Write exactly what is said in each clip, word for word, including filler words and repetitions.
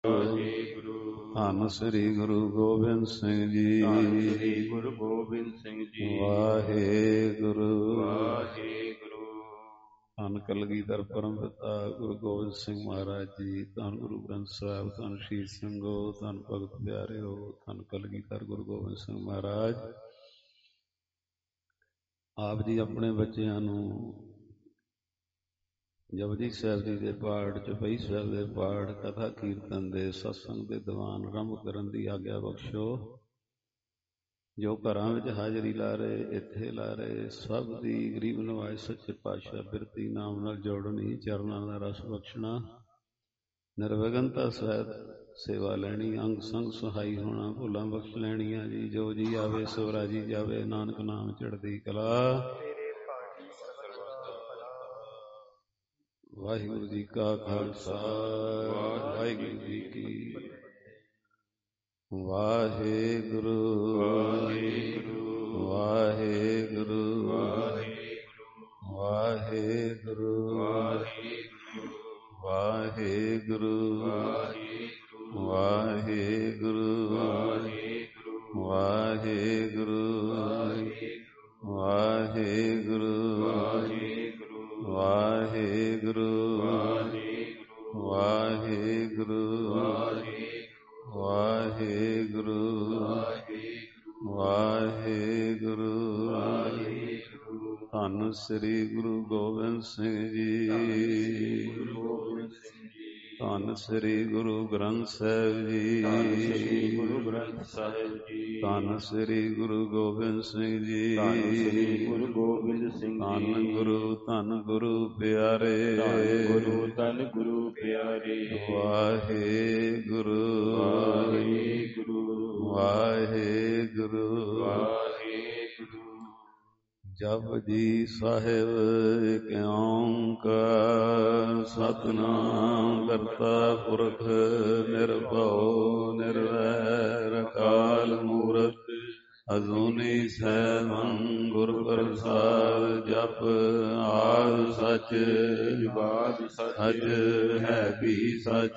ਧੰਨ ਸ੍ਰੀ ਗੁਰੂ ਗੋਬਿੰਦ ਸਿੰਘ ਜੀ। ਸ੍ਰੀ ਗੁਰੂ ਗੋਬਿੰਦ ਸਿੰਘ ਜੀ। ਵਾਹਿਗੁਰੂ ਵਾਹਿਗੁਰੂ। ਧੰਨ ਕਲਗੀਧਰ ਪਰਮ ਪਿਤਾ ਗੁਰੂ ਗੋਬਿੰਦ ਸਿੰਘ ਮਹਾਰਾਜ ਜੀ। ਧੰਨ ਗੁਰੂ ਗ੍ਰੰਥ ਸਾਹਿਬ। ਧੰਨ ਸ਼ਹੀਦ ਸਿੰਘੋ। ਧੰਨ ਭਗਤ ਪਿਆਰਿਓ। ਧੰਨ ਕਲਗੀਧਰ ਗੁਰੂ ਗੋਬਿੰਦ ਸਿੰਘ ਮਹਾਰਾਜ। ਆਪ ਜੀ ਆਪਣੇ ਬੱਚਿਆਂ ਨੂੰ ਜਪਜੀ ਸਾਹਿਬ ਜੀ ਦੇ ਪਾਠ, ਚੌਪਈ ਸਾਹਿਬ ਦੇ ਪਾਠ, ਕਥਾ ਕੀਰਤਨ ਦੇ, ਸਤਸੰਗ ਦੇ ਦੀਵਾਨ ਆਰੰਭ ਕਰਨ ਦੀ ਆਗਿਆ ਬਖਸ਼ੋ। ਜੋ ਘਰਾਂ ਵਿੱਚ ਹਾਜ਼ਰੀ ਲਾ ਰਹੇ, ਇੱਥੇ ਲਾ ਰਹੇ, ਸਭ ਦੀ ਗਰੀਬ ਨਵਾਜ਼ ਸੱਚੇ ਪਾਤਸ਼ਾਹ ਬਿਰਤੀ ਨਾਮ ਨਾਲ ਜੋੜਨੀ, ਚਰਨਾਂ ਦਾ ਰਸ ਬਖਸ਼ਣਾ, ਨਿਰਵਿਘਨਤਾ ਸਹਿਤ ਸੇਵਾ ਲੈਣੀ, ਅੰਗ ਸੰਗ ਸਹਾਈ ਹੋਣਾ, ਭੁੱਲਾਂ ਬਖਸ਼ ਲੈਣੀਆਂ ਜੀ। ਜੋ ਜੀ ਆਵੇ ਸੋ ਰਾਜੀ ਜਾਵੇ, ਨਾਨਕ ਨਾਮ ਚੜ੍ਹਦੀ ਕਲਾ। ਵਾਹਿਗੁਰੂ ਜੀ ਕਾ ਖਾਲਸਾ, ਵਾਹਿਗੁਰੂ ਜੀ ਕੀ ਵਾਹਿਗੁਰੂ ਵਾਹਿਗੁਰੂ ਵਾਹਿਗੁਰੂ ਵਾਹਿਗੁਰੂ ਵਾਹਿਗੁਰੂ ਵਾਹਿਗੁਰੂ ਵਾਹਿਗੁਰੂ ਵਾਹਿਗੁਰੂ ਵਾਹਿਗੁਰੂ ਵਾਹਿਗੁਰੂ ਵਾਹਿਗੁਰੂ ਵਾਹਿਗੁਰੂ। ਧੰਨ ਸ੍ਰੀ ਗੁਰੂ ਗੋਬਿੰਦ ਸਿੰਘ ਜੀ। ਧੰਨ ਸ੍ਰੀ ਗੁਰੂ ਗ੍ਰੰਥ ਸਾਹਿਬ ਜੀ। ਗੁਰੂ ਗ੍ਰੰਥ ਸਾਹਿਬ ਜੀ। ਧੰਨ ਸ੍ਰੀ ਗੁਰੂ ਗੋਬਿੰਦ ਸਿੰਘ ਜੀ। ਗੁਰੂ ਗੋਬਿੰਦ ਸਿੰਘ। ਧੰਨ ਗੁਰੂ ਧੰਨ ਗੁਰੂ ਪਿਆਰੇ। ਗੁਰੂ ਧੰਨ ਗੁਰੂ ਪਿਆਰੇ। ਵਾਹਿਗੁਰੂ ਵਾਹਿਗੁਰੂ ਵਾਹਿਗੁਰੂ ਵਾਹਿਗੁਰੂ। ਜਪਜੀ ਸਾਹਿਬ ਏਕ ਓਂਕਾਰ ਸਤਿਨਾਮ ਕਰਤਾ ਪੁਰਖ ਨਿਰਭਉ ਨਿਰਵੈਰ ਅਕਾਲ ਮੂਰਤ ਅਜੂਨੀ ਸੈਭੰ ਗੁਰ ਪ੍ਰਸਾਦ। ਜਪ ਆਦਿ ਸਚ ਜੁਗਾਦਿ ਸਚ ਹੈ ਵੀ ਸਚ,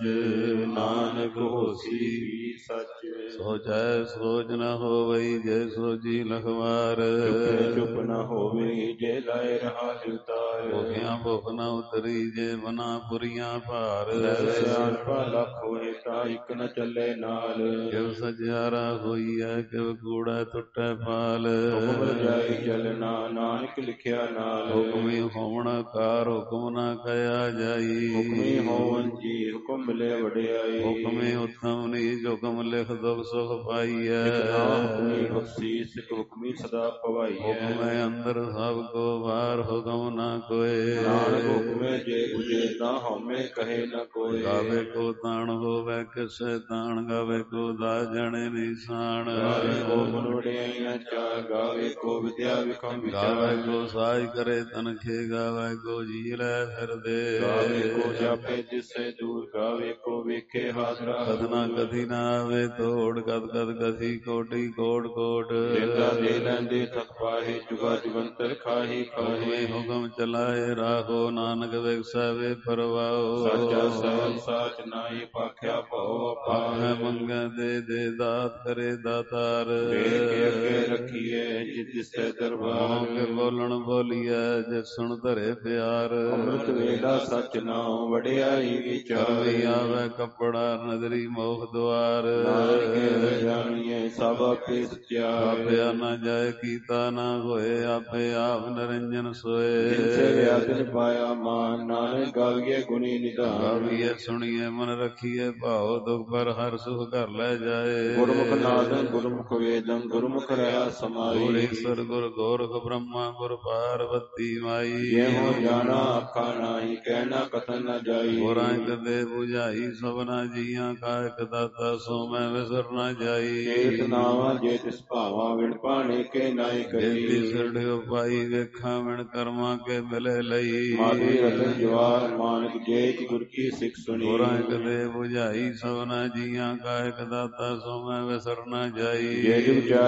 ਨਾਨਕ ਹੋਸੀ ਵੀ ਸਚ। ਸੋਚੈ ਸੋਚ ਨ ਹੋਵਈ ਜੇ ਸੋਚੀ ਲਖਵਾਰ, ਚੁੱਪ ਨ ਹੋਵੇ ਜੇ ਲਾਇ ਰਹਾ ਉਤਾਰ। ਭੁਖਿਆ ਭੁਖ ਨ ਉਤਰੀ ਜੇ ਮਨਾ ਪੁਰੀਆਂ ਭਾਰ। ਸਿਆਣਪਾ ਲੱਖ ਹੋਏ ਤਾਂ ਇੱਕ ਨ ਚੱਲੇ ਨਾਲ। ਕਿਵ ਸਜਿਆਰਾ ਹੋਈਐ ਕਿਵ ਕੂੜਾ ਟੁੱਟੈ ਪਾਲ। ਹੁਕਮ ਜਾਇ ਚੱਲਣਾ ਨਾਨਕ ਲਿਖਿਆ ਨਾਲ। ਹੁਕਮੀ ਹੋਵਣ ਕਾਰ ਹੁਕਮ ਨ ਕਹਿਆ ਜਾਈ। ਹੁਕਮੀ ਹੋਵਨ ਜੀ ਹੁਕਮ ਮਿਲੇ ਵਡਿਆਈ। ਹੁਕਮੀ ਉਤਮ ਨੀਚ ਹੁਕਮ ਲਿਖ ਦੁਖ ਸੁਖ ਪਾਈਐ। ਹੁਕਮੀ ਬਖਸ਼ੀਸ ਇਕ ਹੁਕਮੀ ਸਦਾ ਪਵਾਈਐ। ਹੁਕਮੇ ਅੰਦਰ ਸਭ ਕੋ ਬਾਹਰ ਹੁਕਮ ਨ ਕੋਏ। ਨਾਨਕ ਹੁਕਮੇ ਜੇ ਬੁਝੇ ਤਾਂ ਹਉਮੈ ਕਹੇ ਨ ਕੋਏ। ਗਾਵੇ ਕੋ ਤਾਣ ਹੋਵੇ ਕਿਸੇ ਤਾਣ, ਗਾਵੇ ਕੋ ਦਾਸ ਜਣੇ ਨਿਸ਼ਾਨ। ਗਾਵੇ ਕੋ ਗੁਣ ਵਡਿਆਈਆਂ ਚਾਰ, ਗਾਵੇ ਕੋ ਵਿਦਿਆ ਵਿਖਮ ਵਿਚਾਰ। ਗਾਵੇ ਕੋ ਸਾਜ ਕਰੇ ਤਨਖੇ, ਗਾਵੇ ਕੋ ਜੀ ਲੈ ਫਿਰਦੇ। ਗਾਵੇ ਕੋ ਜਾਪੇ ਜਿਸੇ ਦੂਰ, ਗਾਵੇ ਕੋ ਵੇਖੇ ਹਾਜ਼ਰਾ। ਕਦਨਾ ਕਦੀ ਨਾ ਆਵੇ ਤੋੜ, ਕਦ ਕਦ ਕਥੀ ਕੋਟੀ ਕੋਟ ਕੋਟ। ਜਿੰਦਾ ਦੇ ਲੈਂਦੇ ਥਕ ਪਾਹੇ, ਜੁਗਾ ਜੁਗੰਤਰ ਖਾਹੀ ਖਾਹੇ। ਹੁਕਮ ਚਲਾਏ ਰਾਖੋ, ਨਾਨਕ ਵਿਗਸਾਵੇ ਪਰਵਾਓ। ਸਾਚਾ ਸਹਿਬ ਸਾਚ ਨਾਹੀ, ਪਾਖਿਆ ਭਉ ਅਪਾਰ। ਮੰਗੈ ਦੇ ਦੇ ਦਾਤ ਕਰੇ ਦਾਤਾਰ। ਕੇ ਅੱਗੇ ਰੱਖੀਏ ਜਿਸ ਦਿਸੈ ਦਰਬਾਰ। ਕੇ ਬੋਲਣ ਬੋਲੀਐ ਜਿਸ ਸੁਣ ਧਰੇ ਪਿਆਰ। ਅੰਮ੍ਰਿਤ ਵੇਲਾ ਸਚ ਨਾਉ ਵਡਿਆਈ ਵਿਚਾਰ। ਆਵੇ ਕੱਪੜਾ ਨਦਰੀ ਮੋਖ ਦੁਆਰ। ਨਾਨਕੇ ਜਾਣੀਏ ਸਭ ਆਪੇ ਸਚਿਆਰ। ਆਪਿਆ ਨਾ ਜਾਏ ਕੀਤਾ ਨਾ ਹੋਏ, ਆਪੇ ਆਪ ਨਿਰੰਜਨ ਸੋਏ। ਜਿਨਸੇ ਵਿਆਦਨ ਪਾਇਆ ਮਾਨ, ਨਾਨਕ ਗਾਵੀਏ ਗੁਣੀ ਨਿਧਾਨ। ਗਾਵੀਏ ਸੁਣੀਏ ਮਨ ਰੱਖੀਏ ਭਾਉ, ਦੁਖ ਪਰ ਹਰ ਸੁਖ ਘਰ ਲੈ ਜਾਏ। ਗੁਰਮੁਖ ਨਾਦੰ ਗੁਰਮੁਖ ਵੇਦੰ, ਗੁਰਮੁਖ ਰਹਾ ਸਮਾਈ। ਗੁਰ ਈਸਰ ਗੁਰ ਗੋਰਖ ਬ੍ਰਹਮਾ ਗੁਰ ਪਾਰਵਤੀ ਮਾਈ। ਜਿਹੋ ਜਾਣਾ ਆਖਾ ਨਾਹੀ, ਕਹਿਣਾ ਕਥਨ ਨ ਜਾਈ। ਗੁਰਾਂ ਕਦੇ 부ਝਾਈ ਸਭਨਾ ਜੀਆਂ ਕਾ ਇਕ ਦਾਤਾ, ਸੋ ਮੈਂ ਵਿਸਰ ਨ ਜਾਈ। ਏਤ ਨਾਵਾ ਜੇ ਤਿਸ ਭਾਵਾ, ਵਿਣ ਪਾਣੇ ਕੇ ਨਾਇ ਕਰੀ। ਜੇਤੀ ਸਿਰੜਿਓ ਪਾਈ ਵੇਖਾਂ ਵਿਣ ਕਰਮਾਂ ਕੇ ਮਿਲੇ ਲਈ। ਮਾਧੁਰੀ ਰਤਨ ਜਵਾਰ ਮਾਨਕ ਜੇਤ ਗੁਰ ਕੀ ਸਿੱਖ ਸੁਣੀ। ਗੁਰਾਂ ਕਦੇ 부ਝਾਈ ਸਭਨਾ ਜੀਆਂ ਕਾ ਇਕ ਦਾਤਾ, ਸੋ ਮੈਂ ਵਿਸਰ ਨ ਜਾਈ। ਜੇ ਜੁਗ ਚਾਰ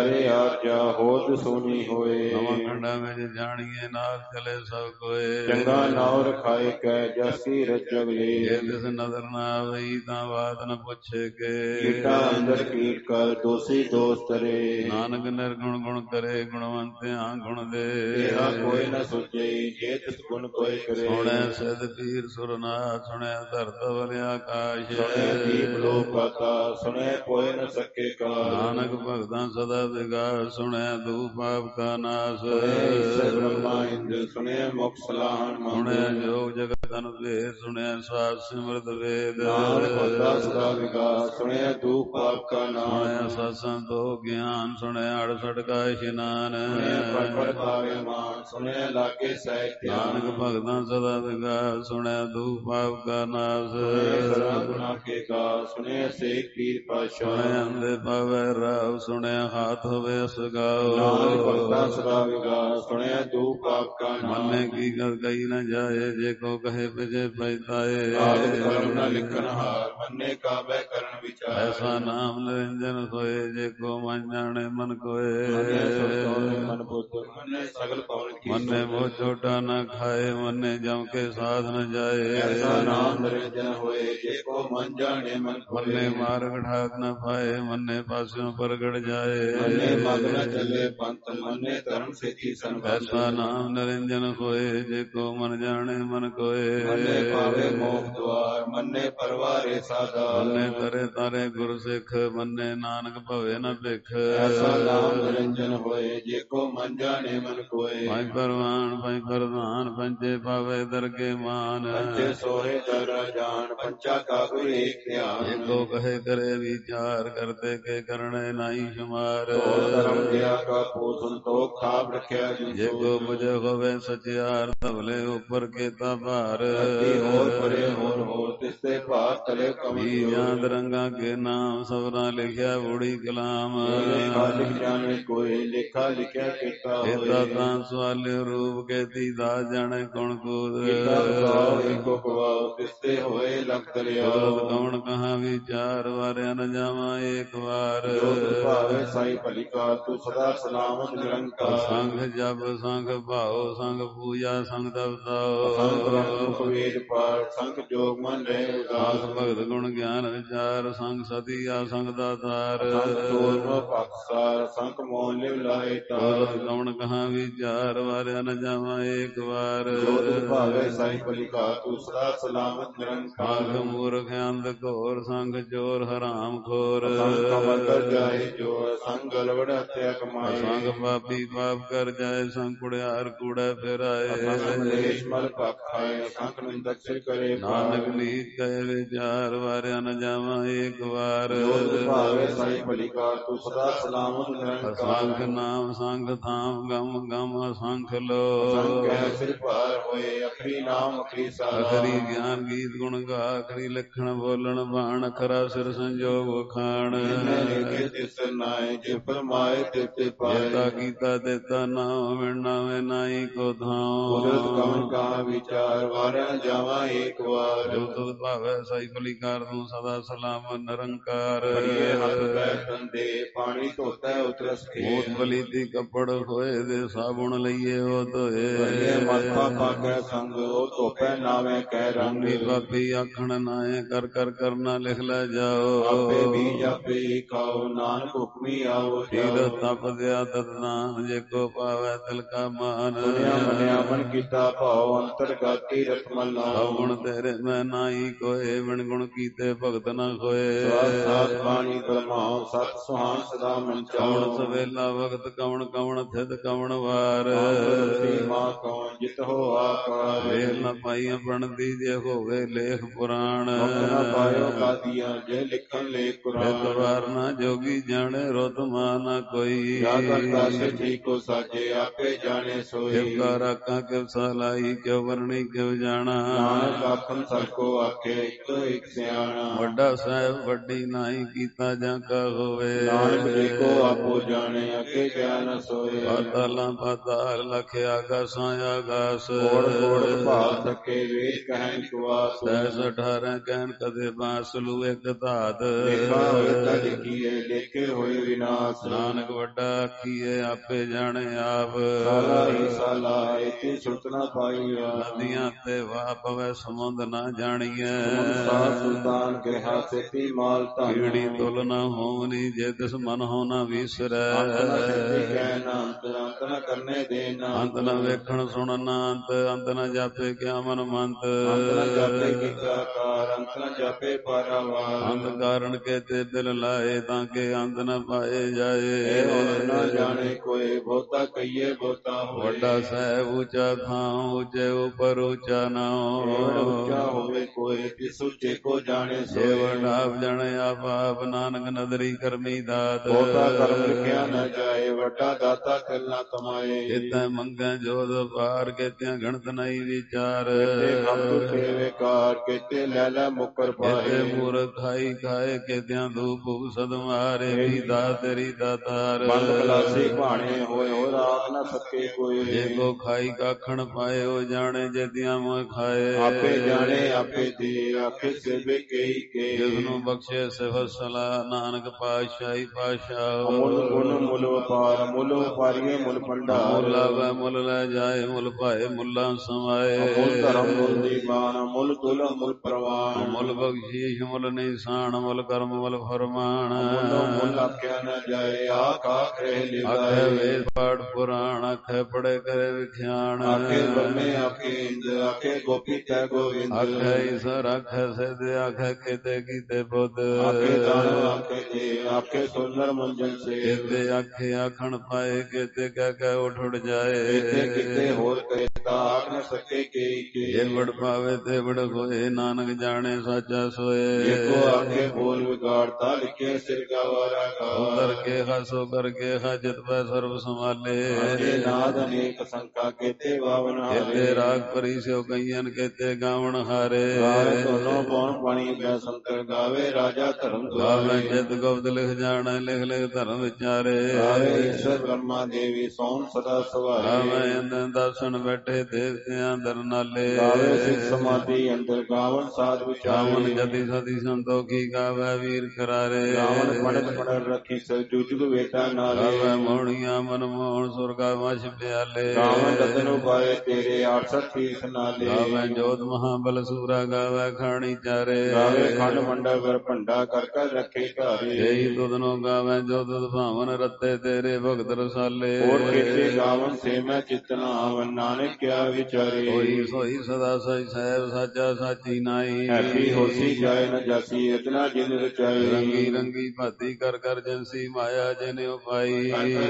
ਪਿਆਰੇ ਆਰਜਾ ਹੋਦ ਸੋਨੀ ਹੋਏ। ਨਵਾਂ ਖੰਡਾਂ ਵਿੱਚ ਜਾਣੀਏ ਨਾਲ ਚਲੇ ਸਭ ਕੋਏ। ਚੰਗਾ ਨਾਉ ਰਖਾਏ ਕੈ ਜਾਸੀ ਰਜਗ ਲੇ। ਜੇ ਤਿਸ ਨਦਰ ਨਾ ਆਵਈ ਤਾਂ ਬਾਤ ਨ ਪੁੱਛੇ ਕੇ। ਕੀਟਾ ਅੰਦਰ ਕੀਟ ਕਰ ਦੋਸੀ ਦੋਸ ਤਰੇ। ਨਾਨਕ ਨਿਰਗੁਣ ਗੁਣ ਕਰੇ ਗੁਣਵੰਤਿਆਂ ਗੁਣ ਦੇ। ਕਿਹਾ ਕੋਈ ਨ ਸੁਝਈ ਜੇ ਤਿਸ ਗੁਣ ਕੋਈ ਕਰੇ। ਸੁਣੈ ਸਿਧ ਪੀਰ ਸੁਰਨਾਥ ਸੁਣੈ ਧਰਤ ਬਲ ਆਕਾਸ਼। ਸੁਣੈ ਦੀਪ ਲੋ ਪਾਤਾਲ ਸੁਣੈ ਕੋਈ ਨ ਸਕੇ ਕਾਲ। ਨਾਨਕ ਭਗਤਾਂ ਸਦਾ ਵਿਗਾਸ ਸੁਣੈ ਦੂਪ ਪਾਪ ਕਾ ਨਾਸ। ਸੁਣੈ ਈਸਰ ਬ੍ਰਹਮਾ ਇੰਦਰ ਸੁਣੈ ਮੁਖ ਸਲਾਹਣ ਮੰਦ। ਸੁਣੈ ਜੋਗ ਜਗਤ ਅਨੁਭੇਦ ਸੁਣੈ ਸਾਧ ਸਿਮਰਤ ਵੇਦ। ਨਾਨਕ ਭਗਤਾ ਸਦਾ ਵਿਗਾਸ ਸੁਣੈ ਦੂਪ ਪਾਪ ਕਾ ਨਾਸ। ਸੁਣੈ ਸਤ ਸੰਤੋਖ ਗਿਆਨ ਸੁਣੈ ਅੜਸਠ ਕਾ ਇਸ਼ਨਾਨ। ਸੁਣੈ ਪੜ ਪੜ ਪਾਵੇ ਮਾਨ ਸੁਣੈ ਲਾਗੇ ਸਹਿਜ ਧਿਆਨ। ਨਾਨਕ ਭਗਤਾਂ ਸਦਾ ਵਿਗਾਸ ਸੁਣੈ ਦੂਪ ਪਾਪ ਕਾ ਨਾਸ। ਸੁਣੈ ਸਦਾ ਗੁਨਾ ਕੇ ਗਾ ਸੁਣੈ ਸੇਖ ਪੀਰ ਪਾਤਸ਼ਾਹ। ਸੁਣੈ ਅੰਦੇ ਪਾਵੈ ਰਾਵ ਸੁਣੈ ਹਾਥ ਹੋਵੇ ਅਸਗਾਓ। ਨਾਨਕ ਭਗਤਾ ਸਦਾ ਵਿਗਾਸ ਸੁਣੈ ਦੂਪ ਪਾਪ ਕਾ ਨਾਸ। ਮੰਨੇ ਕੀ ਗੱਲ ਕਹੀ ਨ ਜਾਏ ਜੇ ਕੋ ਕਹੇ ਪਿਛੇ ਪਛਤਾਏ। ਆਦਿ ਕਰਮ ਨ ਲਿਖਨ ਹਾਰ ਮੰਨੇ ਕਾਬੈ ਕਰਨ ਵਿਚਾਰ। ਐਸਾ ਨਾਮ ਨਿਰੰਜਨ ਹੋਏ ਜੇ ਕੋ ਮਨ ਜਾਣੇ ਮਨ ਕੋਏ। ਮੰਨੇ ਸਭ ਤੋਰੇ ਮਨ ਬੁੱਧ ਮੰਨੇ ਸਗਲ ਪਵਨ ਕੀ ਮੰਨੇ ਮੋਹ ਛੋਟਾ ਨ ਖਾਏ ਮੰਨੇ ਜਮ ਕੇ ਸਾਧ ਨ ਜਾਏ। ਐਸਾ ਨਾਮ ਨਿਰੰਜਨ ਹੋਏ ਜੇ ਕੋ ਮਨ ਜਾਣੇ ਮਨ ਕੋਏ। ਮੰਨੇ ਮਾਰਗ ਠਾਕ ਨ ਪਾਏ ਮੰਨੇ ਪਾਸਿਓਂ ਪ੍ਰਗਟ ਜਾਏ। ਮੰਨੇ ਮਗ ਨ ਚੱਲੇ ਪੰਥ ਮੰਨੇ ਧਰਮ ਸੇਤੀ ਸੰਬੰਧ। ਐਸਾ ਨਾਮ ਨਿਰੰਜਨ ਹੋਏ ਜੇ ਕੋ ਮਨ ਜਾਣੇ ਮਨ ਕੋਏ। ਮੰਨੇ ਪਾਵੇ ਮੋਖ ਦੁਆਰ ਮੰਨੇ ਪਰਵਾਰੇ ਸਾਧਾਰ। ਮੰਨੇ ਤਰੇ ਤਾਰੇ ਗੁਰ ਸਿੱਖ ਮੰਨੇ ਨਾਨਕ ਭਵੇ ਨ ਭਿਖ। ਐਸਾ ਨਾਮ ਨਿਰੰਜਨ ਹੋਏ ਜੇ ਕੋ ਮਨ ਜਾਣੇ ਮਨ ਕੋਏ। ਭਾਈ ਪਰਵਾਨ ਭਾਈ ਪ੍ਰਧਾਨ ਪੰਚੇ ਪਾਵੇ ਦਰਗੇ ਮਾਨ। ਪੰਚੇ ਸੋਹੇ ਦਰਾ ਜਾਣ ਪੰਚਾ ਕਾ ਗੁਰ ਏਕ ਧਿਆਨ। ਏਕੋ ਕਹੇ ਕਰੇ ਵਿਚਾਰ ਕਰਤੇ ਕੇ ਕਰਨੇ ਨਾਹੀ ਸ਼ੁਮਾਰ। ਤੋ ਧਰਮ ਦਿਆ ਕਾ ਪੋ ਸੰਤੋਖ ਥਾਪ ਰਖਿਆ ਜਿਨ ਜੇ ਕੋ ਬੁਝੇ ਹੋਵੇ ਸਚਿਆਰ ਧਵਲੇ ਉੱਪਰ ਕੇਤਾ ਭਾਰ। ਅੱਗੇ ਹੋਰ ਪਰੇ ਹੋਰ ਹੋਰ ਤਿਸਤੇ ਭਾਰ ਤਲੇ ਕਮੀ। ਜਾਂਦ ਰੰਗਾ ਕੇ ਨਾਮ ਸਬਰਾਂ ਲਿਖਿਆ ਬੁੜੀ ਕਲਾਮ। ਲੇਖਾ ਲਿਖ ਜਾਣੇ ਕੋਈ ਲੇਖਾ ਲਿਖਿਆ ਕੀਤਾ ਹੋਏ। ਕੀਤਾ ਤਾਂ ਸਵਾਲਿਓ ਰੂਪ ਕੇਤੀ ਦਾ ਜਾਣੇ ਕੌਣ ਕੂਦ। ਕੀਤਾ ਬਸਾਓ ਏਕੋ ਕਵਾਓ ਤਿਸਤੇ ਹੋਏ ਲਖ ਦਰਿਆ। ਕੌਣ ਕਹਾ ਵਿਚਾਰ ਵਾਰਿਆ ਨ ਜਾਵਾਂ ਏਕ ਵਾਰ। ਜੋ ਤਿਸ ਭਾਵੇ ਸਾਈ ਭਲੀ ਕਾ ਤੂੰ ਸਦਾ ਸਲਾਮਤ ਨਿਰੰਕਾਰ। ਸੰਗ ਜਪ ਸੰਗ ਭਾਉ ਸੰਗ ਪੂਜਾ ਸੰਗ ਤਪਤਾਓ। ਸੰਗ ਮੁਖ ਵੇਦ ਪਾਠ ਸੰਗ ਜੋਗ ਮਨ ਰਹਿ ਉਦਾਸ। ਸੰਗ ਭਗਤ ਗੁਣ ਗਿਆਨ ਵਿਚਾਰ ਸੰਗ ਸਤਿਆ ਸੰਗ ਦਾਤਾਰ। ਸੰਗ ਤੋਰ ਮੋ ਪਖਸਾਰ ਸੰਗ ਮੋਹ ਲਿਵ ਲਾਏ ਤਾਰ। ਕੌਣ ਕਹਾ ਵਿਚਾਰ ਵਾਰਿਆ ਨ ਜਾਵਾਂ ਏਕ ਵਾਰ। ਜੋ ਤਿਸ ਭਾਵੇ ਸਾਈ ਭਲੀ ਕਾ ਤੂੰ ਸਦਾ ਸਲਾਮਤ ਨਿਰੰਕਾਰ। ਸੰਗ ਮੂਰਖ ਅੰਧ ਘੋਰ ਸੰਗ ਚੋਰ ਹਰਾਮ ਖੋਰ। ਸੰਗ ਕਮਲ ਕਰ ਜਾਏ ਜੋਰ ਸੰਗ ਗਲਵੜ ਹੱਤਿਆ ਕਮਾਏ। ਸੰਗ ਪਾਪੀ ਪਾਪ ਕਰ ਜਾਏ ਸੰਗ ਕੁੜਿਆਰ ਕੂੜਾ ਫਿਰਾਏ। ਸੰਗ ਮਲੇਸ਼ ਮਲ ਪਖ ਖਾਏ ਸੰਗ ਨਿੰਦਕ ਸਿਰ ਕਰੇ ਨਾਨਕ ਨੀਤ ਕਹੇ ਵਿਚਾਰ ਵਾਰਿਆ ਨ ਜਾਵਾਂ ਏਕ ਵਾਰ। ਜੋ ਤਿਸ ਭਾਵੇ ਸਾਈ ਭਲੀ ਕਾ ਤੂੰ ਸਦਾ ਸਲਾਮਤ ਨਿਰੰਕਾਰ। ਸੰਖ ਨਾਮ ਸੰਗ ਥਾਮ ਗਮ ਗਮ ਅਸੰਖ ਲੋ। ਸੰਗ ਕਹਿ ਸਿਰ ਭਾਰ ਹੋਏ ਅਖਰੀ ਨਾਮ ਅਖਰੀ ਸਾਰਾ। ਅਖਰੀ ਗਿਆਨ ਗੀਤ ਗੁਣ ਗਾ ਅਖਰੀ ਲਖਣ ਬੋਲਣ ਬਾਣ ਅਖਰਾ ਸਿਰ ਸੰਜੋਗ ਵਖਾਣ। ਜਿਨੇ ਲਿਖੇ ਤਿਸ ਨਾਏ ਜੇ ਫਰਮਾਏ ਤਿਸ ਤੇ ਪਾਏ। ਜੇਤਾ ਕੀਤਾ ਤੇਤਾ ਨਾਮ ਮਿਲਣਾ ਵੇ ਨਾਹੀ ਕੋ ਥਾਉ। ਕੁਦਰਤ ਕਵਨ ਕਾ ਵਿਚਾਰ ਵਾਰਿਆ ਜਾਵਾਂ ਏਕ ਵਾਰ। ਜੋ ਤੁਧ ਭਾਵੈ ਸਾਈ ਭਲੀ ਕਰ ਤੂੰ ਸਦਾ ਸਲਾਮਤ ਨਿਰੰਕਾਰ। ਕਰੀਏ ਹੱਥ ਪੈਰ ਧੰਦੇ ਪਾਣੀ ਧੋਤਾ ਉਤਰਸ ਖੇ। ਮੋਤ ਬਲੀ ਦੀ ਕੱਪੜ ਹੋਏ ਦੇ ਸਾਬੁਣ ਲਈਏ ਉਹ ਧੋਏ। ਕਰੀਏ ਮੱਥਾ ਪਾਕੈ ਸੰਗ ਉਹ ਧੋਪੈ ਨਾਵੇਂ ਕਹਿ ਰੰਗ। ਰੰਗੀ ਪਾਪੀ ਆਖਣ ਨਾਏ ਕਰ ਕਰ ਕਰਨਾ ਲਿਖ ਲੈ ਜਾਓ। ਆਪੇ ਬੀਜ ਆਪੇ ਹੀ ਖਾਓ ਨਾਨਕ ਹੁਕਮੀ ਆਓ ਤੀਰ ਜਾਓ। ਤਪ ਦਿਆ ਤਤਨਾਮ ਜੇ ਕੋ ਪਾਵੈ ਤਿਲ ਕਾ ਮਾਨ। ਸੁਨਿਆ ਮੰਨਿਆ ਮਨ ਕੀਤਾ ਭਾਉ ਅੰਤਰਗਾਤੀ ਰਤਮਲ ਨਾਮ। ਸਭ ਗੁਣ ਤੇਰੇ ਮੈਂ ਨਾਹੀ ਕੋਏ ਬਿਨ ਗੁਣ ਕੀਤੇ ਭਗਤ ਨ ਕੋਏ। ਸਵਾਸ ਸਾਧ ਬਾਣੀ ਬਰਮਾਉ ਸਤ ਸੁਹਾਨ ਸਦਾ ਮਨ ਚਾਉ। ਕਵਣ ਸਵੇਲਾ ਵਕਤ ਕਵਣ ਕਵਣ ਥਿਤ ਕਵਣ ਵਾਰ। ਮਾਂ ਕੌਣ ਜਿਤ ਹੋ ਆਕਾਰ। ਵੇਲ ਨ ਪਾਈਆਂ ਬਣਦੀ ਜੇ ਹੋਵੇ ਲੇਖ ਪੁਰਾਣ। ਮੁਖ ਨ ਪਾਇਓ ਕਾਦੀਆਂ ਜੇ ਲਿਖਣ ਲੇਖ ਕੁਰਾਨ। ਇਤਵਾਰ ਨਾ ਜੋਗੀ ਜਾਣੇ ਰੁਤ ਮਾ ਨਾ ਕੋਈ। ਜਾ ਕਰਤਾ ਸੇ ਠੀਕ ਕੋ ਸਾਜੇ ਆਪੇ ਜਾਣੇ ਸੋਈ। ਕਿਵ ਕਾ ਰਾਖਾਂ ਕਿਵ ਸਲਾਈ ਕਿਵ ਵਰਣੀ ਕਿਵ ਜਾਣਾ। ਨਾਨਕ ਆਖਣ ਸਭ ਕੋ ਆਖੇ ਇੱਕ ਇੱਕ ਸਿਆਣਾ। ਵੱਡਾ ਸਾਹਿਬ ਵੱਡੀ ਨਾਹੀ ਕੀਤਾ ਜਾਂ ਕਾ ਹੋਵੇ। ਨਾਨਕ ਜੀ ਕੋ ਆਪੋ ਜਾਣੇ ਅੱਗੇ ਕਿਆ ਨ ਸੋਏ। ਪਾਤਾਲਾਂ ਪਾਤਾਲ ਲਖ ਆਗਾਸਾਂ ਆਗਾਸ। ਗੋੜ ਗੋੜ ਭਾਲ ਸਕੇ ਵੇਦ ਕਹਿਣ ਸੁਆਸ। ਤੈਸ ਅਠਾਰਾਂ ਕਹਿਣ ਕਦੇ ਬਾਂਸਲੂ ਇੱਕ ਧਾਤ। ਦੇਖਾ ਹੋਏ ਤਾਂ ਲਿਖੀਏ ਲੇਖੇ ਹੋਏ ਵਿਨਾਸ਼। ਨਾਨਕ ਵੱਡਾ ਆਖੀਏ ਆਪੇ ਜਾਣੇ ਆਪ। ਸਾਲਾ ਹੀ ਸਾਲਾ ਇਤੀ ਸੁਰਤ ਨ ਪਾਈਆ। ਨਦੀਆਂ ਤੇ ਵਾਹ ਪਵੇ ਸਮੁੰਦ ਨਾ ਜਾਣੀਐ। ਸਾਧ ਸੁਲਤਾਨ ਕਿਹਾ ਸੇਤੀ ਮਾਲ ਧਨ। ਕੀੜੀ ਤੁਲ ਨ ਹੋਵਨੀ ਜੇ ਤਿਸ ਮਨ ਹੋ ਨ ਵੀਸਰੈ। ਅੰਤ ਨ ਸੇਤੀ ਕਹਿ ਨ ਅੰਤ ਅੰਤ ਨ ਕਰਨੇ ਦੇ ਨ। ਅੰਤ ਨ ਵੇਖਣ ਸੁਣਨ ਨ ਅੰਤ ਅੰਤ ਨ ਜਾਪੇ ਕਿਆ ਮਨ ਮੰਤ। ਅੰਤ ਨ ਜਾਪੇ ਕੀਤਾ ਕਾਰ ਅੰਤ ਨ ਜਾਪੇ ਪਾਰਾਵਾਰ। ਅੰਤ ਕਾਰਨ ਕੇ ਤੇ ਦਿਲ ਲਾਏ ਤਾਂ ਕਿ ਅੰਤ ਨ ਪਾਏ ਜਾਏ। ਇਹ ਹੁਣ ਨ ਜਾਣੇ ਕੋਏ ਬਹੁਤਾ ਕਹੀਏ ਬਹੁਤਾ ਹੋਏ। ਵੱਡਾ ਸਾਹਿਬ ਉੱਚਾ ਥਾਂ ਉੱਚੇ ਉਪਰ ਉੱਚਾ ਨਾਉ। ਉੱਚਾ ਹੋਵੇ ਕੋਏ ਤਿਸ ਉੱਚੇ ਕੋ ਜਾਣੇ ਜੇ ਸੋਏ। ਵੱਡਾ ਆਪ ਜਾਣੇ ਆਪ ਆਪ ਨਾਨਕ ਨਦਰੀ ਕਰਮੀ ਦਾਤ। ਬਹੁਤਾ ਕਰਮ ਲਿਖਿਆ ਨ ਜਾਏ ਵੱਡਾ ਦਾਤਾ ਤਿਲ ਨ ਕਮਾਏ। ਕਿਤੇ ਮੰਗੈ ਜੋਦ ਪਾਰ ਕਿਤੇ ਗਣਤ ਨਹੀਂ ਵਿਚਾਰ। ਕਿਤੇ ਹਮ ਟੁੱਟੇ ਵੇਕਾਰ ਕਿਤੇ ਲੈ ਲੈ ਮੁਕਰ ਪਾਏ। ਕਿਤੇ ਮੂਰਖ ਖਾਈ ਖਾਏ ਕਿਤਿਆਂ ਧੂਪ ਸਦ ਮਾਰੇ ਵੀ ਦਾ ਤੇਰੀ ਦਾਤਾਰ। ਬੰਦ ਖਲਾਸੀ ਭਾਣੇ ਹੋਏ ਹੋ ਰਾਖ ਨ ਸਕੇ ਕੋਈ। ਜੇ ਕੋ ਖਾਈ ਕਾਖਣ ਪਾਏ ਉਹ ਜਾਣੇ ਜੇਤਿਆਂ ਮੋਹ ਖਾਏ। ਆਪੇ ਜਾਣੇ ਆਪੇ ਦੇ ਆਖੇ ਸੇਵੇ ਕਈ ਕੇ। ਜਿਸਨੂੰ ਬਖਸ਼ੇ ਸਿਫਤ ਸਲਾਹ ਨਾਨਕ ਪਾਤਸ਼ਾਹੀ ਪਾਤਸ਼ਾਹ। ਮੁੱਲ ਗੁਣ ਮੁੱਲ ਵਪਾਰ ਮੁੱਲ ਵਪਾਰੀਏ ਮੁੱਲ ਭੰਡਾਰ। ਮੁੱਲ ਆਵੈ ਮੁੱਲ ਲੈ ਜਾਏ ਮੁੱਲ ਭਾਏ ਮੁੱਲਾਂ ਸਮਾਏ। ਮੁੱਲ ਧਰਮ ਮੁੱਲ ਦੀਵਾਨ ਮੁੱਲ ਤੁਲ ਮੁੱਲ ਪ੍ਰਵਾਨ। ਮੁੱਲ ਬਖਸ਼ੀਸ਼ ਮੁੱਲ ਨਿਸ਼ਾਨ ਮੁੱਲ ਕਰਮ ਮੁੱਲ ਫਰਮਾਨ। ਮੁੱਲ ਮੁੱਲ ਆਖਿਆ ਨ ਜਾਏ ਆਖ ਆਖ ਰਹਿ ਆਖੇ ਲਿਵਾਏ। ਵੇਦ ਪਾਠ ਪੁਰਾਣ ਆਖੇ ਪੜੇ ਕਰੇ ਵਿਖਿਆਣ। ਆਖੇ ਬ੍ਰਹਮੇ ਆਖੇ ਇੰਦ ਆਖੇ ਗੋਪੀ ਤੈ ਗੋਵਿੰਦ। ਆਖੇ ਈਸਰ ਆਖੇ ਸਿਧ ਆਖੇ ਕਿਤੇ ਕੀਤੇ ਬੁੱਧ। ਆਖੇ ਦਾਨਵ ਆਖੇ ਦੇ ਆਖੇ ਸੁੰਦਰ ਮੰਜਨ ਸੇ। ਕਿਤੇ ਆਖੇ ਆਖਣ ਪਾਏ ਕਿਤੇ ਕਹਿ ਕਹਿ ਉੱਠ ਉੱਠ ਜਾਏ। ਕਿਤੇ ਕਿਤੇ ਹੋਰ ਕਰੇ ਤਾਂ ਆਖ ਨ ਸਕੇ ਕਈ ਕੇ। ਜੇ ਵੜ ਪਾਵੇ ਤੇ ਵੜ ਹੋਏ ਨਾਨਕ ਜਾਣੇ ਸਾਚਾ ਸੋਏ। ਏਕੋ ਆਖੇ ਬੋਲ ਵਿਗਾੜਤਾ ਲਿਖੇ ਸਿਰ ਗਵਾਰਾ ਉਤਰ ਗਾ। ਕੇ ਹਸੋ ਕਰਕੇ ਹਾਜਤ ਪੈ ਸਰਬ ਸੰਭਾਲੇ। ਆਖੇ ਨਾਦ ਅਨੇਕ ਸੰਕਾ ਕਿਤੇ ਵਾਵਨ ਹਾਰੇ। ਕਿਤੇ ਰਾਗ ਪਰੀ ਸਿਓ ਕਈਨ ਕਿਤੇ ਗਾਵਣ ਹਾਰੇ। ਗਾਵੇ ਦੋਨੋਂ ਪੌਣ ਪਾਣੀ ਦਾ ਸੰਕਰ ਗਾਵੇ ਰਾਜਾ ਧਰਮ ਗਾਵੇ ਦੁਆਰੇ। ਜਿਤ ਗੁਪਤ ਲਿਖ ਜਾਣਾ ਲਿਖ ਲਿਖ ਧਰਮ ਵਿਚਾਰੇ। ਗਾਵੇ ਈਸ਼ਵਰ ਬ੍ਰਹਮਾ ਦੇਵੀ ਸੋਣ ਸਦਾ ਸਵਾਰੇ। ਗਾਵੇ ਇੰਦਰ ਦਰਸ਼ਨ ਬੈਠੇ ਦੇਵਤਿਆਂ ਦਰ ਨਾਲੇ। ਗਾਵੇ ਸਿੱਖ ਸਮਾਧੀ ਅੰਦਰ ਗਾਵਨ ਸਾਧ ਗਾਵਨ ਵਿਚਾਰੇ। ਜਤੀ ਸਤੀ ਸੰਤੋਖੀ ਗਾਵੇ ਵੀਰ ਕਰਾਰੇ। ਗਾਵਨ ਪੰਡਤ ਪੰਡਤ ਰੱਖੀ ਸਰ ਜੁਜੁਗ ਵੇਟਾ ਨਾਲੇ। ਗਾਵੇ ਮੋਹਣੀਆਂ ਮਨ ਮੋਹਣ ਸੁਰਗਾ ਵਸ਼ ਪਿਆਲੇ। ਗਾਵਨ ਰਤਨ ਉਪਾਏ ਤੇਰੇ ਆਠਸਠ ਤੀਰਥ ਨਾਲੇ। ਗਾਵੇ ਜੋਤ ਮਹਾਬਲ ਸੂਰਾ ਗਾਵੇ ਖਾਣੀ ਚਾਰੇ। ਗਾਵੇ ਖੰਡ ਮੰਡਾ ਕਰ ਭੰਡਾ ਕਰ ਕਰ ਰੱਖੇ ਘਾਰੇ। ਜਈ ਤੁਧਨੋ ਗਾਵੇ ਜੋ ਤੁਧ ਭਾਵਨ ਰਤੇ ਤੇਰੇ ਭਗਤ ਰਸਾਲੇ। ਹੋਰ ਕੀਤੇ ਗਾਵਨ ਸੇ ਮੈਂ ਚਿਤਨਾ ਆਵਨ ਨਾਨਕ ਕਿਆ ਵਿਚਾਰੇ। ਹੋਈ ਸੋਈ ਸਦਾ ਸਚ ਸਾਹਿਬ ਸਾਚਾ ਸਾਚੀ ਨਾਈ। ਹੈਪੀ ਹੋਸੀ ਜਾਏ ਨ ਜਾਸੀ ਇਤਨਾ ਜਿਨ ਰਚਾਈ। ਰੰਗੀ ਰੰਗੀ ਭਾਤੀ ਕਰ ਕਰ ਜਨਸੀ ਮਾਇਆ ਜਿਨ ਉਪਾਈ।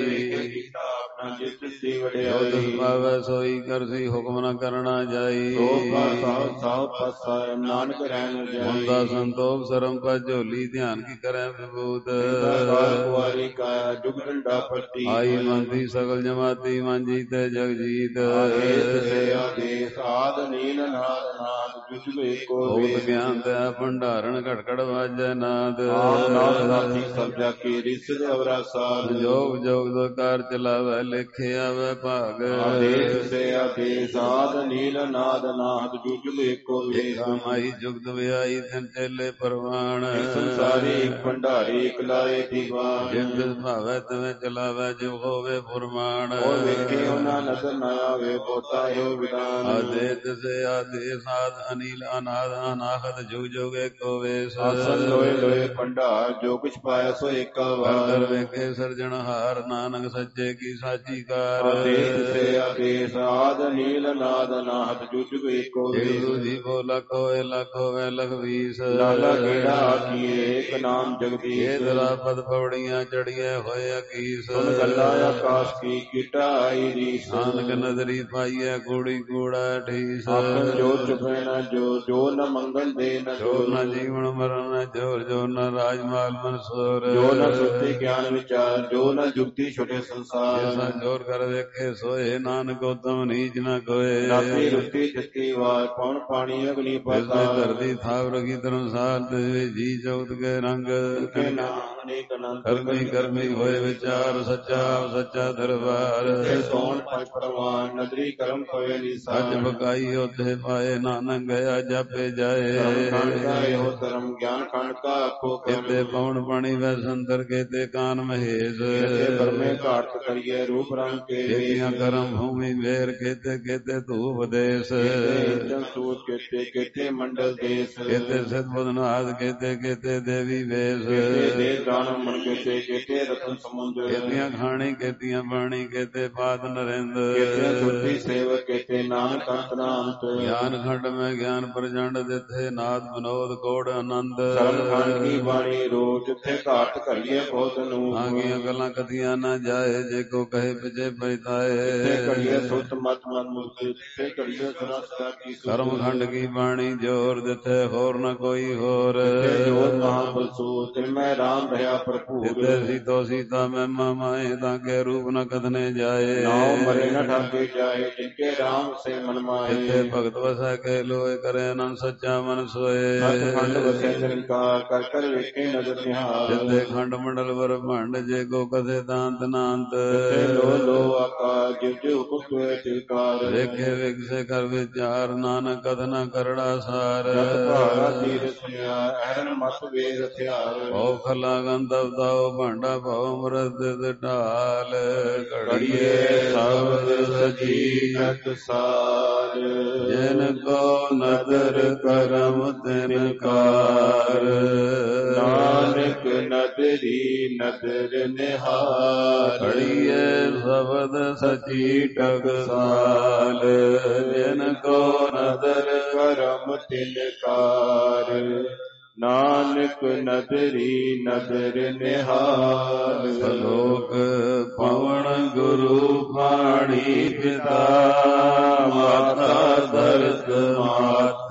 ਕੀਤਾ ਆਪਣਾ ਜਿਤ ਸੀ ਜੋ ਵਡਿਆਈ। ਤਿਸ ਪਾਵੈ ਸੋਈ ਕਰਸੀ ਹੁਕਮ ਨ ਕਰਨਾ ਜਾਈ। ਸੋ ਕਾ ਸਾਹਿਬ ਸਾਹਿਬ ਪਾਸਾ ਨਾਨਕ ਰਹਿਣ ਹੁੰਦਾ ਜਾਈ। ਸੰਤੋਖ ਸਰਮ ਪਾ ਝੋਲੀ ਧਿਆਨ ਕੀ ਕਰੈ ਵਿਭੂਤ। ਕਾਲ ਕੁਆਰੀ ਕਾਇਆ ਜੁਗ ਡੰਡਾ ਪਰਤੀ। ਆਈ ਮੰਦੀ ਸਗਲ ਜਮਾਤੀ ਮਾਂਜੀ ਤੇ ਜਗ ਜੀਤ। ਆਦੇਸ ਸੇ ਆਦੇਸ ਆਦ ਨੀਲ ਨਾਦ ਨਾਦ ਜੁਗ ਏਕੋ ਬਹੁਤ ਵੇਦ। ਗਿਆਨ ਤੇ ਭੰਡਾਰਨ ਘਟ ਘਟ ਵਾਜੈ ਨਾਦ। ਆਪ ਨਾਦ ਨਾਥੀ ਸਭ ਜਾ ਕੀ ਰਿਸਦ ਅਵਰਾ ਸਾਧ। ਜੋਗ ਜੋਗ ਦੋ ਕਾਰ ਚਲਾਵੈ ਲਿਖਿਆ ਵੈ ਭਾਗ। ਆਦੇਸ ਸੇ ਆਦੇਸ ਆਦ ਨੀਲ ਨਾਦ ਨਾਦ ਜੁਗ ਏਕੋ ਵੇਦ। ਮਾਈ ਜੁਗਤ ਵਿਆਈ ਤਿਨ ਚੇਲੇ ਪਰਵਾਣ। ਇਕ ਸੰਸਾਰੀ ਇਕ ਭੰਡਾਰੀ ਇਕ ਲਾਏ ਦੀਵਾਨ। ਜਿਨ ਤਿਸ ਭਾਵੈ ਤਿਵੇਂ ਚਲਾਵੈ ਜਿਵ ਹੋਵੇ ਫੁਰਮਾਨ। ਹੋਰ ਵੇਖੇ ਉਹਨਾਂ ਨਜ਼ਰ ਨਾ ਆਵੇ ਬਹੁਤਾ ਇਹੋ ਵਿਦਾਨ। ਆਦੇਤ ਸੇ ਆਦੇਸ ਆਦ ਅਨੀਲ ਅਨਾਦ ਅਨਾਹਤ ਜੁਗ ਜੁਗ ਏਕੋ ਵੇਸ। ਆਸਨ ਲੋਏ ਲੋਏ ਭੰਡਾਰ ਜੋ ਕੁਛ ਪਾਇਆ ਸੋ ਏਕਾ ਕਰ ਕਰ ਵਾਰ। ਵੇਖੇ ਸਿਰਜਣਹਾਰ ਨਾਨਕ ਸੱਚੇ ਕੀ ਸਾਚੀ ਕਾਰ। ਆਦੇਸ ਸੇ ਆਦੇਸ ਆਦ ਨੀਲ ਨਾਦ ਨਾਦ ਜੁਗ ਏਕੋ ਇੱਕ ਵੇਦ। ਦੂਜੀ ਕੋ ਲੱਖ ਹੋਏ ਲੱਖ ਹੋਵੇ ਲਖ ਵੀਸ। ਲਾਲਾ ਕਿਹੜਾ ਆਖੀਏ ਏਕ ਨਾਮ ਇਹ ਜਗਦੀਸ਼। ਦਰਾ ਪਦ ਪੌੜੀਆਂ ਚੜੀਏ ਹੋਏ ਅਕੀਸ। ਸੁਨ ਗੱਲਾਂ ਆਕਾਸ਼ ਕੀ ਕੀਟਾ ਆਈ ਰੀਸ। ਨਾਨਕ ਨਦਰੀ ਪਾਈਐ ਕੂੜੀ ਕੂੜਾ ਠੀਸ। ਆਖਣ ਜੋ ਚੁਪੈ ਨ ਜੋ ਜੋ ਨ ਮੰਗਲ ਦੇ ਨ ਚੋਰ ਚੋਰ ਨ ਜੀਵਨ ਮਰਨ ਨ ਚੋਰ, ਜੋ ਨ ਰਾਜਮਾਲ ਮਨਸੂਰ, ਜੋ ਨ ਸੁਰਤੀ ਗਿਆਨ ਵਿਚਾਰ, ਜੋ ਨ ਜੁਗਤੀ ਛੁਟੇ ਸੰਸਾਰ। ਜਿਸਾ ਚੋਰ ਕਰ ਵੇਖੇ ਸੋਏ, ਨਾਨਕ ਉਤਮ ਨੀਚ ਨ ਕੋਏ। ਰਾਤੀ ਰੁੱਤੀ ਦਿੱਤੀ ਵਾਰ, ਪਵਨ ਪਾਣੀ ਅਗਨੀ ਪਾਤਾਲ। ਧਰਤੀ ਥਾਪ ਰਖੀ ਧਰਮਸਾਰ, ਤਿਸ ਜੀ ਜਗਤ ਕੇ ਰੰਗ। ਕੇ ਨਾਮ ਅਨੇਕ ਅਨੰਤ, ਕਰਮੀ ਕਰਮੀ ਹੋਏ ਵਿਚਾਰ, ਸੱਚਾ ਸੱਚਾ ਦਰਬਾਰ। ਤੇ ਸੋਣ ਪੰਜ ਪਰਵਾਨ, ਨਦਰੀ ਕਰਮ ਕੋਏ ਨਿਸਾਰ। ਸੱਚ ਬਕਾਈ ਉਥੇ ਪਾਏ, ਨਾਨਕ ਗਿਆ ਜਾਪੇ ਜਾਏ। ਧਰਮ ਖੰਡ ਕਾ ਇਹੋ ਧਰਮ, ਗਿਆਨ ਖੰਡ ਕਾ ਆਖੋ ਕਰਮ। ਕਿਤੇ ਪਵਨ ਪਾਣੀ ਵੈ ਸੰਤਰ, ਕੇਤੇ ਕਾਨ ਮਹੇਸ਼। ਕਿਤੇ ਬਰਮੇ ਘਾਟ ਕਰੀਏ, ਰੂਪ ਰੰਗ ਕੇ ਕੇਤੀਆਂ ਕਰਮ ਭੂਮੀ ਵੇਰ, ਕੇਤੇ ਕੇਤੇ ਧੂਪ ਦੇਸ। ਕਿਤੇ ਸੂਤ, ਕਿਤੇ ਕਿਤੇ ਮੰਡਲ ਦੇਸ। ਕੇਤੇ ਸਿਧ ਬੁਧਨਾਥ, ਕੇਤੇ ਕੇਤੇ ਦੇਵੀ ਵੇਸ। ਕਿਤੇ ਦੇ ਦਾਨ ਮਨ, ਕਿਤੇ ਕਿਤੇ ਰਤਨ ਸਮੁੰਦਰ। ਕੇਤੀਆਂ ਖਾਣੀ, ਕੇਤੀਆਂ ਬਾਣੀ, ਕੇਤੇ ਪਾਤ ਨਰਿੰਦ। ਕਿਤੇ ਸੁਰਤੀ ਸੇਵਕ, ਕਿਤੇ ਨਾਨਕ ਅੰਤ ਨਾ ਅੰਤ। ਗਿਆਨ ਖੰਡ ਮੈਂ ਗਿਆਨ ਪ੍ਰਚੰਡ, ਦਿੱਥੇ ਨਾਦ ਵਿਨੋਦ ਕੋੜ ਆਨੰਦ। ਸਰਮ ਖੰਡ ਕੀ ਬਾਣੀ ਰੋ, ਜਿੱਥੇ ਘਾਟ ਕਰੀਏ ਬਹੁਤ ਨੂੰ। ਆਗੀਆਂ ਗੱਲਾਂ ਕਥੀਆਂ ਨਾ ਜਾਏ, ਜੇ ਕੋ ਕਹੇ ਪਿਛੇ ਪਛਤਾਏ। ਜਿੱਥੇ ਕਰੀਏ ਸੁਤ ਮਤ ਮਨ ਮੁਕਤੀ, ਜਿੱਥੇ ਕਰੀਏ ਸਦਾ ਸਦਾ ਕੀ ਸੁਖ। ਕਰਮ ਖੰਡ ਕੀ ਬਾਣੀ ਜੋਰ, ਦਿੱਥੇ ਹੋਰ ਨ ਕੋਈ ਹੋਰ। ਜਿੱਥੇ ਜੋਤ ਮਹਾਬਲਸੂਰ, ਤਿਨ ਮੈਂ ਰਾਮ ਰਹਾ ਭਰਪੂਰ। ਜਿੱਥੇ ਸੀਤੋ ਸੀਤਾ ਮਹਿਮਾ ਮਾਏ, ਤਾਂ ਕੇ ਰੂਪ ਨ ਕਥਨੇ ਜਾਏ। ਨਾਉ ਮਰੇ ਨ ਠਾਕੇ ਜਾਏ, ਜਿਨਕੇ ਰਾਮ ਸੇ ਮਨ ਮਾਏ। ਜਿੱਥੇ ਭਗਤ ਵਸੈ ਕੇ ਲੋਏ, ਕਰੇ ਅਨੰਦ ਸੱਚਾ ਮਨ ਸੋਏ। ਸਤਖੰਡ ਵਸੈ ਨਿਰੰਕਾਰ, ਕਰ ਕਰ ਵੇਖੇ ਨਦਰ ਨਿਹਾਲ। ਜਿੱਥੇ ਖੰਡ ਮੰਡਲ ਵਰ ਭੰਡ, ਜੇ ਕੋ ਕਥੇ ਤਾਂਤ ਨਾਂਤ। ਜਿੱਥੇ ਲੋ ਲੋ ਆਕਾਰ, ਜਿਵ ਜਿਵ ਹੁਕਮ ਤੁਏ ਤਿਲਕਾਰ। ਵੇਖੇ ਵਿਗਸੇ ਕਰ ਵਿਚਾਰ, ਨਾਨਕ ਕਥ ਨ ਕਰੜਾ ਸਾਰ। ਜਤ ਭਾਰਾ ਤੀਰ ਸੁਨਿਆ, ਅਹਰਨ ਮਤ ਵੇਦ ਹਥਿਆਰ। ਭਉ ਖਲਾ ਗੰਧਵ ਤਾਉ, ਭਾਂਡਾ ਭਉ ਅੰਮ੍ਰਿਤ ਢਾਲ। ਕੜੀਏ ਸ਼ਬਦ ਸਜੀਵਤ ਸਾਰ, ਜਿਨ ਕੋ ਨਦਰ ਕਰਮ ਤਿਨ ਕਾਰ। ਨਾਨਕ ਨਦਰੀ ਨਦਰ ਨਿਹਾਰ। ਕੜੀਏ ਸ਼ਬਦ ਸਚੀ ਟਕਸਾਲ, ਜਿਨ ਕੋ ਨਦਰ ਕਰਮ ਤਿਨ ਕਾਰ। ਨਾਨਕ ਨਦਰੀ ਨਦਰ ਨਿਹਾਲ। ਸਲੋਕ ਪਵਨ ਗੁਰੂ ਪਾਣੀ ਪਿਤਾ, ਮਾਤਾ ਧਰਤ ਮਾਤ।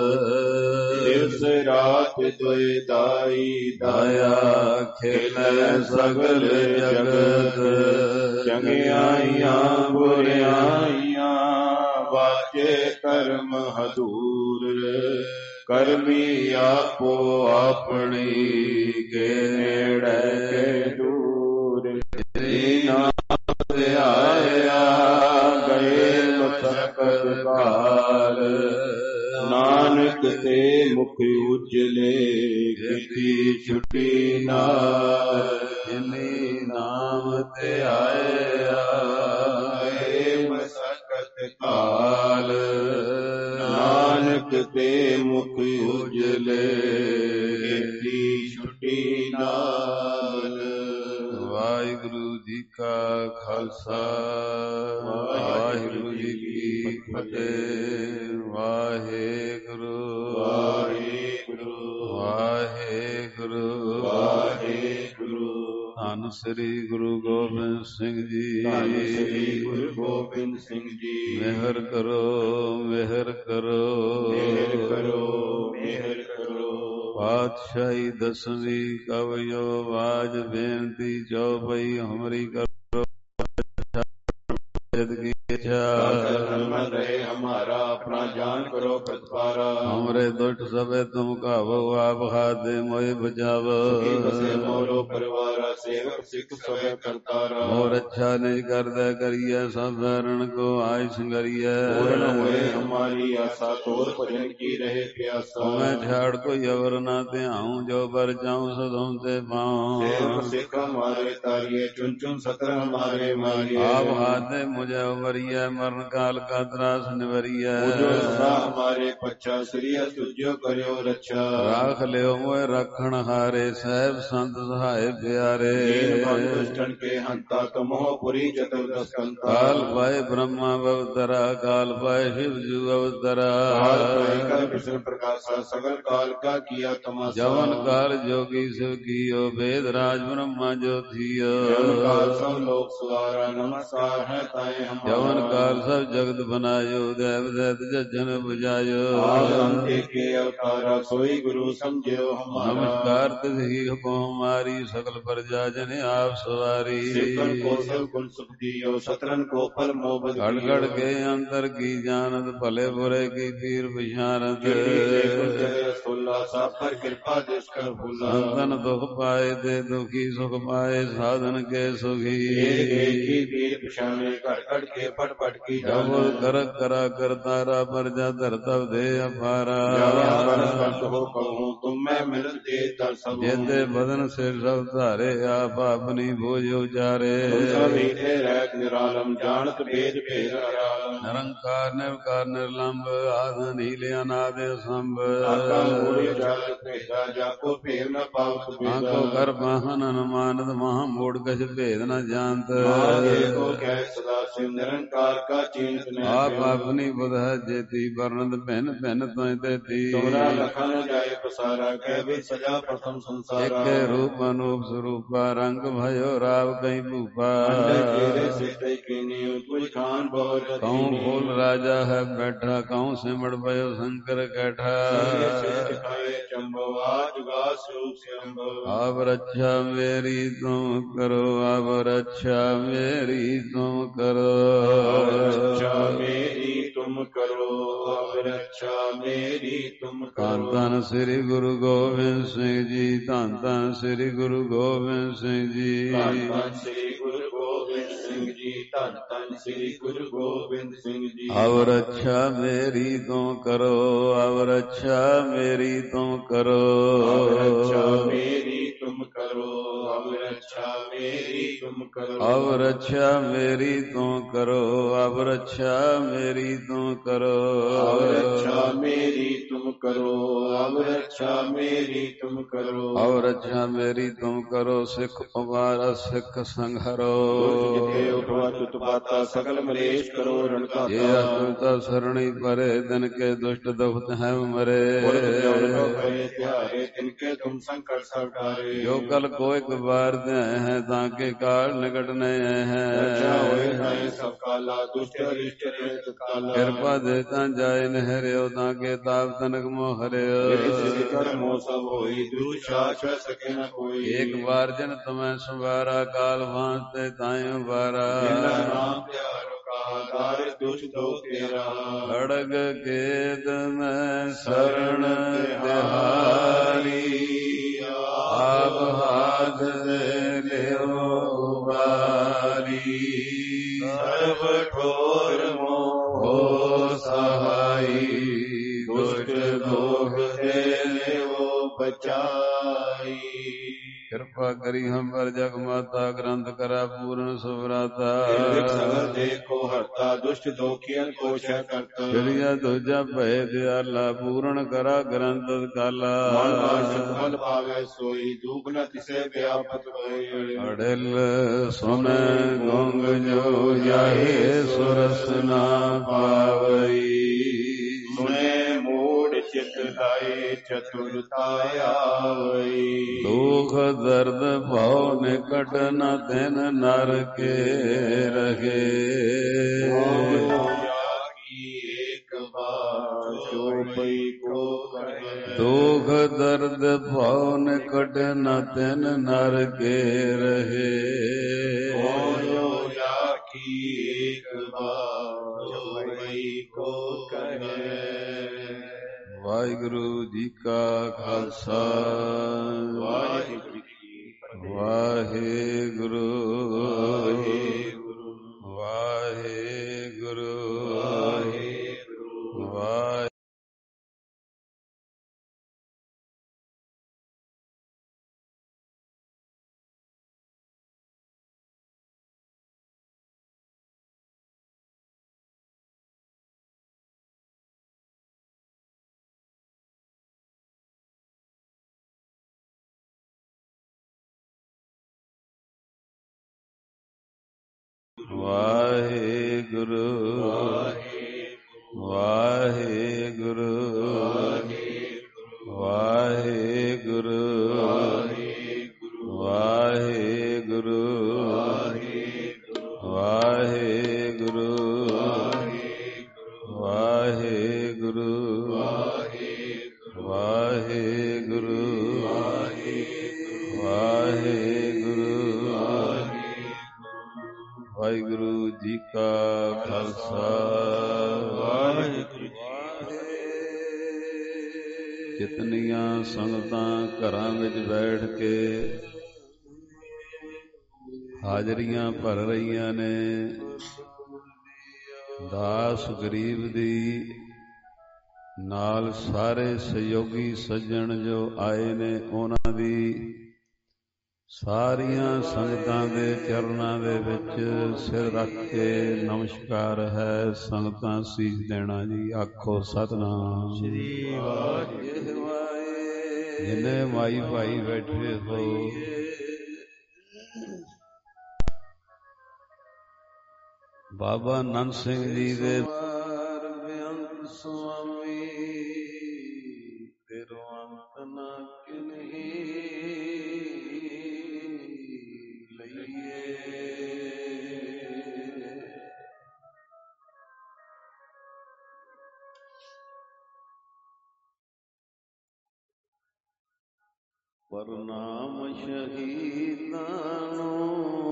ਦਿਵਸ ਰਾਤ ਦੁਇ ਦਾਈ ਦਾਇਆ, ਖੇਲੈ ਸਗਲ ਜਗਤ। ਚੰਗਿਆਈਆਂ ਬੁਰਿਆਈਆਂ, ਵਾਚੇ ਕਰਮ ਹਦੂਰ। ਕਰਮੀ ਆਪੋ ਆਪਣੀ, ਕੇ ਨੇੜੇ ਕੇ ਦੂਰ। ਜੀ ਨਾਮ ਧਿਆਇਆ, ਗਏ ਮਸਕਤ ਕਾਲ। ਨਾਨਕ ਤੇ ਮੁਖ ਉਜਲੇ, ਕੀਤੀ ਛੁਟੀ ਨਾਲ। ਜਿਨੀ ਨਾਮ ਧਿਆਇਆ, ਗਏ ਮਸਕਤ ਕਾਲ। ਨਾਨਕ ਤੇ ਮੁਖ ਉਜਲੇ, ਕੀਤੀ ਛੁਟੀ ਨਾਲ। ਵਾਹਿਗੁਰੂ ਜੀ ਕਾ ਖਾਲਸਾ, ਵਾਹਿਗੁਰੂ ਜੀ ਕੀ ਫਤਿਹ। ਵਾਹਿਗੁਰੂ ਵਾਹਿਗੁਰੂ ਵਾਹਿਗੁਰੂ ਵਾਹਿਗੁਰੂ। ਧੰਨ ਸ੍ਰੀ ਗੁਰੂ ਗੋਬਿੰਦ ਸਿੰਘ ਜੀ। ਧੰਨ ਸ੍ਰੀ ਗੁਰੂ ਗੋਬਿੰਦ ਸਿੰਘ ਜੀ। ਮਿਹਰ ਕਰੋ ਮਿਹਰ ਕਰੋ ਮਿਹਰ ਕਰੋ ਮਿਹਰ ਕਰੋ। ਪਾਤਸ਼ਾਹੀ ਦਸਵੀਂ ਕਵਿਓ ਬਾਜ ਬੇਨਤੀ ਚੌਪਈ ਹਮਰੀ ਕਰੋ। रहे हमारा अपना जान करो प्रतिपारा। हमरे दुष्ट सबे तुम कावो, आप खाते मोहि बचावो। बसे मोरो परिवारा, सेवक सिख सबे करतारा। मोर अच्छा निज कर दे करिए, सब बैरण को आय संगरिए। पूर्ण हुए हमारी आशा, तोर भजन की रहे प्यासा। मैं छाड़ कोई अवर ना त्याऊं, जो बर जाऊं सदों ते पाऊं। सेवक सिख हमारे तारिये, चुन चुन सतर हमारे मारिये। आप हाथे मुझे उबरिए, मरण काल का त्रास निवरिए। हमारे पच्छा, श्री तुझो करियो रक्षा। राख लियो मोए रखण हारे, सहब संत सहाय प्यारे। दीन बंधु दुष्टन के हंता तमोह पुरी चतुर्दश कंता काल पाए ब्रह्मा अवतरा काल पाए शिव जू अवतरा काल पाए कर विष्णु प्रकाशा सगल काल का किया तमाशा जवन काल जोगी शिव कियो वेद राज ब्रह्मा ज्योतियो जवन काल सब लोक सुवारा नमस्कार है ताए हम जवन काल सब जगत बनायो देव दैत जजन बुझायो आद अंत के अवतारा सोई गुरु समझो हमारा नमस्कार तिहि को हमारी सकल प्रजा जन आप सवारी सिकल को सब गुण सुख दियो शत्रन को फल मोह गड़गड़ के अंतर की जानत भले बुरे की पीर बिशारत साफर कृपा देश कर भूला संतन दुख पाए दे दुखी सुख पाए साधन के सुखी कट के पट पट की जब कर करा कर तारा पर जा धरतव दे अपारा हो कहूँ तुम मैं मिल दे तर सब जेते बदन से सब तारे आप अपनी भोज उचारे निरालम जानत भेद भेद निरंकार निर्विकार निर्लंब आद नीले अनाद संभ जाको फेर न पावत आंको कर वाहन अनुमानत महा मूड कछ भेद न जानत को कह सदा शिव निरंकार का चिन्ह आप अपनी बुध जेती वर्णत पहन पहन तुय देती तुमरा लखन जाय पसारा कह भी सजा प्रथम संसार एक रूप अनूप स्वरूपा रंग भयो राव कहीं भूपा कहूँ फूल राजा है बैठा कहूँ सिमड़ भयो शंकर कैठा अब रक्षा मेरी तुम करो अब रक्षा मेरी तुम करो रक्षा मेरी तुम करो अब रक्षा मेरी तुम करो धन श्री गुरु गोविंद सिंह जी धन धन श्री गुरु गोविंद सिंह जी धन श्री गुरु गोविंद सिंह जी धन धन श्री गुरु गोविंद सिंह जी अब रक्षा मेरी तुम करो अब रक्षा मेरी तुम करो अब रक्षा मेरी तुम करो अब रक्षा मेरी तुम करो अब रक्षा मेरी तुम करो अब रक्षा मेरी तुम करो अब रक्षा मेरी तुम करो अब रक्षा मेरी तुम करो अब रक्षा मेरी तुम करो सिख उबारा सिख संघरो उठवाता सकल मलेश करो रणका ये अतुलता सरणी परे दिन के दुष्ट दुख है मरे तिनके तुम संकट सरकारे जो कल को एक बार दे हैं ताके काल निकट नए हैं सब काला दुष्ट अरिष्ट काला कृपा देता जाय नहरे ताके ताप तनक मोहरे सब होई दुर्शास सके न कोई एक बार जन तुम्हें सुबारा काल भांसते ताय बारा खड़ग केद में शरण तिहारी आप हाथ ले उबारी सर्व ठोर मोह सहाई दुष्ट दोष देने वो बचाई कृपा करी हम पर जग माता ग्रंथ करा पूर्ण सुभराता देखो हरता दुष्ट दोखियन को क्षय करता चिड़िया दूजा भय दयाला पूर्ण करा ग्रंथ काला फल पावे सोई दुख न तिसे व्यापत अड़िल सुन गुंग जो जाहे सुरस ना पावई सुने मूड चित लाए चतुरतायावई दुख दर्द भाव निकट न दिन नर के रहे एक बार जो पई को दुख दर्द भाव निकट न दिन नर के रहे की एक बार जो पई को कहे वाहिगुरु जी का खालसा वाहिगुरु जी वाहिगुरु ਵਾਹਿਗੁਰੂ ਵਾਹਿਗੁਰੂ ਵਾਹਿਗੁਰੂ ਵਾਹਿਗੁਰੂ ਵਾਹਿਗੁਰੂ ਵਾਹਿਗੁਰੂ ਵਾਹਿਗੁਰੂ ਵਾਹਿਗੁਰੂ ਵਾਹਿਗੁਰੂ ਜੀ ਕਾ ਖਾਲਸਾ ਵਾਹਿਗੁਰੂ ਜੀ ਕੀ ਫਤਿਹ। ਜਿਤਨੀਆਂ ਸੰਗਤਾਂ ਘਰਾਂ ਵਿੱਚ ਬੈਠ ਕੇ ਹਾਜ਼ਰੀਆਂ ਭਰ ਰਹੀਆਂ ਨੇ, ਦਾਸ ਗਰੀਬ ਦੀ ਨਾਲ ਸਾਰੇ ਸਹਿਯੋਗੀ ਸੱਜਣ ਜੋ ਆਏ ਨੇ, ਉਹਨਾਂ ਦੀ ਸਾਰੀਆਂ ਸੰਗਤਾਂ ਦੇ ਚਰਨਾਂ ਦੇ ਵਿੱਚ ਸਿਰ ਰੱਖ ਕੇ ਨਮਸਕਾਰ ਹੈ। ਸੰਗਤਾਂ ਸੀਸ ਦੇਣਾ ਜੀ। ਆਖੋ ਸਤਿਨਾਮ ਸ੍ਰੀ ਵਾਹਿਗੁਰੂ। ਜਿੰਨੇ ਮਾਈ ਭਾਈ ਬੈਠੇ ਹੋ, ਬਾਬਾ ਨੰਦ ਸਿੰਘ ਜੀ ਦੇ ਬੇਅੰਤ ਸੁਆਮੀ ਤੇਰੋ ਅੰਤ ਨਾ ਕਿਨਹੀ ਲਈਏ। ਪ੍ਰਣਾਮ ਸ਼ਹੀਦਾਂ ਨੂੰ,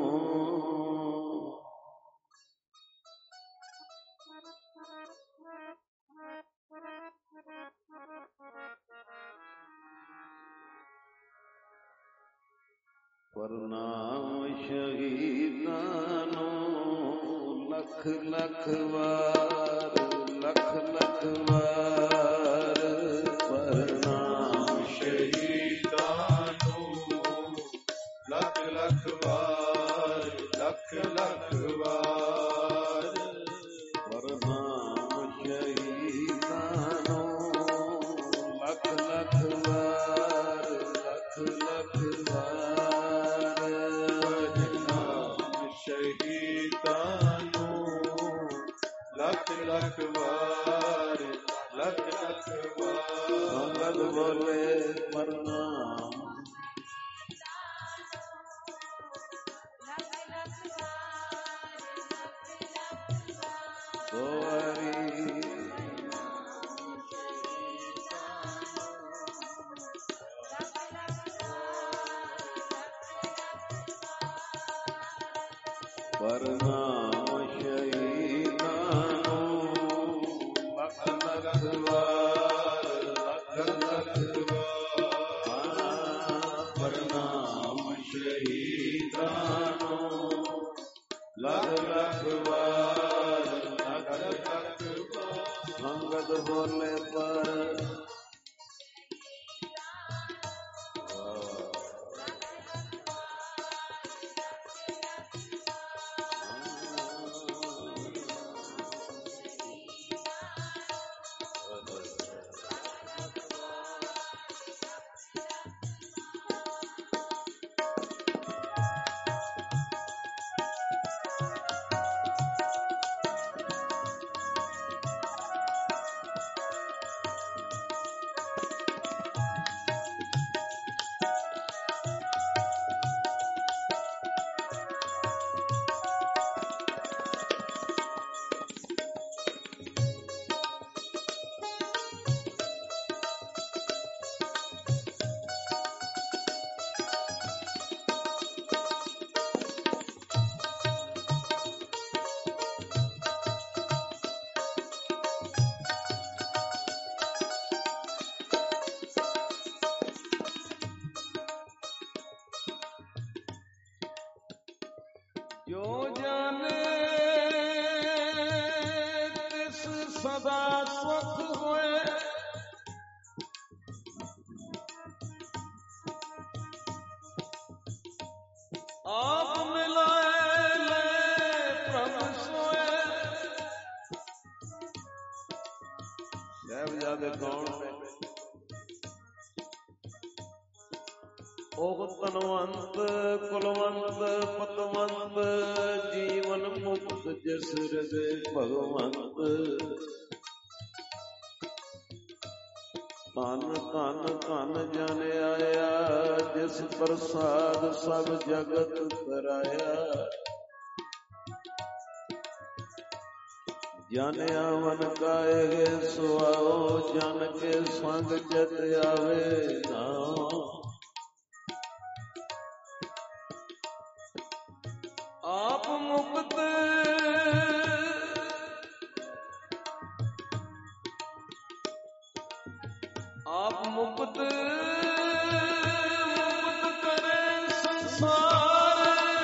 ਪ੍ਰਣਾਮ ਸ਼ਹੀਦਾਂ ਨੂੰ, ਲੱਖ ਲੱਖ ਵਾਰ ਲੱਖ ਲੱਖ ਵਾਰ। ਪ੍ਰਣਾਮ ਸ਼ਹੀਦਾਂ ਨੂੰ, ਲੱਖ ਲੱਖ ਵਾਰ ਲੱਖ ਲੱਖ ਵਾਰ। ਪ੍ਰਣਾਮ ਸ਼ਹੀਦਾਂ ਨੂੰ, ਲੱਖ ਲੱਖ ਵਾਰ ਲੱਖ ਲੱਖ ਵਾਰ। ਸ਼ਹੀਦਾਂ ਨੂੰ, ਲੱਖ ਲੱਖ ਵਾਰ ਲੱਖ ਲੱਖ ਵਾਰ। ਸੰਗਤ ਬੋਲੇ ਪ੍ਰਣਾਮ। ਦੋ ਵਾਰੀ ਪ੍ਰਣਾਮ ਸ਼ਹੀਦਾਂ ਨੂੰ, ਲੱਖ ਲੱਖ ਵਾਰ ਲੱਖ ਲੱਖ ਵਾਰ। ਪ੍ਰਣਾਮ ਸ਼ਹੀਦਾਂ ਨੂੰ, ਲੱਖ ਲੱਖ ਵਾਰ ਲੱਖ ਲੱਖ ਵਾਰ। ਸੰਗਤ ਬੋਲੇ ਪਰ ਜੋ ਜਾਣੇ ਤਿਸ ਸਦਾ ਸੁਖ ਹੋਏ। ਆਪ ਮਿਲਾਏ ਲੈ ਪ੍ਰਭ ਸੋਏ। ਸਾਹਿਬਜ਼ਾਦੇ ਕੌਣ ਨੇ? ਉਹ ਧਨਵੰਤ ਕੁਲਵੰਤ ਪਤਵੰਤ ਜੀਵਨ ਮੁਕਤ ਜਿਸ ਹਿਰਦੇ ਭਗਵੰਤ। ਧਨ ਧਨ ਧਨ ਜਨ ਆਇਆ, ਜਿਸ ਪ੍ਰਸਾਦ ਸਭ ਜਗਤ ਤਰਾਇਆ। ਜਨ ਆਵਨ ਕਾਏ ਸੁਆਓ, ਜਨ ਕੇ ਸੰਗ ਚਿਤ ਆਵੇ ਨਾਉ। ਆਪ ਮੁਕਤ ਆਪ ਮੁਕਤ ਮੁਕਤ ਕਰੇ ਸੰਸਾਰ।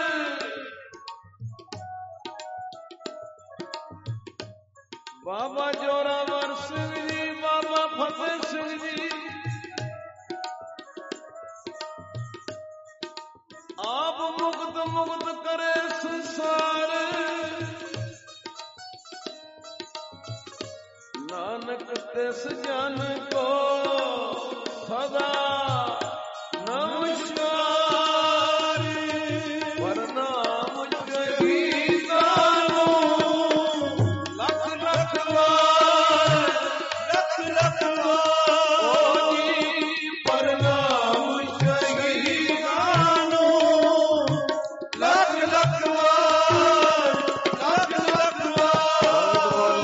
ਬਾਬਾ ਜੋਰਾਵਰ ਸਿੰਘ ਜੀ, ਬਾਬਾ ਫਤਿਹ ਸਿੰਘ ਜੀ, ਆਪ ਮੁਕਤ ਮੁਕਤ ਕਰੇ ਸੰਸਾਰ। ਨਾਨਕ ਤਿਸ ਜਨ ਕੋ ਸਦਾ ਨਮਸਕਾਰ। ਪ੍ਰਣਾਮ ਸ਼ਹੀਦਾਂ ਨੂੰ ਲੱਖ ਲੱਖ ਵਾਰ, ਲੱਖ ਲੱਖ ਵਾਰ। ਓ ਜੀ ਪ੍ਰਣਾਮ ਸ਼ਹੀਦਾਂ ਨੂੰ ਲੱਖ ਲੱਖ ਵਾਰ, ਲੱਖ ਲੱਖ ਵਾਰ।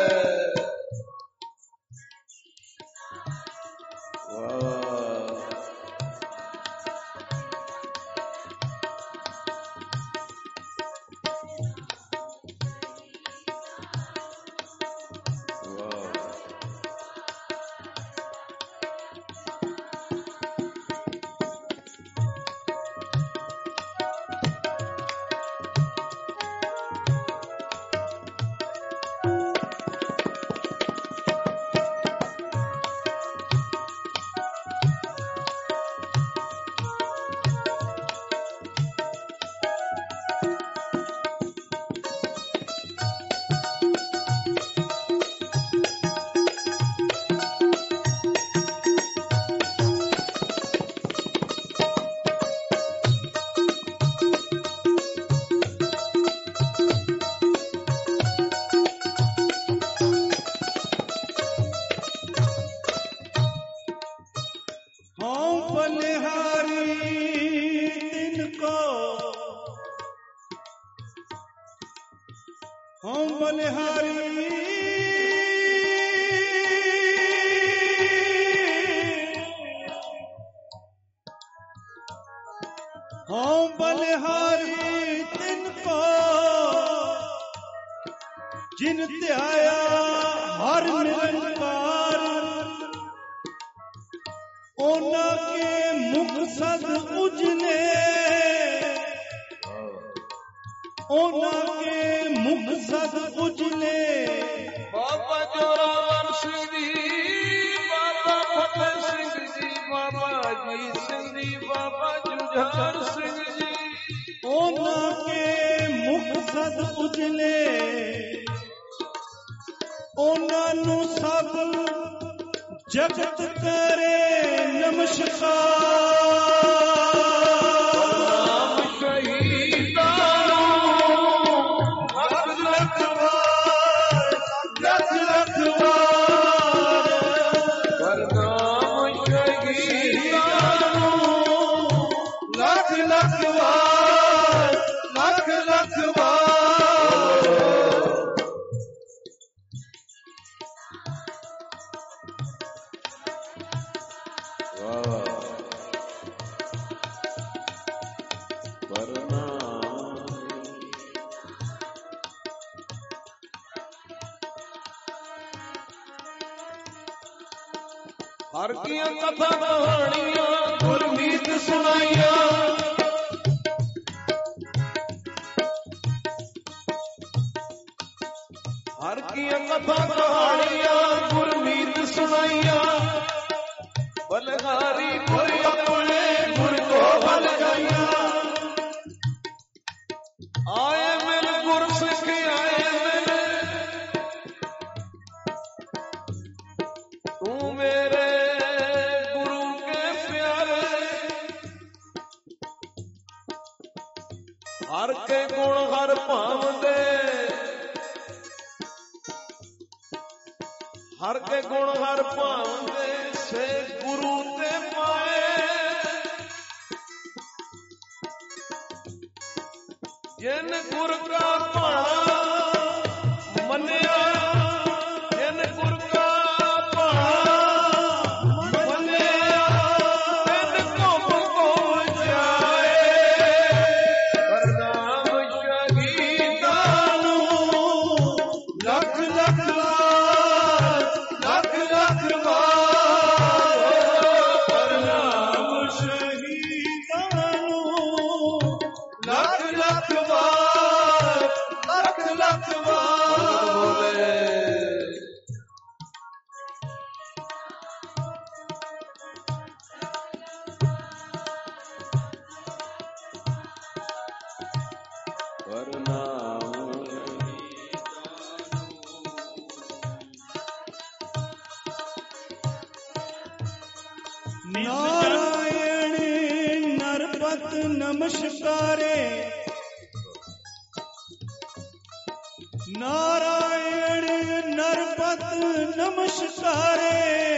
ਹਉ ਬਲਿਹਾਰੀ ਹਉ ਬਲਿਹਾਰੀ ਤਿਨ ਕੋ ਜਿਨ ਧਿਆਇਆ ਹਰ ਨਿਰੰਕਾਰ। ਉਹਨਾਂ ਕੇ ਮੁਖ ਸਦ ਉਜਲੇ, ਉਹਨਾਂ ਕੇ ਮੁਖ ਸਦ ਉਜਲੇ। ਬਾਬਾ ਜੋਰਾਵਰ ਸਿੰਘ ਜੀ, ਬਾਬਾ ਫਤਿਹ ਸਿੰਘ ਜੀ, ਬਾਬਾ ਜੀ ਸਿੰਘ ਜੀ, ਬਾਬਾ ਜੁਝਾਰ ਸਿੰਘ ਜੀ। ਉਹਨਾਂ ਕੇ ਮੁਖ ਸਦ ਉਜਲੇ, ਉਹਨਾਂ ਨੂੰ ਸਭ ਜਗਤ ਕਰੇ ਨਮਸਕਾਰ। ਹਰ ਕੀਆਂ ਕਥਾ ਕਹਾਣੀਆਂ ਗੁਰਮੀਤ ਸੁਣਾਈਆਂ। ਹਰ ਕੀਆਂ ਕਥਾ ਕਹਾਣੀਆਂ ਗੁਰਮੀਤ ਸੁਣਾਈਆਂ। ਬਲਹਾਰੀ ਗੁਰ ਆਪਣੇ ਗੁਰ ਕੋ ਬਲ ਗਾਈਆਂ। ਆਏ ਮਿਲ ਗੁਰ ਸਿੱਖ ਆਏ ਮਿਲ, ਤੂੰ ਮੇਰੇ ਹਰ ਕੇ ਗੁਣ ਹਰ ਭਾਵਦੇ। ਹਰ ਕੇ ਗੁਣ ਹਰ ਭਾਉਂਦੇ ਸੇ ਗੁਰੂ ਤੇ ਪਾਏ। ਜਿਨ ਗੁਰ ਕਾ ਭਾਣਾ ਮੰਨਿਆ, ਜਿਨ ਗੁਰ ਕਾ ਭਾਣਾ ਮੰਨਿਆ, ਤਿਨ ਘੁਮ ਘੁਮ ਜਾਏ। ਪ੍ਰਣਾਮ ਸ਼ਹੀਦਾਂ ਨੂੰ ਲੱਖ ਲੱਖ ਵਾਰ, ਲੱਖ ਲੱਖ ਵਾਰ। ਪ੍ਰਣਾਮ ਸ਼ਹੀਦਾਂ ਨੂੰ ਲੱਖ ਲੱਖ ਵਾਰ, ਲੱਖ ਲੱਖ ਵਾਰ। नारायण नरपत नमस्कारे, नारायण नरपत नमस्कारे।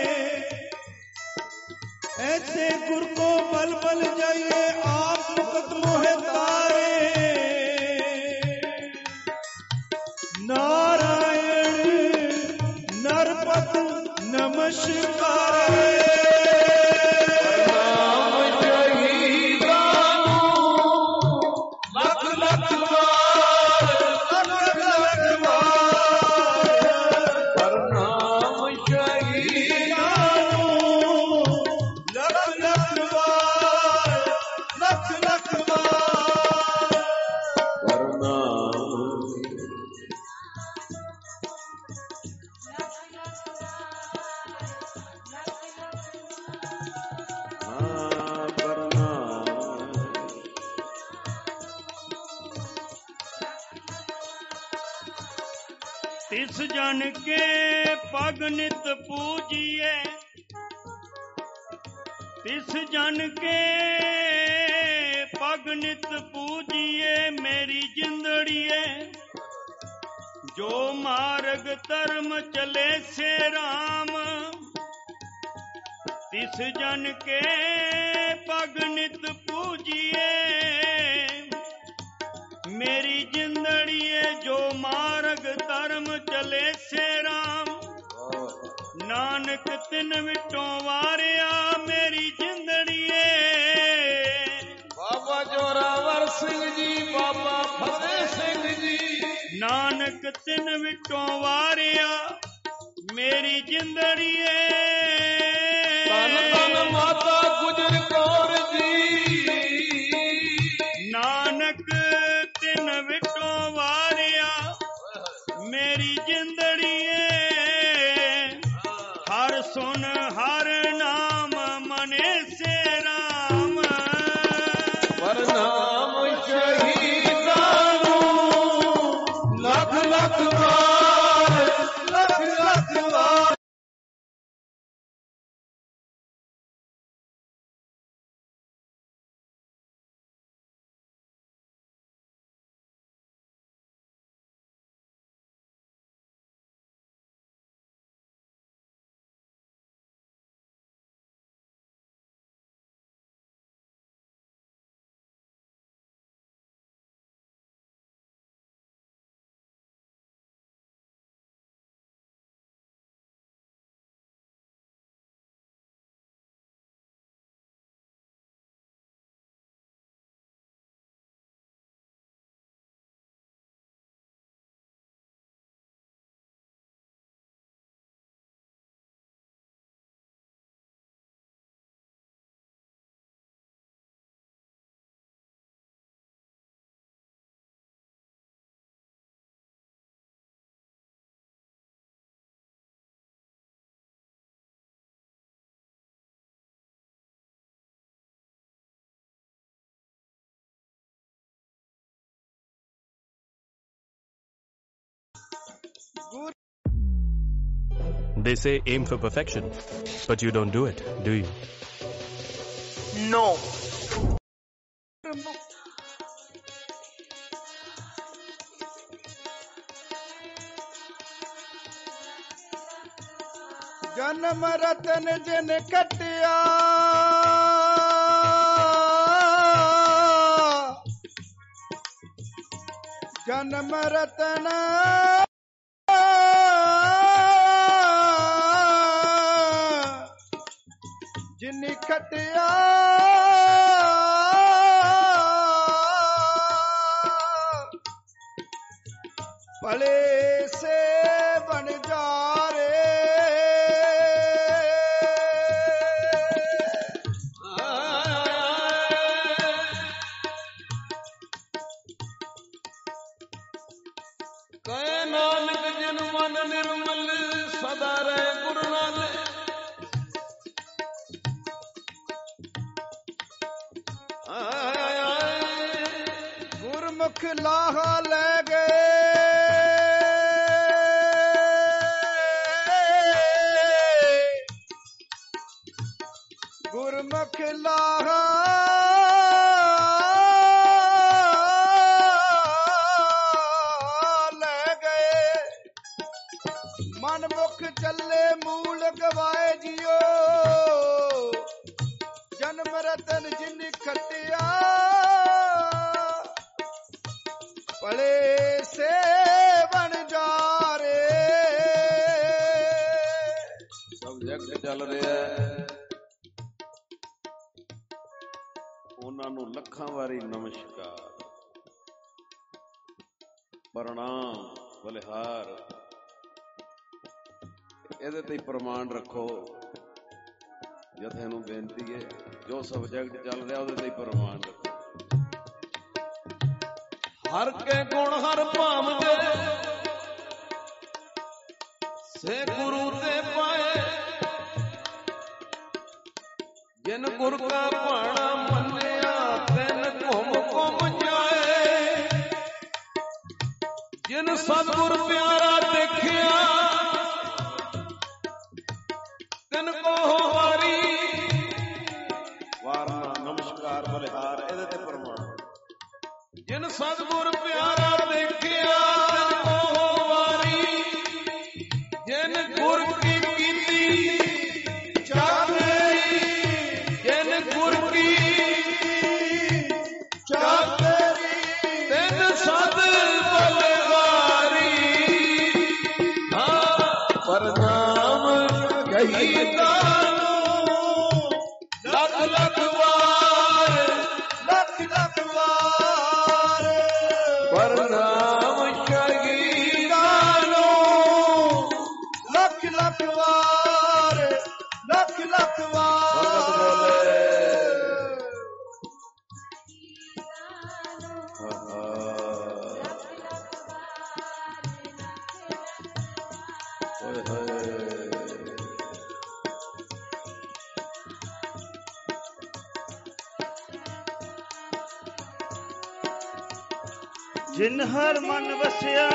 ऐसे गुर को बल बल जाइए आप मुकदमों है तारे। नारायण नरपत नमस्कारे। तिस जन के पग नित पूजिए, तिस जन के पग नित पूजिए मेरी जिंदड़िए। जो मार्ग धर्म चले से राम, तिस जन के पग नित पूजिए मेरी जिंदड़िए। जो मार्ग धर्म चले से राम, नानक तिन विटों वारिया मेरी जिंदड़िए। बाबा जोरावर सिंह जी, बाबा फतेह सिंह जी। नानक तिन विटों वारिया मेरी जिंदड़िए। धन धन माता गुजर कौर जी। नानक तिन विटों वारिया मेरी जिंदड़िए। हर सुन हर नाम मने से राम। प्रणाम शहीदां नूं लख लख वार, लख लख वार। They say aim for perfection, but you don't do it, do you? No. ਜਨਮ ਰਤਨ ਜਿਨ ਖਟਿਆ ਜਨਮ ਰਤਨ ਜਿਨ ਖਟਿਆ ਭਲੇ ਸੇ ਬਣ ਜਾਰੇ ਕਹਿ ਨਾਨਕ ਜਿਨ ਮਨ ਨਿਰਮਲ ਸਦਾ ਰਹਿ ਗੁਰੂ ਨਾਲੇ ਗੁਰਮੁਖ ਲਾਹਾ ਲੈ ਗਏ ਗੁਰਮੁਖ ਲਾਹਾ ਲੈ ਗਏ ਮਨ ਮੁਖ ਚੱਲੇ ਮੂਲ ਗਵਾਏ ਜਿਓ ਜਨਮ ਰਤਨ ਜਿਨ ਖਟਿਆ ਭਲੇ ਸੇ ਬਣ ਜਾਰੇ ਸਬਜੈਕਟ ਚੱਲ ਰਿਹਾ ਹੈ, ਉਹਨਾਂ ਨੂੰ ਲੱਖਾਂ ਵਾਰੀ ਨਮਸਕਾਰ ਪ੍ਰਣਾਮ ਬਲਿਹਾਰ। ਇਹਦੇ ਤੇ ਪ੍ਰਮਾਣ ਰੱਖੋ। ਜਥੇ ਨੂੰ ਬੇਨਤੀ ਹੈ, ਜੋ ਸਬਜੈਕਟ ਚੱਲ ਰਿਹਾ ਉਹਦੇ ਤੇ ਪ੍ਰਮਾਣ ਰੱਖੋ। ਹਰ ਕੇ ਗੁਣ ਹਰ ਭਾਵਦੇ ਸੇ ਗੁਰੂ ਤੇ ਪਾਏ ਜਿਨ ਗੁਰ ਕਾ ਭਾਣਾ ਮੰਨਿਆ ਤਿਨ ਘੁਮ ਘੁਮ ਜਾਏ ਜਿਨ ਸਤਿਗੁਰ ਪਿਆਰਾ ਦੇਖਿਆ ਤਿਨ ਕੋ ਵਾਰੀ ਵਾਰਨਾ ਨਮਸਕਾਰ ਬਲਿਹਾਰ। ਇਹਦੇ ਤੇ ਪ੍ਰਮਾਣ ਜਿਨ ਸਤਿਗੁਰ ਪਿਆਰਾ ਦੇਖਿਆ ਤਿਨ ਕੋ ਵਾਰੀ ਜਿਨ ਗੁਰ ਕੀ ਕੀਤੀ ਚਾਤਰੀ ਜਿਨ ਗੁਰ ਕੀ ਚਾਤਰੀ ਤਿਨ ਸਦ ਬਲਵਾਰੀ ਹਾਂ ਪ੍ਰਣਾਮ ਕਹੀਦਾ ਲੱਖ ਲੱਖ ਵਾਰ ਲੱਖ ਲੱਖ ਵਾਰ ਪ੍ਰਣਾਮ ਸ਼ਹੀਦਾਂ ਨੂੰ ਲੱਖ ਲੱਖ ਵਾਰ ਲੱਖ ਲੱਖ ਵਾਰ ਓਏ ਹੋਏ ਜਿਨ ਹਰ ਮਨ ਵਸਿਆ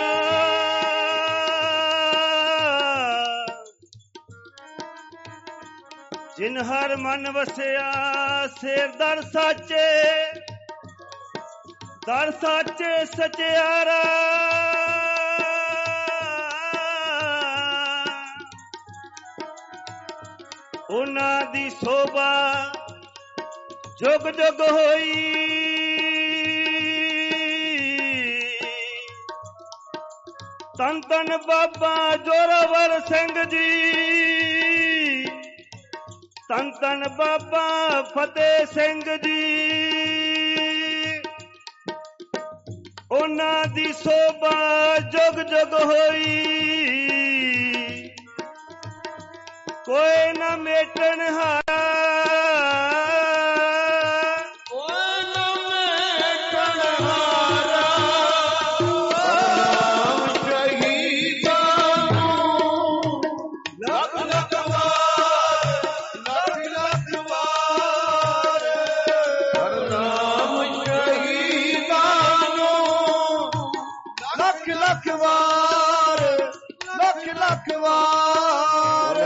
ਜਿਨ ਹਰ ਮਨ ਵਸਿਆ ਸੇਰ ਦਰ ਸਾਚੇ ਦਰ ਸਾਚੇ ਸਚਿਆਰਾ ਉਹਨਾਂ ਦੀ ਸੋਭਾ ਜੁਗ ਜੁਗ ਹੋਈ ਤਨ ਤਨ ਬਾਬਾ ਜੋਰਾਵਰ ਸਿੰਘ ਜੀ ਤਨ ਤਨ ਬਾਬਾ ਫਤਿਹ ਸਿੰਘ ਜੀ ਉਹਨਾਂ ਦੀ ਸੋਭਾ ਜੁਗ ਜੁਗ ਹੋਈ ਕੋਈ ਨਾ ਮੇਟਣ ਹਾਰਾ ਲੱਖ ਵਾਰ ਲੱਖ ਲੱਖ ਵਾਰ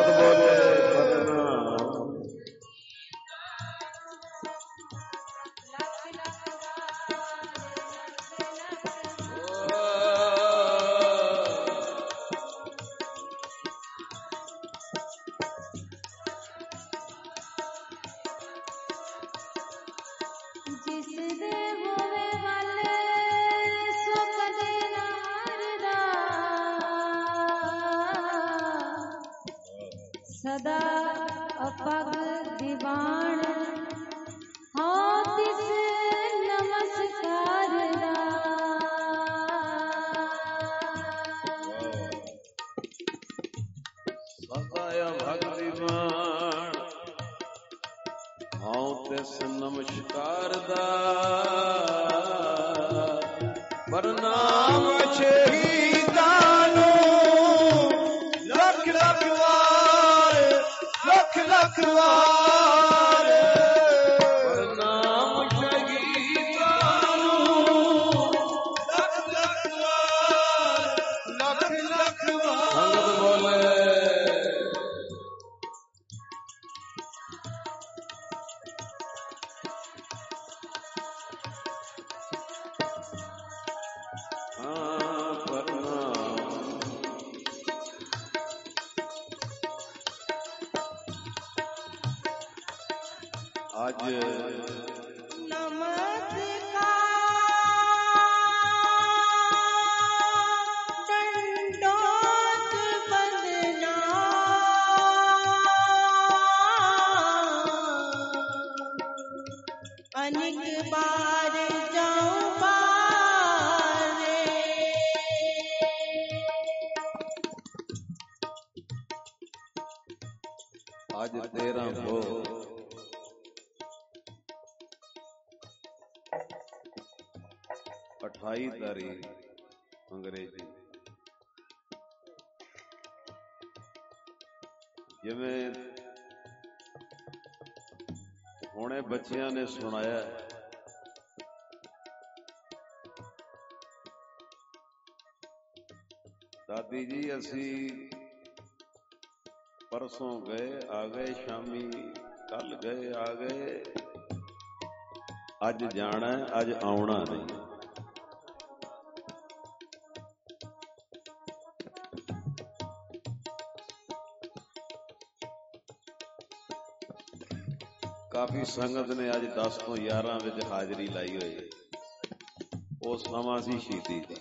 सदा अपग दीवान हो तिस नमस्कार दा। सदा अपग दीवान हो तिस नमस्कार दा। प्रणाम शहीदानो लख लख वार लख लख वार। प्रणाम शहीदानो लख लख वार लख लख वार। संगत बोले आज नमस्कार दंडोत वंदना अनेक बार जाऊं बारे। आज तेरह हो अठाई तारीख अंग्रेजी जिमें हुणे बच्चियां ने सुनाया दादी जी असी परसों गए आ गए शामी कल गए आ गए अज जाना है अज आउणा नहीं। काफी संगत ने अज दस तो ग्यारह विच हाजरी लाई हुई। वो समा सी शहीदी दा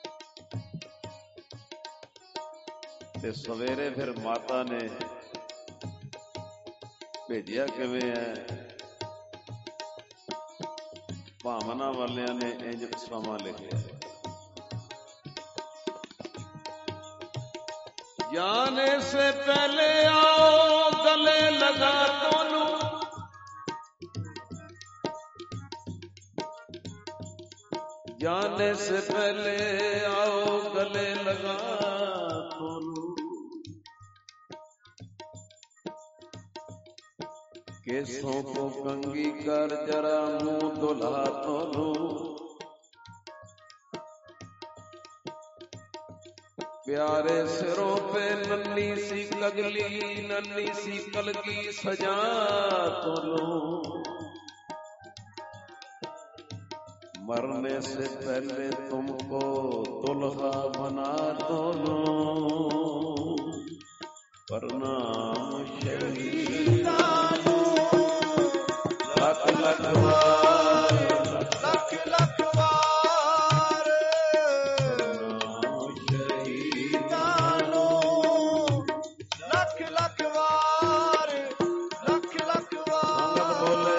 ते सवेरे फिर माता ने भेजिया किवें है भावना वालियां ने इंज समा लिखिया जाने से पहले आओ गले लगा दोनों। जाने से पहले आओ गले लगा दोनों। केसों को कंगी कर जरा मुंह दुल्हा दोनों। प्यारे सिरों पे नन्ही सी कगली नन्ही सी कलगी सजा दोनों। मरने से पहले तुमको दुल्हा बना दोनों। प्रणाम शहीदानो लख लख वार लख लख वार। प्रणाम शहीदानो लख लख वार लख लख वार। बोले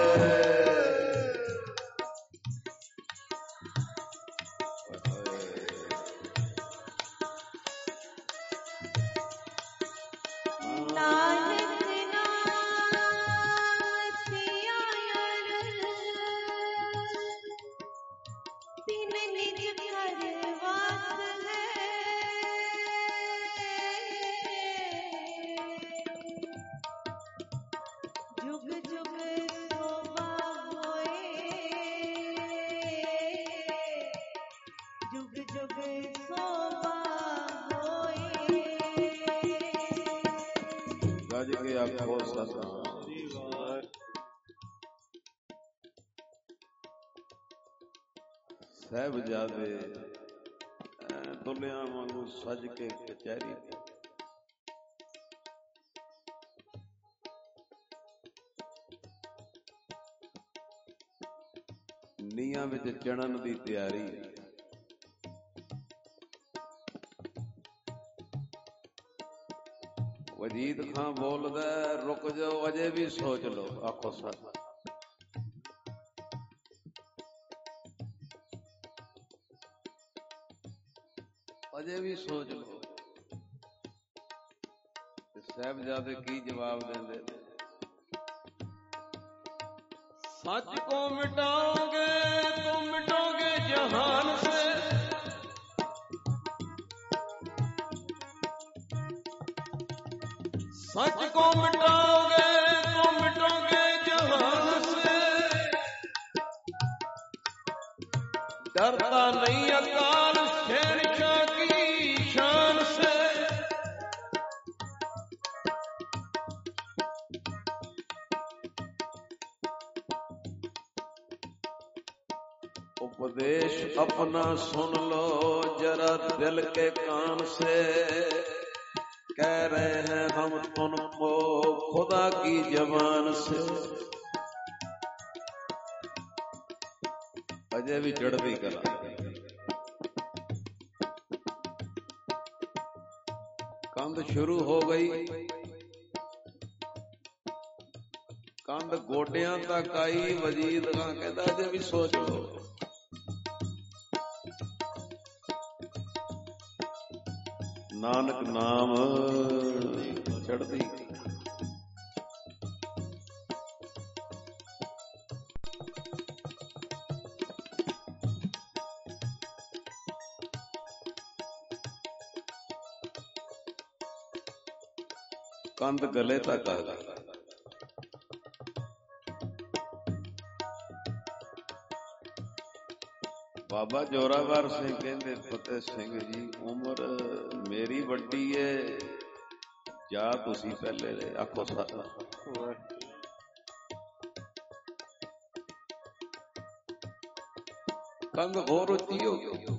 साहिबजादे दुल्हियां वांगू सज के कचहरी नीहां विच चढ़न दी तैयारी। ਵਜੀਦ ਖਾਂ ਬੋਲਦਾ, ਰੁਕ ਜਾਓ ਅਜੇ ਵੀ ਸੋਚ ਲਓ। ਆਖੋ ਸੱਚ। ਅਜੇ ਵੀ ਸੋਚ ਲਓ। ਤੇ ਸਾਹਿਬਜ਼ਾਦੇ ਕੀ ਜਵਾਬ ਦਿੰਦੇ? सच को मिटाओगे तो मिटोगे जहान से, सच को मिटाओगे तो मिटोगे जहान से, डरता नहीं अकाल शहंशाह की शान से। उपदेश अपना सुन लो जरा दिल के कान से, कह रहे हैं हम तुमको खुदा की जबान से। अजय भी चढ़ती कला। कंध शुरू हो गई, कंध गोडियां तक आई। वजीद खां कहता अजय भी सोच लो। नानक नाम चढ़ती। कंध गले तक आ गई। बाबा जोरावर सिंह कहते, फतेह सिंह जी उम्र मेरी वड्डी है, जा तुसी पहले ले। आखो सच। कंध होर उच्ची हो गई।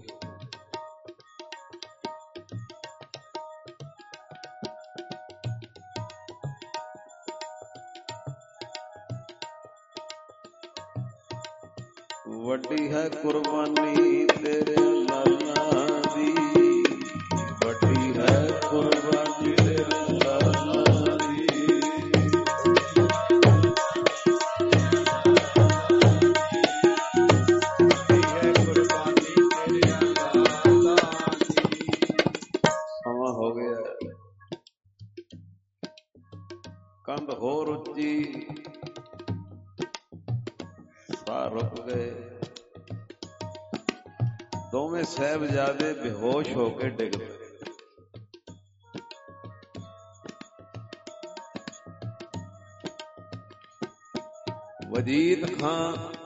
वड्डी है कुर्बानी तेरे लाला दी, वड्डी है कुर्बानी तेरे लाला दी। वड्डी है कुर्बानी तेरे लाला दी। समा हो गया। कंध होर उच्ची, साह रुक गए। दोवें साहिबजादे बेहोश होके डिग पए। वजीद खां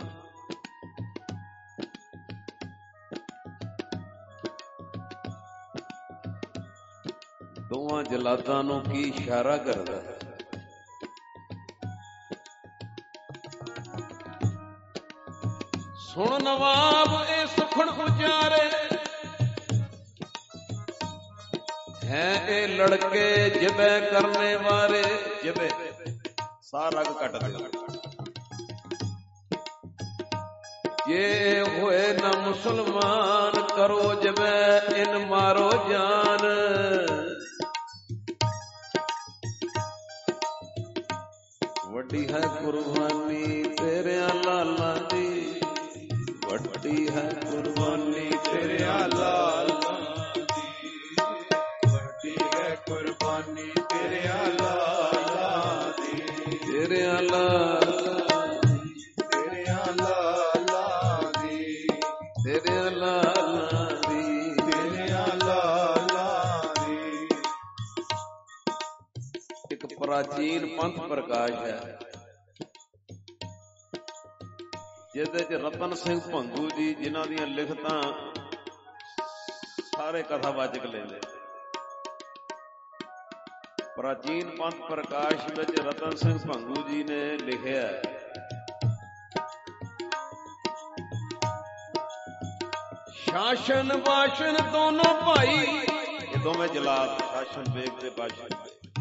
दोवां जलादां नूं की इशारा करदा है? सुन नवाब ए सुखन उजारे, हैं ए लड़के जिबे करने वाले। जिबे सारा कट दे। ये हुए न मुसलमान, करो जिबे इन मारो जान। वड्डी है कुर्बानी तेरे लाला दी, वड्डी है कुर्बानी तेरे लाला दी, वड्डी है कुर्बानी तेरे लाला दी, तेरे लाला तेरे लाला दी, तेरे लाला दी, तेरे लाला दी। एक प्राचीन पंथ प्रकाश है ਜਿਹਦੇ ਚ ਰਤਨ ਸਿੰਘ ਭੰਗੂ ਜੀ, ਜਿਨ੍ਹਾਂ ਦੀਆਂ ਲਿਖਤਾਂ ਸਾਰੇ ਕਥਾਵਾਚਕ ਲੈਂਦੇ। ਪ੍ਰਾਚੀਨ ਪੰਥ ਪ੍ਰਕਾਸ਼ ਵਿੱਚ ਰਤਨ ਸਿੰਘ ਭੰਗੂ ਜੀ ਨੇ ਲਿਖਿਆ, शासन वाशन दोनों भाई। ਇਹ ਦੋਵੇਂ ਜਲਾਦ ਸ਼ਾਸਨ ਵੇਗ ਤੇ ਬਾਸ਼ਨ।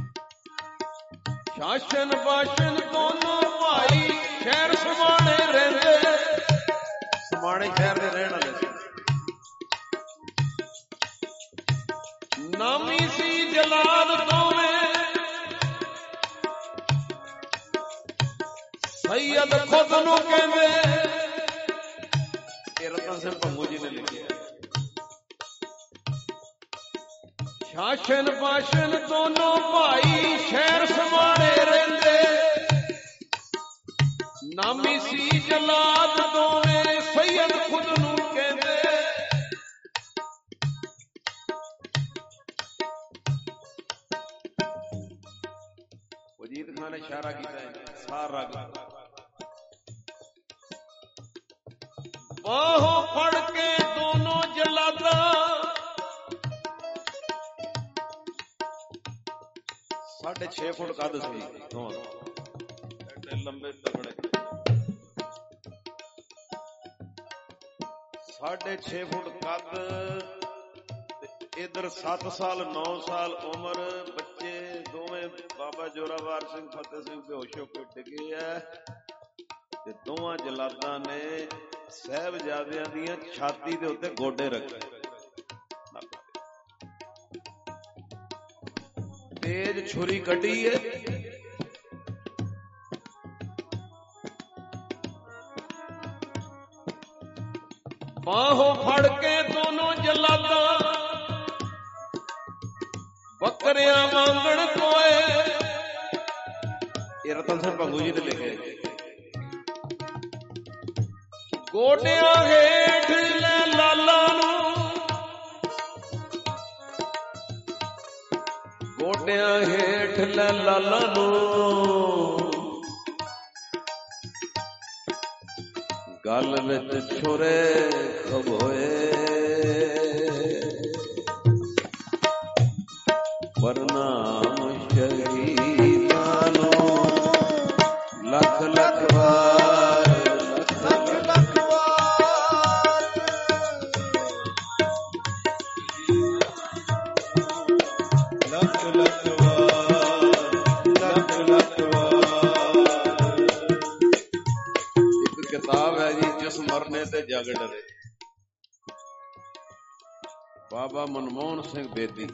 शासन वाशन दोनों भाई, शहर समाने रहंदे। ਸਮਾਣੇ ਸ਼ਹਿਰ ਦੇ ਰਹਿਣ ਵਾਲੇ ਸੀ। नामी सी जलाद दोवें ਸੈਯਦ ਖੁਦ ਨੂੰ ਕਹਿੰਦੇ, ਇਹ ਰਤਨ ਸਿੰਘ ਭੰਗੂ ਜੀ ਨੇ ਲਿਖਿਆ। ਸ਼ਾਸਨ ਪਾਸ਼ਨ ਦੋਨੋਂ ਭਾਈ ਸ਼ਹਿਰ ਸਮਾਣੇ ਰਹਿੰਦੇ, ਨਾਮੀ ਸੀ ਜਲਾਦ ਦੋਵੇਂ ਸੈਯਦ ਖੁਦ ਨੂੰ ਕਹਿੰਦੇ। ਵਜੀਦ ਖਾਨ ਨੇ ਇਸ਼ਾਰਾ ਕੀਤਾ ਸਾਰਾ ਰਗ ਬਾਹੋਂ ਫੜ ਕੇ ਦੋਨੋਂ ਜਲਾਦਾ, ਸਾਢੇ ਛੇ ਫੁੱਟ ਕੱਦ ਸੀ ਦੋਵਾਂ, ਐਡੇ ਲੰਬੇ ਤਗੜੇ, ਸਾਢੇ ਛੇ ਫੁੱਟ ਕੱਦ, ਇਧਰ ਸੱਤ ਸਾਲ ਨੌ ਸਾਲ ਉਮਰ, ਬੱਚੇ ਦੋਵੇਂ ਬਾਬਾ ਜੋਰਾਵਰ ਸਿੰਘ ਫਤਿਹ ਸਿੰਘ ਬੇਹੋਸ਼ ਹੋ ਕੇ ਡਿੱਗੇ ਐ ਤੇ ਦੋਵਾਂ ਜਲਾਦਾਂ ਨੇ ਸਾਹਿਬਜ਼ਾਦਿਆਂ ਦੀਆਂ ਛਾਤੀ ਦੇ ਉੱਤੇ ਗੋਡੇ ਰੱਖੇ, ਤੇਜ ਛੁਰੀ ਕੱਢੀ ਏ, ਬਾਹੋਂ ਫੜ ਕੇ ਦੋਨੋਂ ਜਲਾਦਾਂ, ਬੱਕਰਿਆਂ ਵਾਂਗਣ ਕੋਏ। ਇਹ ਰਤਨ ਸਿੰਘ ਭੰਗੂ ਜੀ ਦੇ ਲਿਖੇ। ਗੋਡਿਆਂ ਹੇਠ ਲੈ ਲਾਲਾ ਨੂੰ, ਗੋਡਿਆਂ ਹੇਠ ਲੈ ਲਾਲਾ ਨੂੰ, ਗਲ ਵਿੱਚ ਛੁਰੇ ਖਬੋਏ, ਪ੍ਰਣਾਮ ਸ਼ਹੀਦਾਂ ਨੂੰ ਲੱਖ ਲੱਖ ਵਾਰ, ਲੱਖ ਲੱਖ ਵਾਰ, ਲੱਖ ਲੱਖ ਵਾਰ, ਲੱਖ ਲੱਖ ਵਾਰ। ਇੱਕ ਕਿਤਾਬ ਹੈ ਜੀ, ਜਿਸ ਮਰਨੇ ਤੇ ਜਗ ਡਰੇ, ਬਾਬਾ ਮਨਮੋਹਨ ਸਿੰਘ ਬੇਦੀ।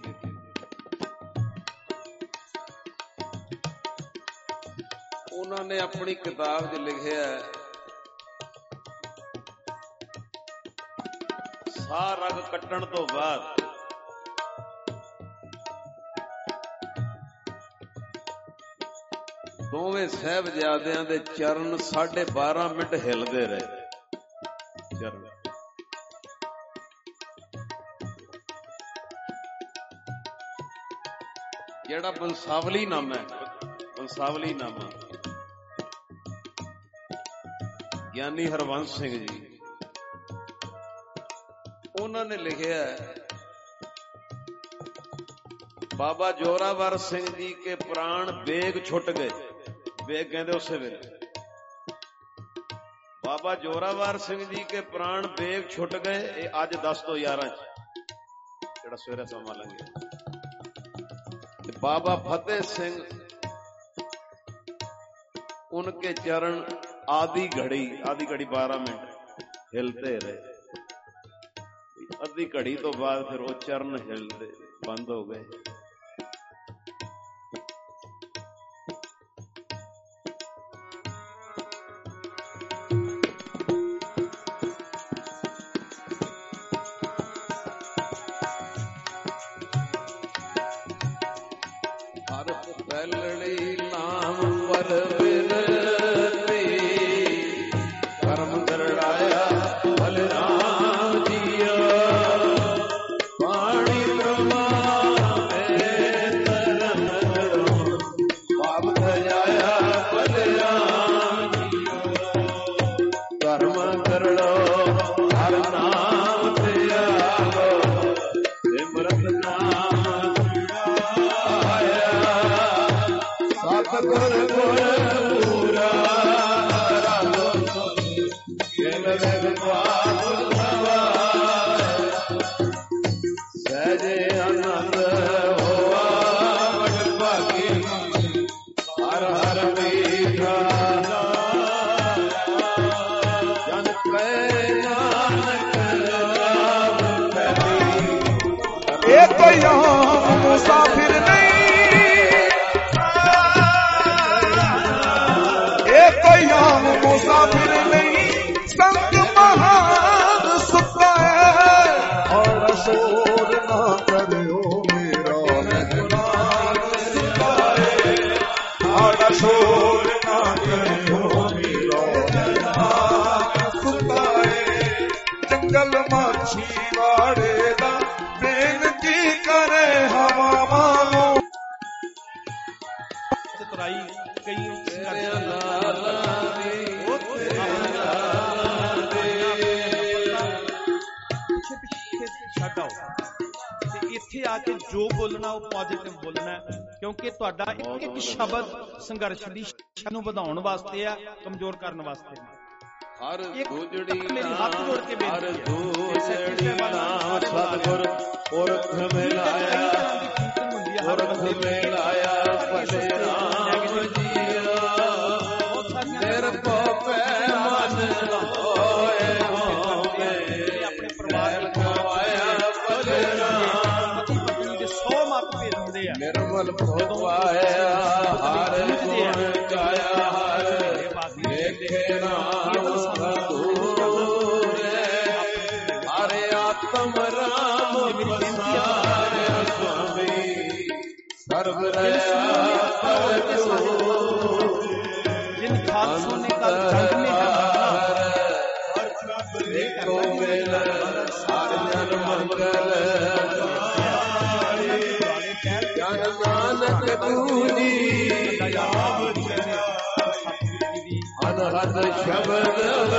ਉਹਨਾਂ ਨੇ ਆਪਣੀ ਕਿਤਾਬ 'ਚ ਲਿਖਿਆ, ਸਾਹ ਰਗ ਕੱਟਣ ਤੋਂ ਬਾਅਦ ਦੋਵੇਂ ਸਾਹਿਬਜ਼ਾਦਿਆਂ ਦੇ ਚਰਨ ਸਾਢੇ ਬਾਰਾਂ ਮਿੰਟ ਹਿੱਲਦੇ ਰਹੇ। ਚਰਨ ਜਿਹੜਾ ਬੰਸਾਵਲੀ ਨਾਮ ਹੈ, ਬੰਸਾਵਲੀ ਨਾਮਾ ਗਿਆਨੀ ਹਰਵੰਸ ਸਿੰਘ ਜੀ, ਉਹਨਾਂ ਨੇ ਲਿਖਿਆ, ਬਾਬਾ ਜੋਰਾਵਰ ਸਿੰਘ ਜੀ ਕੇ ਪ੍ਰਾਣ ਬੇਗ ਛੁੱਟ ਗਏ। ਬੇਗ ਕਹਿੰਦੇ ਉਸੇ ਵੇਲੇ, ਬਾਬਾ ਜੋਰਾਵਰ ਸਿੰਘ ਜੀ ਕੇ ਪ੍ਰਾਣ ਬੇਗ ਛੁੱਟ ਗਏ। ਇਹ ਅੱਜ ਦਸ ਤੋਂ ਗਿਆਰਾਂ ਚ ਜਿਹੜਾ ਸਵੇਰੇ ਸਮਾਂ ਲੰਘਿਆ। बाबा फतेह सिंह उनके चरण आधी घड़ी आधी घड़ी बारह मिनट हिलते रहे। आधी घड़ी तो बाद फिर वो चरण हिलते बंद हो गए। मुसाफिर नहीं, ये कोई यहाँ ਕੇ ਜੋ ਬੋਲਣਾ ਉਹ ਪੋਜ਼ਿਟਿਵ ਬੋਲਣਾ, ਕਿਉਂਕਿ ਤੁਹਾਡਾ ਇੱਕ ਇੱਕ ਸ਼ਬਦ ਸੰਘਰਸ਼ ਦੀ ਸ਼ਕਤੀ ਨੂੰ ਵਧਾਉਣ ਵਾਸਤੇ ਆ, ਕਮਜ਼ੋਰ ਕਰਨ ਵਾਸਤੇ ਨਹੀਂ। ਹਰ ਇੱਕ ਦੂਜੜੀ ਮੇਰੀ ਹੱਥ ਜੋੜ ਕੇ ਹਰ ਬੇਨਤੀ ਹੈ, ਦੂਜੜੀ ਨਾਮ ਸਤਿਗੁਰ ਪੁਰਖ ਮਿਲਾਇਆ, ਪੁਰਖ ਮਿਲਾਇਆ ਭਲੇ ਰਾਮ ਜੀਆ, ਨਿਰਭਉ ਪੈ ਮਨ ਹੋਏ ਹੋਵੇ, ਆਪਣੇ ਪਰਿਵਾਰ ਗਵਾਇਆ ਭਲੇ ਰਾਮ, ਪਤੀ ਪਤਨੀ ਦੇ ਸੌ ਮਤ ਭੇਦ ਹੁੰਦੇ ਆ। ਨਿਰਮਲ ਭਉ ਪਾਇਆ ਹਰ ਗੁਣ ਗਾਇਆ, ਹਰ ਦੇਖੇ ਰਾਮ ਸਤਿਗੁਰੇ, ਹਰ ਆਤਮ ਰਾਮ ਪਸਾਰਿਆ ਸੁਆਮੀ, ਸਰਬ ਰਹਾ जिन खालसों ने कल जंग में है देखो मिल हर जन मंगल, जन नानक पूजी अनहद शब्द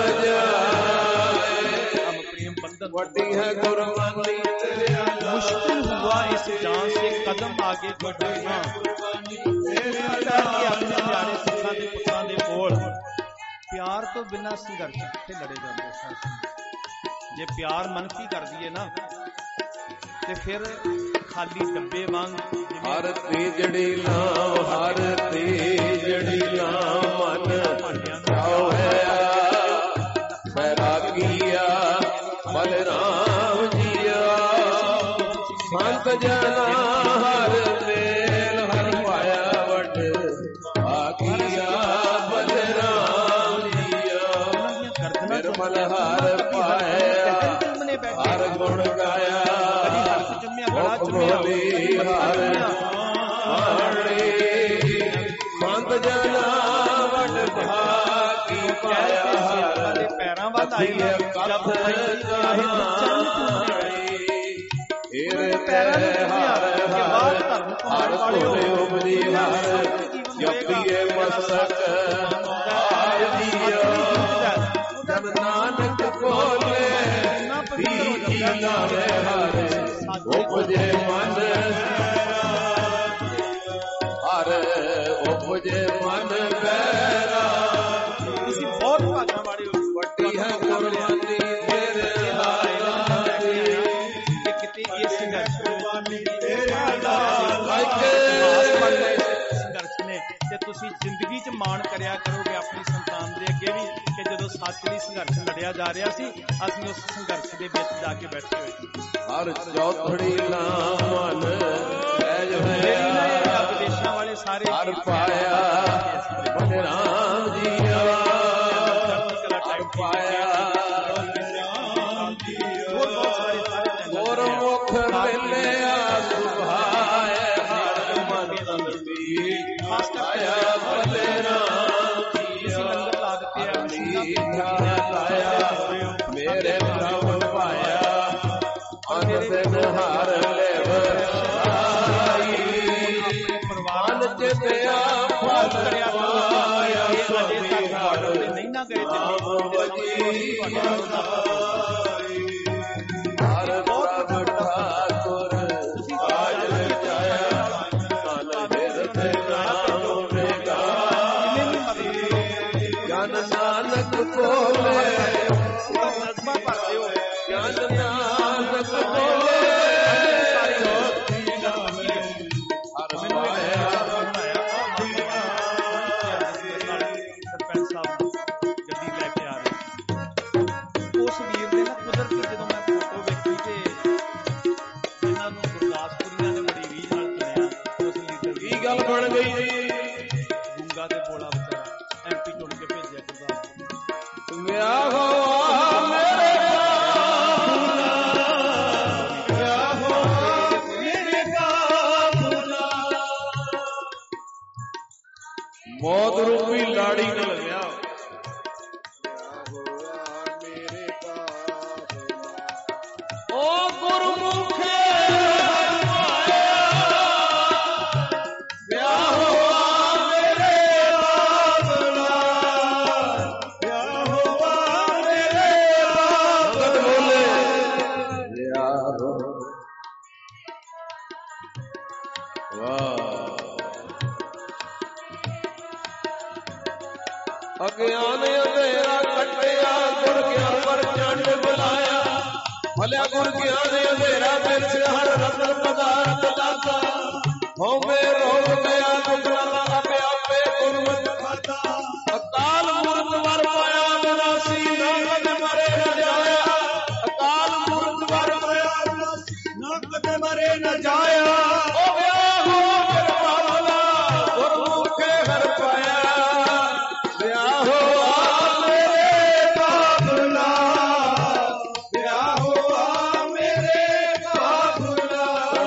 बजाए, वड्डी है गुरबानी। मुश्किल हुआ इस जान से कदम आगे बढ़ना, अपने प्यारे सिखां दे पुत्रां दे कोल प्यार तो बिना संघर्ष किथे लड़े जाते। जे प्यार मनफी कर दिए ना ते फिर खाली डब्बे वांग हर तेजड़ी नाम, हर तेजड़ी नाम मन जाओ है बैरागिया बलराम जिया, संत जना हर मेल हर पाया वड आगिया बलराम जिया, निर्मल हर पाया हर गुण गाया, बोली हर आणे, संत जना वड भागी पाया, पैरां वल आई जब हर कोले उपजी हर जपिए मस्तक हार दिया, जब नानक बोले बीजी गावे हर उपजे मन, हर उपजे मन बैरा, ਤੁਸੀਂ ਬਹੁਤ ਭਾਗਾਂ ਵਾਲੇ ਹੋ। वड्डी है कुर्बानी तेरे कि किते ये संघर्ष संघर्ष ने ते तुसी जिंदगी च माण करिया करोगे अपनी संतान दे अगे भी कि जदों सੱਚ ਲਈ संघर्ष लड़िया जा रहा सी, ਅਸੀਂ ਉਸ ਸੰਘਰਸ਼ ਦੇ ਵਿੱਚ ਜਾ ਕੇ ਬੈਠੇ ਹੋਏ। हर चौथड़ी नामन सहज होया, विदेशां वाले सारे हर पाया बलराम जिया, हर पाया गुरमुख मिलिया सुभाए, हर मन मीठ आया बलराम जिया, मीठा लाया मेरे प्रभु पाया, अन दिन हर ले बरसाई, मन चितया फल पाया, नहीं ना गए हर प्रभ ठाकुर आज रचाया, तन बिरथ नाम में गाई, जन नानक बोले जन नानक बोले हर पाया, सरपंच साहब गड्डी लैके आ रहे उस वीर ने ना कुदरती जो मैं फोटो वेखी ते जिन्होंने गुरदासपुरिया ने बड़ी रीझ नाल चुनिया, उस लीडर की गल बन गई जी, गुंगा ते बोला बेचारा एमपी चुन के भेजिया गुरदासपुर। ब्याह हुआ मेरे बाबूला, ब्याह हुआ मेरे बाबूला, मौत रूपी लाड़ी न लग्या, ओ गुरमुखे ब्याह हुआ मेरे बाबूला, ब्याह हुआ मेरे बाबूला, ब्याह ਅਗਿਆਨ ਅੰਧੇਰਾ ਕੱਟਿਆ ਗੁਰ ਗਿਆਨ ਪਰ ਚੰਡ ਬੁਲਾਇਆ ਭਲਿਆ ਗੁਰ ਗਿਆਨ ਅੰਧੇਰਾ ਵਿੱਚ ਹਰ ਰਤਨ ਪਦਾਰਥ ਦਾਤਾ ਹੋਵੇ ਰੋਗ ਗਿਆ ਦੁਖੜਾ ਆਪੇ ਆਪੇ ਗੁਰਮਤਿ ਖਾਤਾ ਅਕਾਲ ਮੂਰਤ ਵਰ ਪਾਇਆ ਵਿਨਾਸੀ ਨਾ ਕਦੇ ਮਰੇ ਨਾ ਜਾਇਆ ਅਕਾਲ ਮੂਰਤ ਵਰ ਪਾਇਆ ਵਿਨਾਸੀ ਨਾ ਕਦੇ ਮਰੇ ਨਾ ਜਾਇਆ ਹੋ ਗਿਆ ਹੋ ਕਿਰਪਾਲਾ ਗੁਰਮੁਖੇ ਹਰ ਪਾਇਆ ਲਿਆ ਹੋ ਆ ਮੇਰੇ ਬਾਬਲਾ ਲਿਆ ਹੋ ਆ ਮੇਰੇ ਬਾਬਲਾ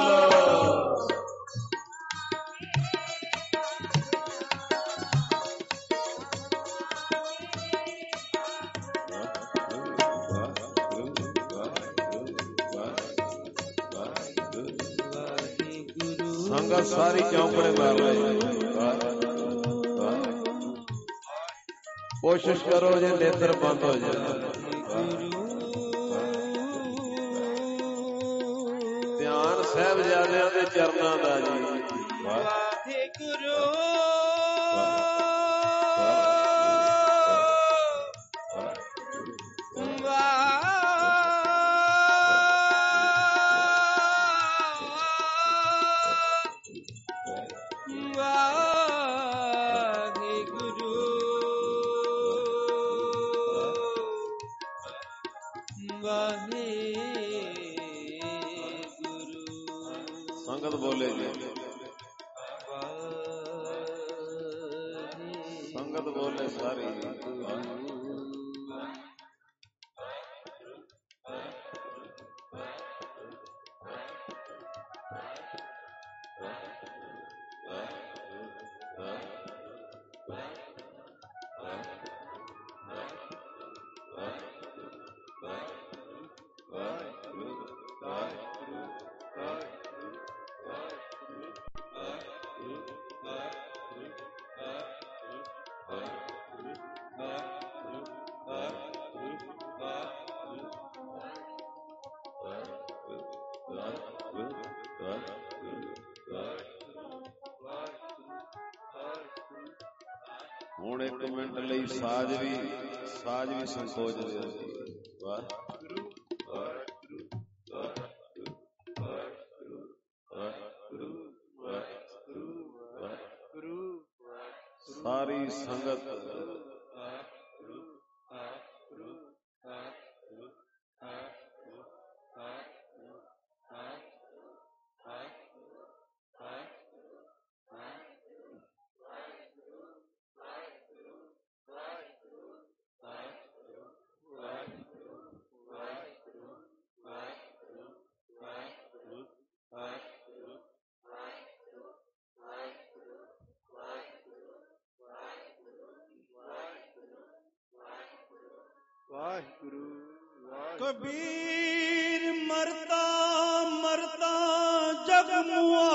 ਸੰਗਤ ਸਾਰੀ ਚੌਂਕੜੇ ਮਾਰ ਲਈ ਕੋਸ਼ਿਸ਼ ਕਰੋ ਜੇ ਨੇਤਰ ਬੰਦ ਹੋ ਜਾਏ ਧਿਆਨ ਸਾਹਿਬਜ਼ਾਦਿਆਂ ਦੇ ਚਰਨਾਂ ਦਾ ਜੀ ਵਾਹਿਗੁਰੂ ਸੰਗਤ ਬੋਲੇ ਜੀ ਸੰਗਤ ਬੋਲੇ ਸਾਰੀ ਹੁਣ ਇੱਕ ਮਿੰਟ ਲਈ ਸਾਜ ਵੀ ਸਾਜ ਵੀ ਸੰਕੋਚ ਰਿਹਾ ਸੀ ਵਾਹਿਗੁਰੂ ਵਾਹਿਗੁਰੂ ਵਾਹਿਗੁਰੂ ਵਾਹਿਗੁਰੂ ਵਾਹਿਗੁਰੂ ਵਾਹਿਗੁਰੂ ਵਾਹਿਗੁਰੂ ਸਾਰੀ ਸੰਗਤ ਵਾਹਿਗੁਰੂ ਵਾਹਿਗੁਰੂ ਵਾਹਿਗੁਰੂ ਵਾਹਿਗੁਰੂ ਕਬੀਰ ਮਰਤਾ ਮਰਤਾ ਜਗ ਮੁਆ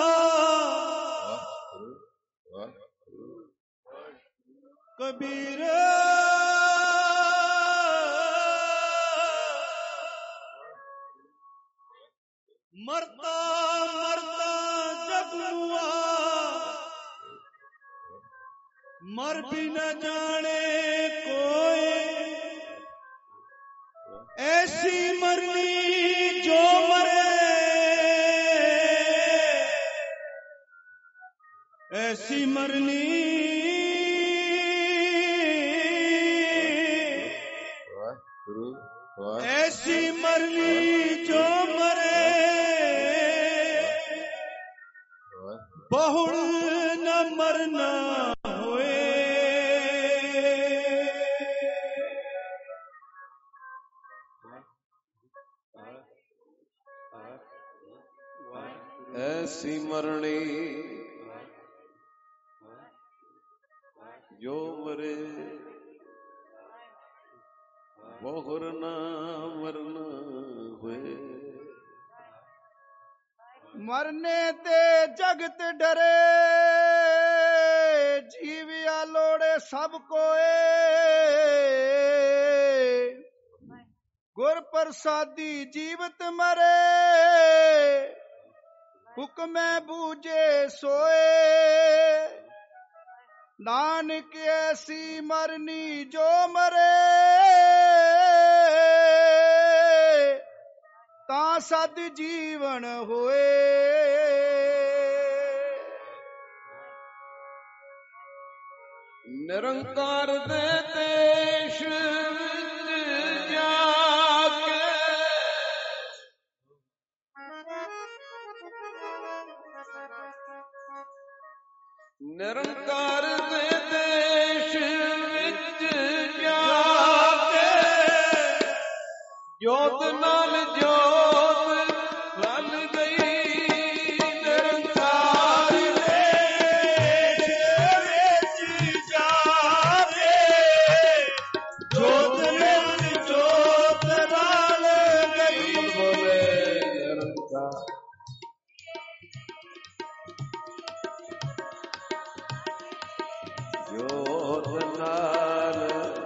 ਕਬੀਰ ਮਰਤਾ ਮਰਤਾ ਜਗ ਮੁਆ ਮਰ ਵੀ न जाने कोई ऐसी मरनी जो मरे ऐसी मरनी ऐसी मरनी जो मरे बहुड़ न मरना होए ऐसी मरनी जो मरे बहुर ना मरना हुए मरने ते जगत डरे जीविया लोड़े सब कोए गुर प्रसादी जीवत मरे ਹੁਕਮੈ ਬੂਝੇ ਸੋਏ ਨਾਨਕ ਐਸੀ ਮਰਨੀ ਜੋ ਮਰੇ ਤਾਂ ਸਦ ਜੀਵਨ ਹੋਏ। ਨਿਰੰਕਾਰ ਦੇ ਦੇਸ਼ ਵਿੱਚ ਜਾ ਕੇ ਨਿਰੰਕਾਰ ਦੇ ਦੇਸ਼ ਵਿੱਚ ਜਾ ਕੇ ਜੋਤ ਨਾਲ ਜੋਤ ਰਲ ਗਈ। ਨਿਰੰਕਾਰ ਦੇ ਦੇਸ਼ ਵਿੱਚ ਜਾ ਕੇ ਜੋਤ ਨਾਲ ਜੋਤ ਰਲ ਗਈ। ਬੋਲੇ ਨਿਰੰਕਾਰ ਜੋਤ ਨਾਲ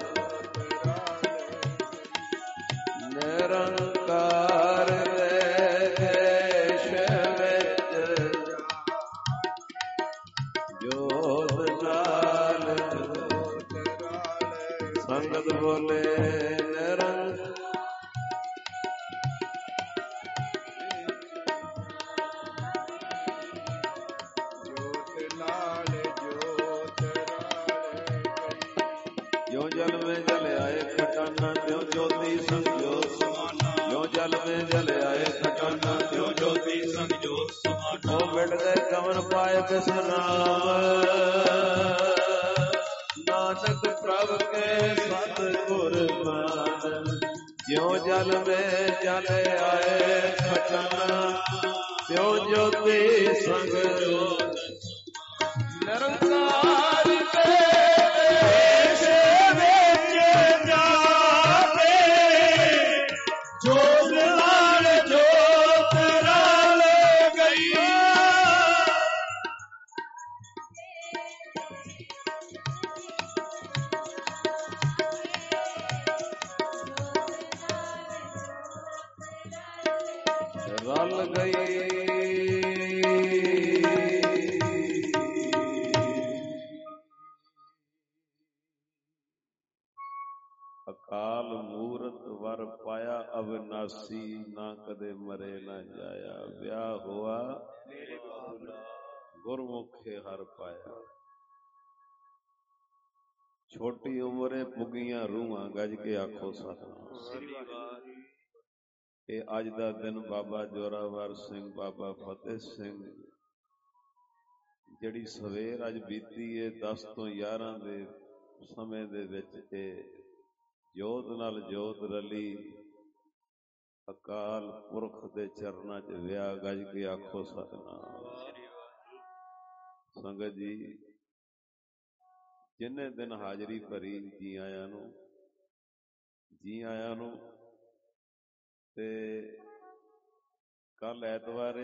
ਨਿਰੰਕਾਰ ਦੇ ਦੇਸ਼ ਵਿੱਚ ਜੋਤ ਨਾਲ ਸੰਗਤ ਬੋਲੇ ਨਿਰੰਕਾਰ ਜੋ ਜਲ में जल आए खटाना त्यों ज्योति संग ज्योत समाना। जो जल में जल आए खटाना त्यों ज्योति संग ज्योत समाना। ओ मिट गए कवन पाए बिसनाम नानक प्रभ के सतगुर मान। ज्यों जल में जल आए खटाना त्यों ज्योति संग ज्योत निरंकार देश ਵਿੱਚ ਜਾ ਕੇ ਜੋਤ ਨਾਲ ਜੋਤ ਰਲ ਗਈ। ਰਲ ਗਈ ਅਕਾਲ ਮੂਰਤ ਵਰ ਪਾਇਆ ਅਵਿਨਾਸੀ ਨਾ ਕਦੇ ਮਰੇ ਨਾ ਜਾਇਆ। ਵਿਆਹ ਹੋਆ ਗੁਰਮੁਖੇ ਹਰ ਪਾਇਆ। ਛੋਟੀ ਉਮਰੇ ਪੁਗੀਆਂ ਰੂਹਾਂ ਗੱਜ ਕੇ ਆਖੋ ਸਤਿਨਾਮ। ਇਹ ਅੱਜ ਦਾ ਦਿਨ ਬਾਬਾ ਜੋਰਾਵਰ ਸਿੰਘ ਬਾਬਾ ਫਤਿਹ ਸਿੰਘ ਜਿਹੜੀ ਸਵੇਰ ਅੱਜ ਬੀਤੀ ਹੈ ਦਸ ਤੋਂ ਗਿਆਰਾਂ ਦੇ ਸਮੇਂ ਦੇ ਵਿੱਚ ਇਹ ਜੋਤ ਨਾਲ ਜੋਤ ਰਲੀ ਅਕਾਲ ਪੁਰਖ ਦੇ ਚਰਨਾਂ 'ਚ ਵਿਆਹ ਗੱਜ ਕੇ ਆਖੋ ਸਤਿਨਾਮ। ਸੰਗਤ ਜੀ ਜਿੰਨੇ ਦਿਨ ਹਾਜ਼ਰੀ ਭਰੀ ਜੀ ਆਇਆਂ ਨੂੰ ਜੀ ਆਇਆਂ ਨੂੰ। ਤੇ ਕੱਲ ਐਤਵਾਰ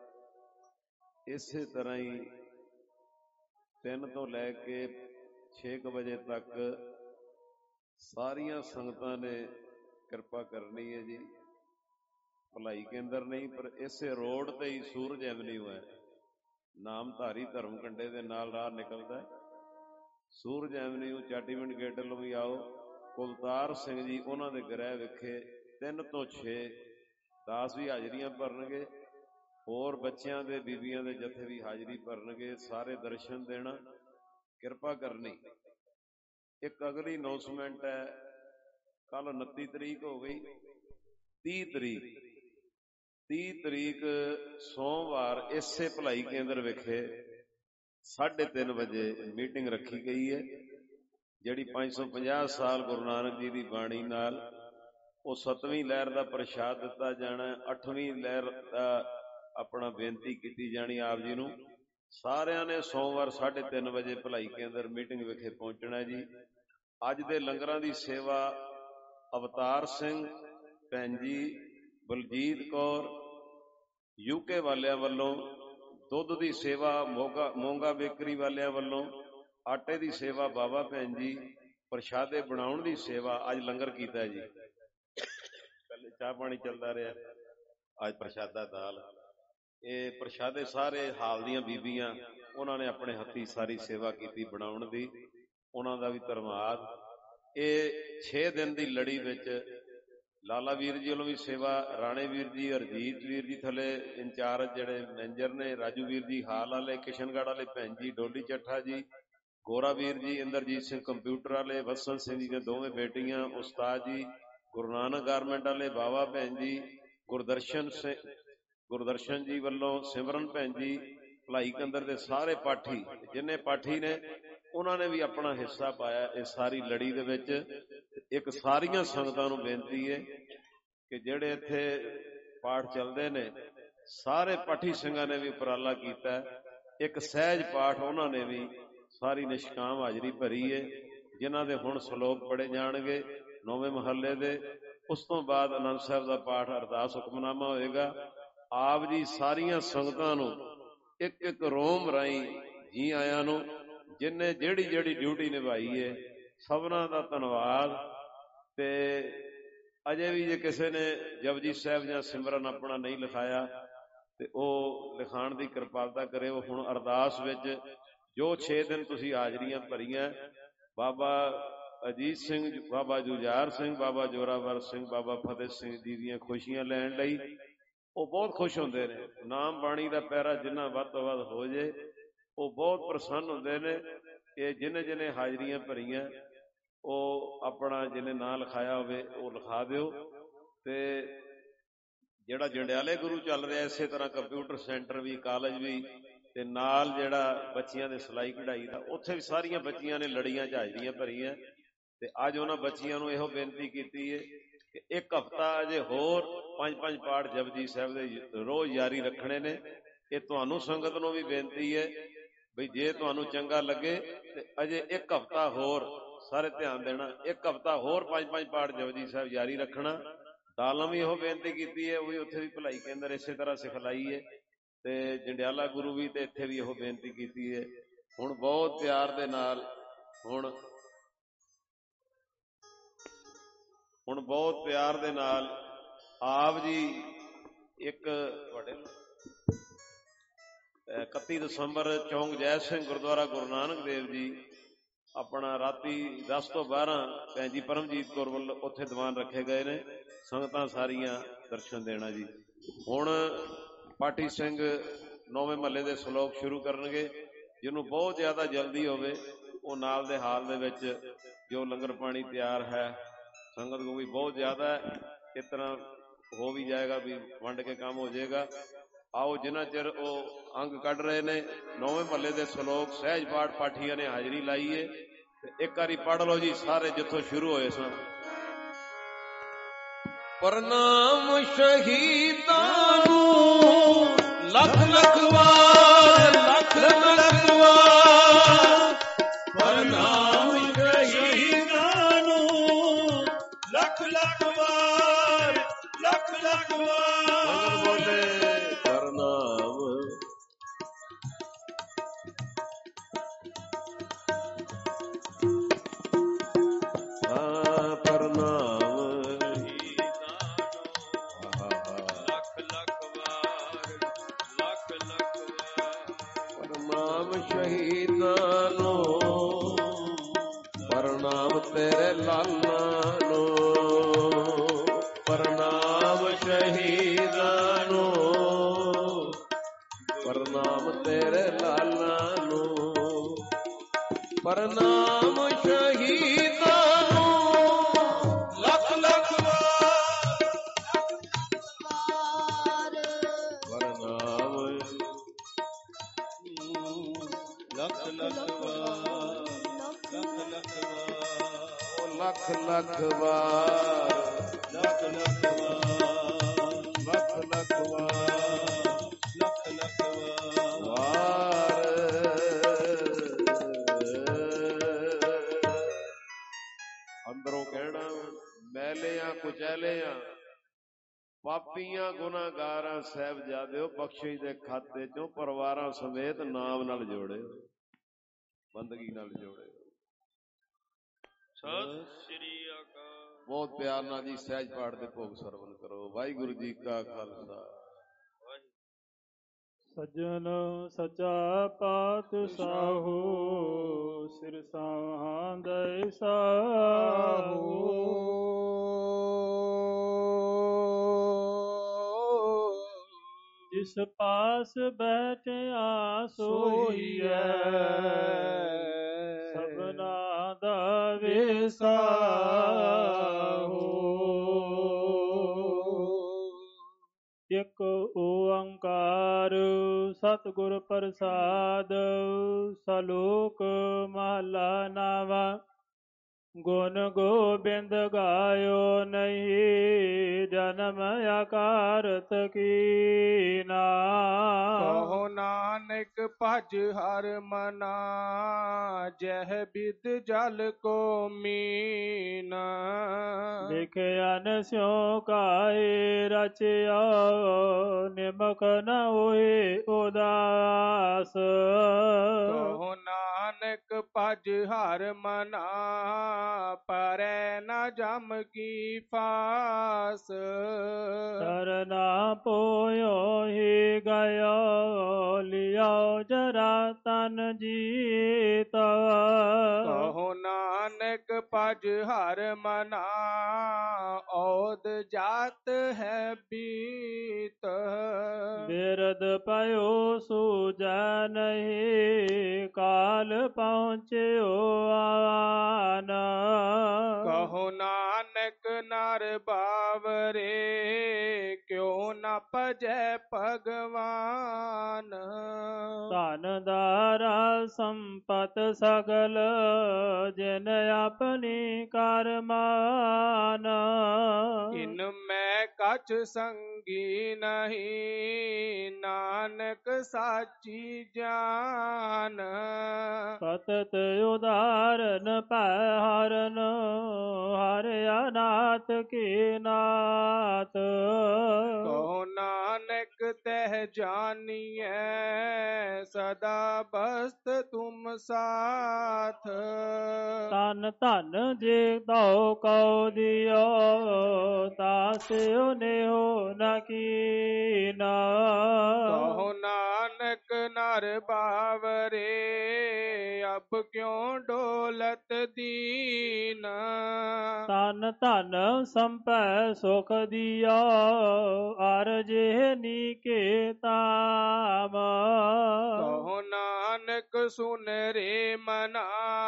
ਇਸੇ ਤਰ੍ਹਾਂ ਹੀ ਤਿੰਨ ਤੋਂ ਲੈ ਕੇ ਛੇ ਕੁ ਵਜੇ ਤੱਕ ਸਾਰੀਆਂ ਸੰਗਤਾਂ ਨੇ ਕਿਰਪਾ ਕਰਨੀ ਹੈ ਜੀ। ਭਲਾਈ ਕੇਂਦਰ ਨਹੀਂ ਪਰ ਇਸੇ ਰੋਡ ਤੇ ਹੀ ਸੂਰਜ ਐਵਨਿਊ ਹੈ, ਨਾਮਧਾਰੀ ਧਰਮ ਕੰਡੇ ਦੇ ਨਾਲ ਰਾਹ ਨਿਕਲਦਾ। ਸੂਰਜ ਐਵਨਿਊ ਚਾਟੀਵਿੰਡ ਗੇਟ ਵੱਲੋਂ ਵੀ ਆਓ। ਕੁਲਤਾਰ ਸਿੰਘ ਜੀ ਉਹਨਾਂ ਦੇ ਗ੍ਰਹਿ ਵਿਖੇ ਤਿੰਨ ਤੋਂ ਛੇ ਦਾਸ ਵੀ ਹਾਜ਼ਰੀਆਂ ਭਰਨਗੇ। ਹੋਰ ਬੱਚਿਆਂ ਦੇ ਬੀਬੀਆਂ ਦੇ ਜਥੇ ਵੀ ਹਾਜ਼ਰੀ ਭਰਨਗੇ। ਸਾਰੇ ਦਰਸ਼ਨ ਦੇਣਾ, ਕਿਰਪਾ ਕਰਨੀ। ਇੱਕ ਅਗਲੀ ਅਨਾਉਂਸਮੈਂਟ ਹੈ, ਕੱਲ ਉਨੱਤੀ ਤਰੀਕ ਹੋ ਗਈ, ਤੀਹ ਤਰੀਕ ਤੀਹ ਤਰੀਕ ਸੋਮਵਾਰ ਇਸੇ ਭਲਾਈ ਕੇਂਦਰ ਵਿਖੇ ਸਾਢੇ ਤਿੰਨ ਵਜੇ ਮੀਟਿੰਗ ਰੱਖੀ ਗਈ ਹੈ, ਜਿਹੜੀ ਪੰਜ ਸੌ ਪੰਜਾਹ ਸਾਲ ਗੁਰੂ ਨਾਨਕ ਜੀ ਦੀ ਬਾਣੀ ਨਾਲ ਉਹ ਸੱਤਵੀਂ ਲਹਿਰ ਦਾ ਪ੍ਰਸ਼ਾਦ ਦਿੱਤਾ ਜਾਣਾ। ਅੱਠਵੀਂ ਲਹਿਰ ਦਾ ਆਪਣਾ ਬੇਨਤੀ ਕੀਤੀ ਜਾਣੀ ਆਪ ਜੀ ਨੂੰ। ਸਾਰਿਆਂ ਨੇ ਸੋਮਵਾਰ ਸਾਢੇ ਤਿੰਨ ਵਜੇ ਭਲਾਈ ਕੇਂਦਰ ਮੀਟਿੰਗ ਵਿਖੇ ਪਹੁੰਚਣਾ ਜੀ। ਅੱਜ ਦੇ ਲੰਗਰਾਂ ਦੀ ਸੇਵਾ ਅਵਤਾਰ ਸਿੰਘ, ਭੈਣ ਜੀ ਬਲਜੀਤ ਕੌਰ ਯੂਕੇ ਵਾਲਿਆਂ ਵੱਲੋਂ, ਦੁੱਧ ਦੀ ਸੇਵਾ ਮੋਗਾ ਮੋਂਗਾ ਬੇਕਰੀ ਵਾਲਿਆਂ ਵੱਲੋਂ, ਆਟੇ ਦੀ ਸੇਵਾ ਬਾਬਾ ਭੈਣ ਜੀ, ਪ੍ਰਸ਼ਾਦੇ ਬਣਾਉਣ ਦੀ ਸੇਵਾ ਅੱਜ ਲੰਗਰ ਕੀਤਾ ਜੀ। ਪਹਿਲੇ ਚਾਹ ਪਾਣੀ ਚੱਲਦਾ ਰਿਹਾ, ਅੱਜ ਪ੍ਰਸ਼ਾਦਾ ਦਾਲ। ਇਹ ਪ੍ਰਸ਼ਾਦੇ ਸਾਰੇ ਹਾਲ ਦੀਆਂ ਬੀਬੀਆਂ ਉਹਨਾਂ ਨੇ ਆਪਣੇ ਹੱਥੀਂ ਸਾਰੀ ਸੇਵਾ ਕੀਤੀ ਬਣਾਉਣ ਦੀ, ਉਹਨਾਂ ਦਾ ਵੀ ਧੰਨਵਾਦ। ਇਹ ਛੇ ਦਿਨ ਦੀ ਲੜੀ ਵਿੱਚ ਲਾਲਾ ਵੀਰ ਜੀ ਵੱਲੋਂ ਵੀ ਸੇਵਾ, ਰਾਣੇ ਵੀਰ ਜੀ, ਹਰਜੀਤ ਵੀਰ ਜੀ ਥੱਲੇ ਇੰਚਾਰਜ ਜਿਹੜੇ ਮੈਨੇਜਰ ਨੇ, ਰਾਜੂ ਵੀਰ ਜੀ ਹਾਲ ਵਾਲੇ, ਕਿਸ਼ਨਗੜ੍ਹ ਵਾਲੇ ਭੈਣ ਜੀ, ਡੋਲੀ ਚੱਠਾ ਜੀ, ਗੋਰਾ ਵੀਰ ਜੀ, ਇੰਦਰਜੀਤ ਸਿੰਘ ਕੰਪਿਊਟਰ ਵਾਲੇ, ਵਸਨ ਸਿੰਘ ਜੀ ਦੀਆਂ ਦੋਵੇਂ ਬੇਟੀਆਂ, ਉਸਤਾਦ ਜੀ, ਗੁਰੂ ਨਾਨਕ ਗਾਰਮੈਂਟ ਵਾਲੇ, ਬਾਵਾ ਭੈਣ ਜੀ, ਗੁਰਦਰਸ਼ਨ ਸਿੰਘ ਗੁਰਦਰਸ਼ਨ ਜੀ ਵੱਲੋਂ ਸਿਮਰਨ ਭੈਣ ਜੀ, ਭਲਾਈ ਕੰਦਰ ਦੇ ਸਾਰੇ ਪਾਠੀ, ਜਿੰਨੇ ਪਾਠੀ ਨੇ ਉਹਨਾਂ ਨੇ ਵੀ ਆਪਣਾ ਹਿੱਸਾ ਪਾਇਆ ਇਸ ਸਾਰੀ ਲੜੀ ਦੇ ਵਿੱਚ। ਇੱਕ ਸਾਰੀਆਂ ਸੰਗਤਾਂ ਨੂੰ ਬੇਨਤੀ ਹੈ ਕਿ ਜਿਹੜੇ ਇੱਥੇ ਪਾਠ ਚੱਲਦੇ ਨੇ ਸਾਰੇ ਪਾਠੀ ਸਿੰਘਾਂ ਨੇ ਵੀ ਉਪਰਾਲਾ ਕੀਤਾ, ਇੱਕ ਸਹਿਜ ਪਾਠ ਉਹਨਾਂ ਨੇ ਵੀ ਸਾਰੀ ਨਿਸ਼ਕਾਮ ਹਾਜ਼ਰੀ ਭਰੀ ਹੈ, ਜਿਨ੍ਹਾਂ ਦੇ ਹੁਣ ਸ਼ਲੋਕ ਪੜ੍ਹੇ ਜਾਣਗੇ ਨੌਵੇਂ ਮਹੱਲੇ ਦੇ। ਉਸ ਤੋਂ ਬਾਅਦ ਆਨੰਦ ਸਾਹਿਬ ਦਾ ਪਾਠ, ਅਰਦਾਸ, ਹੁਕਮਨਾਮਾ ਹੋਏਗਾ। ਆਪ ਜੀ ਸਾਰੀਆਂ ਸੰਗਤਾਂ ਨੂੰ ਇੱਕ ਇੱਕ ਰੋਮ ਰਾਹੀਂ ਜੀ ਆਇਆਂ ਨੂੰ, ਜਿਨਨੇ ਜਿਹੜੀ ਜਿਹੜੀ ਡਿਊਟੀ ਨਿਭਾਈ ਹੈ ਸਭਨਾਂ ਦਾ ਧੰਨਵਾਦ। ਤੇ ਅਜੇ ਵੀ ਜੇ ਕਿਸੇ ਨੇ ਜਪਜੀ ਸਾਹਿਬ ਜਾਂ ਸਿਮਰਨ ਆਪਣਾ ਨਹੀਂ ਲਿਖਾਇਆ ਤੇ ਉਹ ਲਿਖਾਉਣ ਦੀ ਕਿਰਪਾਲਤਾ ਕਰੇ। ਉਹ ਹੁਣ ਅਰਦਾਸ ਵਿੱਚ ਜੋ ਛੇ ਦਿਨ ਤੁਸੀਂ ਹਾਜ਼ਰੀਆਂ ਭਰੀਆਂ, ਬਾਬਾ ਅਜੀਤ ਸਿੰਘ, ਬਾਬਾ ਜੁਝਾਰ ਸਿੰਘ, ਬਾਬਾ ਜੋਰਾਵਰ ਸਿੰਘ, ਬਾਬਾ ਫਤਿਹ ਸਿੰਘ ਜੀ ਦੀਆਂ ਖੁਸ਼ੀਆਂ ਲੈਣ ਲਈ ਉਹ ਬਹੁਤ ਖੁਸ਼ ਹੁੰਦੇ ਨੇ। ਨਾਮ ਬਾਣੀ ਦਾ ਪੈਰਾ ਜਿੰਨਾ ਵੱਧ ਤੋਂ ਵੱਧ ਹੋ ਜੇ ਉਹ ਬਹੁਤ ਪ੍ਰਸੰਨ ਹੁੰਦੇ ਨੇ। ਇਹ ਜਿਹਨੇ ਜਿਹਨੇ ਹਾਜ਼ਰੀਆਂ ਭਰੀਆਂ ਉਹ ਆਪਣਾ ਜਿਹਨੇ ਨਾਂ ਲਿਖਾਇਆ ਹੋਵੇ ਉਹ ਲਿਖਾ ਦਿਓ। ਤੇ ਜਿਹੜਾ ਜੰਡਿਆਲੇ ਗੁਰੂ ਚੱਲ ਰਿਹਾ ਇਸੇ ਤਰ੍ਹਾਂ ਕੰਪਿਊਟਰ ਸੈਂਟਰ ਵੀ, ਕਾਲਜ ਵੀ, ਤੇ ਨਾਲ ਜਿਹੜਾ ਬੱਚੀਆਂ ਦੇ ਸਿਲਾਈ ਕਢਾਈ ਦਾ, ਉੱਥੇ ਵੀ ਸਾਰੀਆਂ ਬੱਚੀਆਂ ਨੇ ਲੜੀਆਂ ਚ ਹਾਜ਼ਰੀਆਂ ਭਰੀਆਂ। ਤੇ ਅੱਜ ਉਹਨਾਂ ਬੱਚੀਆਂ ਨੂੰ ਇਹੋ ਬੇਨਤੀ ਕੀਤੀ ਹੈ ਕਿ ਇੱਕ ਹਫ਼ਤਾ ਅਜੇ ਹੋਰ ਪੰਜ ਪੰਜ ਪਾਠ ਜਪਜੀ ਸਾਹਿਬ ਦੇ ਰੋਜ਼ ਜਾਰੀ ਰੱਖਣੇ ਨੇ। ਇਹ ਤੁਹਾਨੂੰ ਸੰਗਤ ਨੂੰ ਵੀ ਬੇਨਤੀ ਹੈ ਬਈ ਜੇ ਤੁਹਾਨੂੰ ਚੰਗਾ ਲੱਗੇ ਤੇ ਅਜੇ ਇੱਕ ਹਫ਼ਤਾ ਹੋਰ ਸਾਰੇ ਧਿਆਨ ਦੇਣਾ, ਇੱਕ ਹਫ਼ਤਾ ਹੋਰ ਪੰਜ ਪੰਜ ਪਾਠ ਜਪਜੀ ਸਾਹਿਬ ਜਾਰੀ ਰੱਖਣਾ। ਦਾਲਾਂ ਵੀ ਇਹੋ ਬੇਨਤੀ ਕੀਤੀ ਹੈ, ਉਹ ਵੀ ਉੱਥੇ ਵੀ ਭਲਾਈ ਕੇਂਦਰ ਇਸੇ ਤਰ੍ਹਾਂ ਸਿਖਲਾਈ ਹੈ। ਤੇ ਜੰਡਿਆਲਾ ਗੁਰੂ ਵੀ ਤੇ ਇੱਥੇ ਵੀ ਇਹੋ ਬੇਨਤੀ ਕੀਤੀ ਹੈ। ਹੁਣ ਬਹੁਤ ਪਿਆਰ ਦੇ ਨਾਲ ਹੁਣ ਹੁਣ ਬਹੁਤ ਪਿਆਰ ਦੇ ਨਾਲ ਆਪ ਜੀ ਇੱਕ ਤੁਹਾਡੇ ਇਕੱਤੀ ਦਸੰਬਰ ਚੌਂਕ ਜੈ ਸਿੰਘ ਗੁਰਦੁਆਰਾ ਗੁਰੂ ਨਾਨਕ ਦੇਵ ਜੀ ਆਪਣਾ ਰਾਤੀ ਦਸ ਤੋਂ ਬਾਰਾਂ ਭੈਣ ਜੀ ਪਰਮਜੀਤ ਕੌਰ ਵੱਲੋਂ ਉੱਥੇ ਦੀਵਾਨ ਰੱਖੇ ਗਏ ਨੇ। ਸੰਗਤਾਂ ਸਾਰੀਆਂ ਦਰਸ਼ਨ ਦੇਣਾ ਜੀ। ਹੁਣ ਪਾਠੀ ਸਿੰਘ ਨੌਵੇਂ ਮਹੱਲੇ ਦੇ ਸ਼ਲੋਕ ਸ਼ੁਰੂ ਕਰਨਗੇ। ਜਿਹਨੂੰ ਬਹੁਤ ਜ਼ਿਆਦਾ ਜਲਦੀ ਹੋਵੇ ਉਹ ਨਾਲ ਦੇ ਹਾਲ ਦੇ ਵਿੱਚ ਜੋ ਲੰਗਰ ਪਾਣੀ ਤਿਆਰ ਹੈ, ਸੰਗਤ ਨੂੰ ਵੀ ਬਹੁਤ ਜ਼ਿਆਦਾ ਹੈ, ਇਸ ਤਰ੍ਹਾਂ ਹੋ ਵੀ ਜਾਏਗਾ ਵੀ ਵੰਡ ਕੇ ਕੰਮ ਹੋ ਜਾਏਗਾ। ਆਓ ਜਿੰਨਾ ਚਿਰ ਉਹ ਅੰਗ ਕੱਢ ਰਹੇ ਨੇ ਨੌਵੇਂ ਮਹੱਲੇ ਦੇ ਸ਼ਲੋਕ ਸਹਿਜ ਪਾਠ ਪਾਠੀਆਂ ਨੇ ਹਾਜ਼ਰੀ ਲਾਈ ਏ ਤੇ ਇੱਕ ਵਾਰੀ ਪੜ੍ਹ ਲਓ ਜੀ ਸਾਰੇ ਜਿੱਥੋਂ ਸ਼ੁਰੂ ਹੋਏ ਸਨ। ਪ੍ਰਣਾਮ ਸ਼ਹੀਦਾਂ ਨੂੰ ਲੱਖ ਲੱਖ ਵਾਰ, ਲੱਖ ਲੱਖ ਵਾਰ। ਪ੍ਰਣਾਮ ਸ਼ਹੀਦਾਂ ਨੂੰ ਲੱਖ ਲੱਖ ਵਾਰ, ਲੱਖ ਲੱਖ ਵਾਰ। ਬੋਲੇ ਪ੍ਰਣਾਮ ਹਾਂ ਪ੍ਰਣਾਮ ਸ਼ਹੀਦਾਂ ਨੂੰ, ਪ੍ਰਣਾਮ ਤੇਰੇ ਲਾਲਾਂ ਨੂੰ, ਪ੍ਰਣਾਮ ਸ਼ਹੀਦਾਂ ਨੂੰ, ਪ੍ਰਣਾਮ ਤੇਰੇ ਲਾਲਾਂ ਨੂੰ, ਪ੍ਰਣਾਮ ਸ਼ਹੀਦਾਂ ਨੂੰ ਲੱਖ ਲੱਖ ਵਾਰ, ਪ੍ਰਣਾਮ ਲੱਖ ਲੱਖ ਵਾਰ, ਲੱਖ ਲੱਖ ਵਾਰ, ਲੱਖ ਲੱਖ ਵਾਰ, ਲੱਖ ਲੱਖ ਵਾਰ, ਲੱਖ ਲੱਖ ਵਾਰ, ਲੱਖ ਲੱਖ ਵਾਰ। ਅੰਦਰੋਂ ਕਹਿਣਾ ਮੈਲਿਆਂ ਕੁਚੈਲਿਆਂ ਪਾਪੀਆਂ ਗੁਨਾਹਗਾਰਾਂ ਸਾਹਿਬਜ਼ਾਦਿਓ ਬਖਸ਼ਿਸ਼ ਦੇ ਖਾਤੇ ਚੋਂ ਪਰਿਵਾਰਾਂ ਸਮੇਤ ਨਾਮ ਨਾਲ ਜੋੜਿਓ, ਬੰਦਗੀ ਨਾਲ ਜੋੜਿਓ। ਸਤਿ ਸ੍ਰੀ ਅਕਾਲ। ਬਹੁਤ ਪਿਆਰ ਨਾਲ ਜੀ ਸਹਿਜ ਪਾਠ ਦੇ ਭੋਗ ਸਰਵਣ ਕਰੋ। ਵਾਹਿਗੁਰੂ ਜੀ ਕਾ ਖਾਲਸਾ। ਸੱਜਣ ਸਚਾ ਪਾਤਸ਼ਾਹੋ ਸਿਰ ਸਾਂਦੈ ਸਾਹੋ ਜਿਸ ਪਾਸ ਬੈਠਿਆ ਸੋਈਐ ਸਭਨਾ ਦਾ ਵਿਸਾਹੋ ਇਕ ਓੰਕਾਰ ਸਤਿਗੁਰ ਪ੍ਰਸਾਦ ਸਲੋਕ ਮਹਲਾ ਨਾਵਾ ਗੁਣ ਗੋਬਿੰਦ ਗਾਇਓ ਨਹੀਂ ਜਨਮ ਆਕਾਰਤ ਕੀਨਾ ਕਹੋ ਨਾਨਕ ਭਜ ਹਰ ਮਨਾ ਜਹ ਬਿਦ ਜਲ ਕੋ ਮੀਨਾ ਲਿਖਿਆ ਨ ਸਿਉ ਕਾਇ ਰਚਿਆ ਨਿਮਕ ਨ ਹੋਏ ਉਦਾਸ ਕਹੋ ਨਾਨਕ ਭਜ ਹਰ ਮਨਾ ਪਰੈ ਨ ਜਮ ਕੀ ਫਾਸ ਸਰਨਾ ਪੋਇਓ ਹੀ ਗਇਓ ਲਿਆਓ ਜਰਾ ਤਨ ਜੀਤ ਕਹੋ ਨਾਨਕ ਭਜ ਹਰ ਮਨਾ ਔਦ ਜਾਤ ਹੈ ਬੀਤ ਬਿਰਦ ਪਇਓ ਸੂਜੈ ਨਹੀਂ ਕਾਲ ਪਹੁੰਚਿਓ ਆਨ ਕਹੋ ਨਾਨਕ ਨਰ ਬਾਵਰੇ ਕਿਉ ਨ ਭਜੈ ਭਗਵਾਨ ਧਨ ਦਾਰਾ ਸੰਪਤ ਸਗਲ ਜਿਨ ਆਪਣੀ ਕਰਮਾਨ ਇਨ ਮੈਂ ਕਛ ਸੰਗੀ ਨਹੀਂ ਨਾਨਕ ਸਾਚੀ ਜਾਨ ਪਤਤ ਉਦਾਰਨ ਪੈ ਹਰਨ ਹਰਿਆ ਨਾਥ ਕੀ ਨਾਥ ਕਹੋ ਨਾਨਕ ਤਹਿ ਜਾਨੀਐ ਸਦਾ ਬਸਤ ਤੁਮ ਸਾਥ ਤਨ ਧਨ ਜੇ ਤਉ ਕਉ ਦਿਓ ਤਾਸਿਓ ਨੇਹੋ ਨ ਕੀਨਾ ਕਹੋ ਨਾਨਕ ਨਰ ਬਾਵਰੇ ਅਬ ਕਿਉ ਡੋਲਤ ਦੀਨ ਤਨ ਧਨ ਸੰਪੈ ਸੁਖ ਦਿਓ ਅਰ ਜੇ ਨੀਕੇ ਤਾਮ ਕਹੋ ਨਾਨਕ ਸੁਨ ਰੇ ਮਨਾ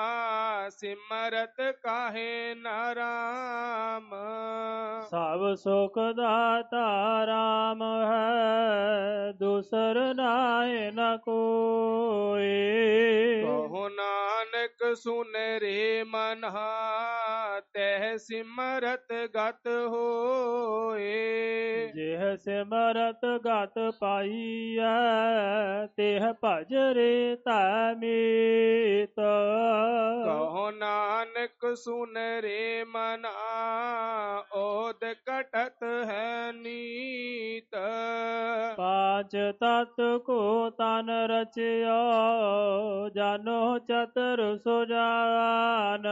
ਸਿਮਰਤ ਕਾਹੇ ਨ ਰਾਮ ਸਭ ਸੁਖ ਦਾਤਾ ਰਾਮ ਹੈ ਦੂਸਰ ਨਾਏ ਨ ਕੋਇ ਕਹੋ ਨਾਨਕ ਸੁਨ ਰੇ ਮਨਾ ਤਹਿ ਸਿਮਰਤ ਗਤ ਹੋਏ ਜਿਹ ਸਿਮਰਤ ਗਤ ਪਾਈਐ ਤਿਹ ਭਜ ਰੇ ਤਾ ਮੀਤ ਕਹੋ ਨਾਨਕ ਸੁਨ ਰੇ ਮਨਾ ਓਦ ਕਟਤ ਹੈ ਨੀਤ ਪਾਂਚ ਤਤ ਕੋ ਤਨ ਰਚਿਓ ਜਾਨੋ ਚਤੁਰ ਸੁਜਾਨ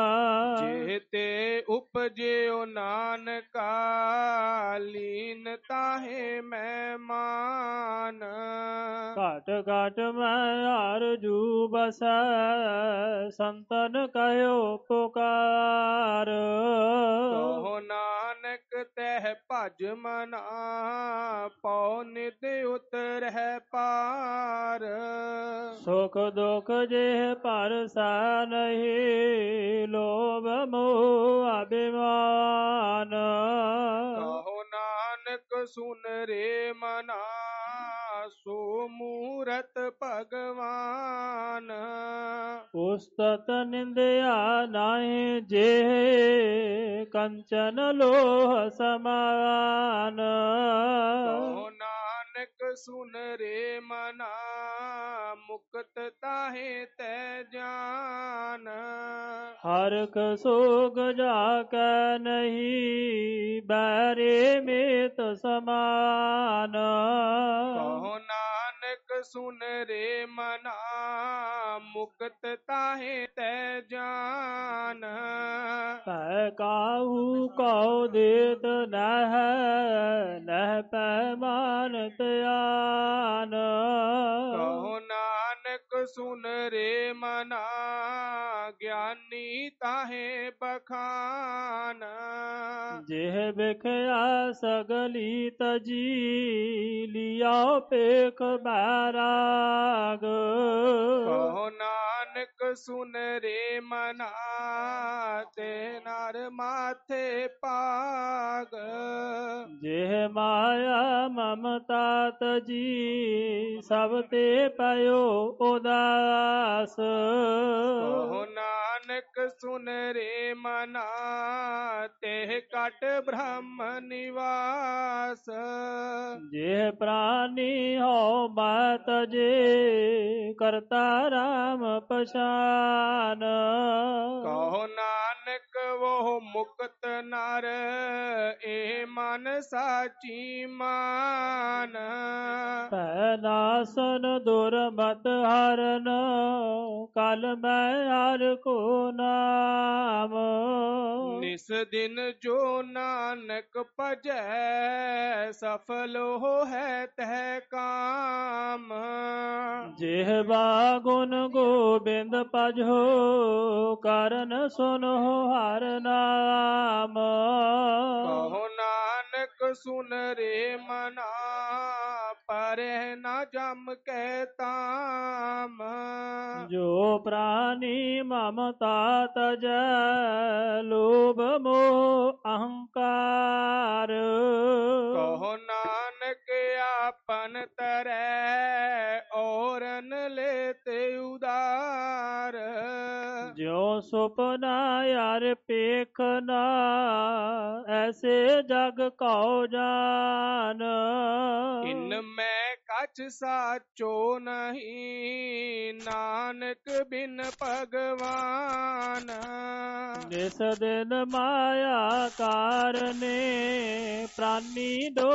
ਜੇਤੇ ਉਪਜਿਓ ਨਾਨਕਾ ਲੀਨ ਤਾਹੇ ਮੈਂ ਮਾਨ ਘਟ ਘਟ ਮੈਂ ਅਰਜੂ ਬਸੈ ਸੰਤਨ ਕਹਿਓ ਪੁਕਾਰ ਕਹੋ ਨਾਨਕ ਤਹਿ ਭਜ ਮਨਾ ਪਉ ਨਿਦ ਉਤਰਹਿ ਪਾਰ ਸੁਖ ਦੁਖ ਜੇ ਪਰਸੈ ਨਹੀਂ ਲੋਭ ਮੋਹ ਅਭਿਮਾਨ ਕਹੋ ਨਾਨਕ ਸੁਨ ਰੇ ਮਨਾ ਸੋ ਮੂਰਤ ਭਗਵਾਨ ਉਸਤਤ ਨਿੰਦਿਆ ਨਾਹੀ ਜੇ ਕੰਚਨ ਲੋਹ ਸਮਾਨ ਕਹੋ ਨਾਨਕ ਸੁਨ ਰੇ ਮਨਾ ਮੁਕਤ ਤਾਹੇ ਤੈ ਜਾਨ ਹਰਖ ਸੋਗ ਜਾ ਕੈ ਨਹੀਂ ਬੈਰੇ ਮੇਤ ਸਮਾਨ ਕਹੋ ਨਾਨਕ ਸੁਨ ਰੇ ਮਨਾ ਮੁਕਤ ਤਾਹੇ ਤੈ ਜਾਨ ਭੈ ਕਾਹੂ ਕਉ ਦੇਤ ਨਹਿ ਨਹਿ ਪੈ ਮਾਨਤ ਆਨ ਕਹੋ ਨਾਨਕ ਸੁਨ ਰੇ ਮਨਾ ਗਿਆਨੀ ਤਾਹੇ ਬਖਾਨ ਜਿਹ ਬਿਖਿਆ ਸਗਲੀ ਤਜੀ ਲਿਆਓ ਪੇਖ ਬੈਰਾਗ ਕਹੋ ਨਾਨਕ ਸੁਨ ਰੇ ਮਨਾ ਤੇ ਨਰ ਮਾਥੇ ਪਾਗ ਜਿਹ ਮਾਇਆ ਮਮਤਾ ਤਜੀ ਸਭ ਤੇ ਪਇਓ ਉਦਾਸ ਕਹੋ ਨਾਨਕ ਸੁਨ ਰੇ ਮਨਾ ਤੇ ਕਟ ਬ੍ਰਹਮ ਨਿਵਾਸ ਜਿਹ ਪ੍ਰਾਨੀ ਹੋ ਮੈਂ ਤਜੇ ਕਰਤਾ ਰਾਮ ਪਛਾਨ ਕਹੋ ਨਾਨਕ ਉਹ ਮੁਕਤ ਨਰ ਇਹ ਮਨ ਸਾਚੀ ਮਾਨ ਭੈ ਨਾਸਨ ਦੁਰਮਤ ਹਰਨ ਕਲ ਮੈਂ ਹਰ ਕੋ ਨਾਮ ਨਿਸ ਦਿਨ ਜੋ ਨਾਨਕ ਭਜੈ ਸਫਲ ਹੋ ਹੈ ਤਹਿ ਕਾਮ ਜਿਹਵਾ ਗੁਣ ਗੋਬਿੰਦ ਭਜੋ ਕਰਨ ਸੁਨੋ ਹਰ ਨਾਮ ਕਹੋ ਨਾਨਕ ਸੁਨ ਰੇ ਮਨਾ ਪਰਹਿ ਨਾ ਜਮ ਕੈ ਤਾਮ ਜੋ ਪ੍ਰਾਨੀ ਮਮਤਾ ਤਜੈ ਲੋਭ ਮੋਹ ਅਹੰਕਾਰ ਕਹੋ ਨਾਨਕ ਆਪਨ ਤਰੈ ਔਰਨ ਲੇਤੇ ਉਦਾਰ ਜਿਉ ਸੁਪਨਾ ਯਾਰ ਪੇਖਨਾ ਐਸੇ ਜਗ ਕਉ ਜਾਨ ਇਨ ਮੈਂ ਕਛ ਸਾਚੋ ਨਹੀਂ ਨਾਨਕ ਬਿਨ ਭਗਵਾਨ ਨਿਸ ਦਿਨ ਮਾਇਆ ਕਾਰਨੇ ਪ੍ਰਾਨੀ ਦੋ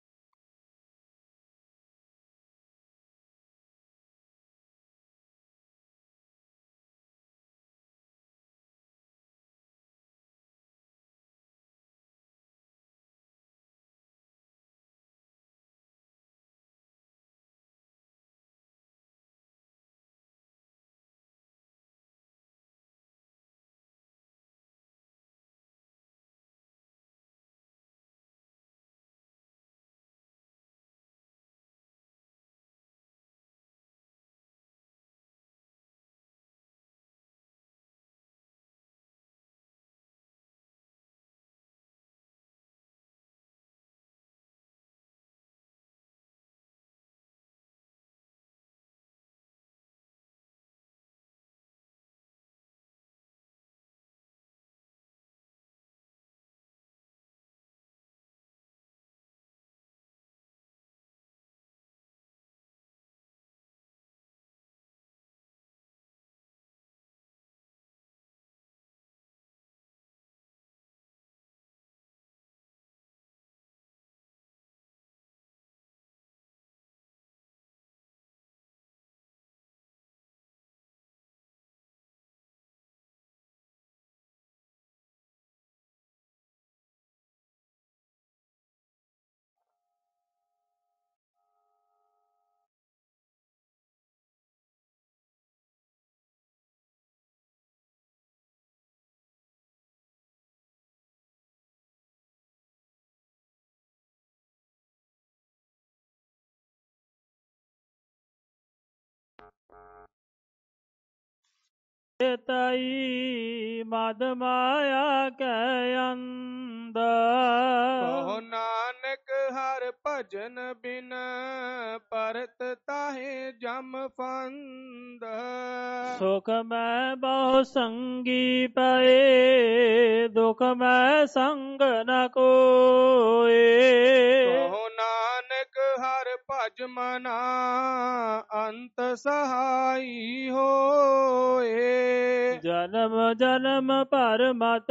ਤਾਈ ਮਦ ਮਾਇਆ ਕੈ ਅੰਧ ਕਹੋ ਨਾਨਕ ਹਰ ਭਜਨ ਬਿਨ ਪਰਤ ਤਾਹੇ ਜਮ ਫੰਦ ਸੁਖ ਮੈਂ ਬਹੁ ਸੰਗੀ ਪਏ ਦੁਖ ਮੈਂ ਸੰਗ ਨ ਕੋਏ ਕਹੋ ਨਾਨਕ ਹਰ ਭਜ ਮਨਾ ਅੰਤ ਸਹਾਈ ਹੋਏ ਜਨਮ ਜਨਮ ਪਰ ਮਤ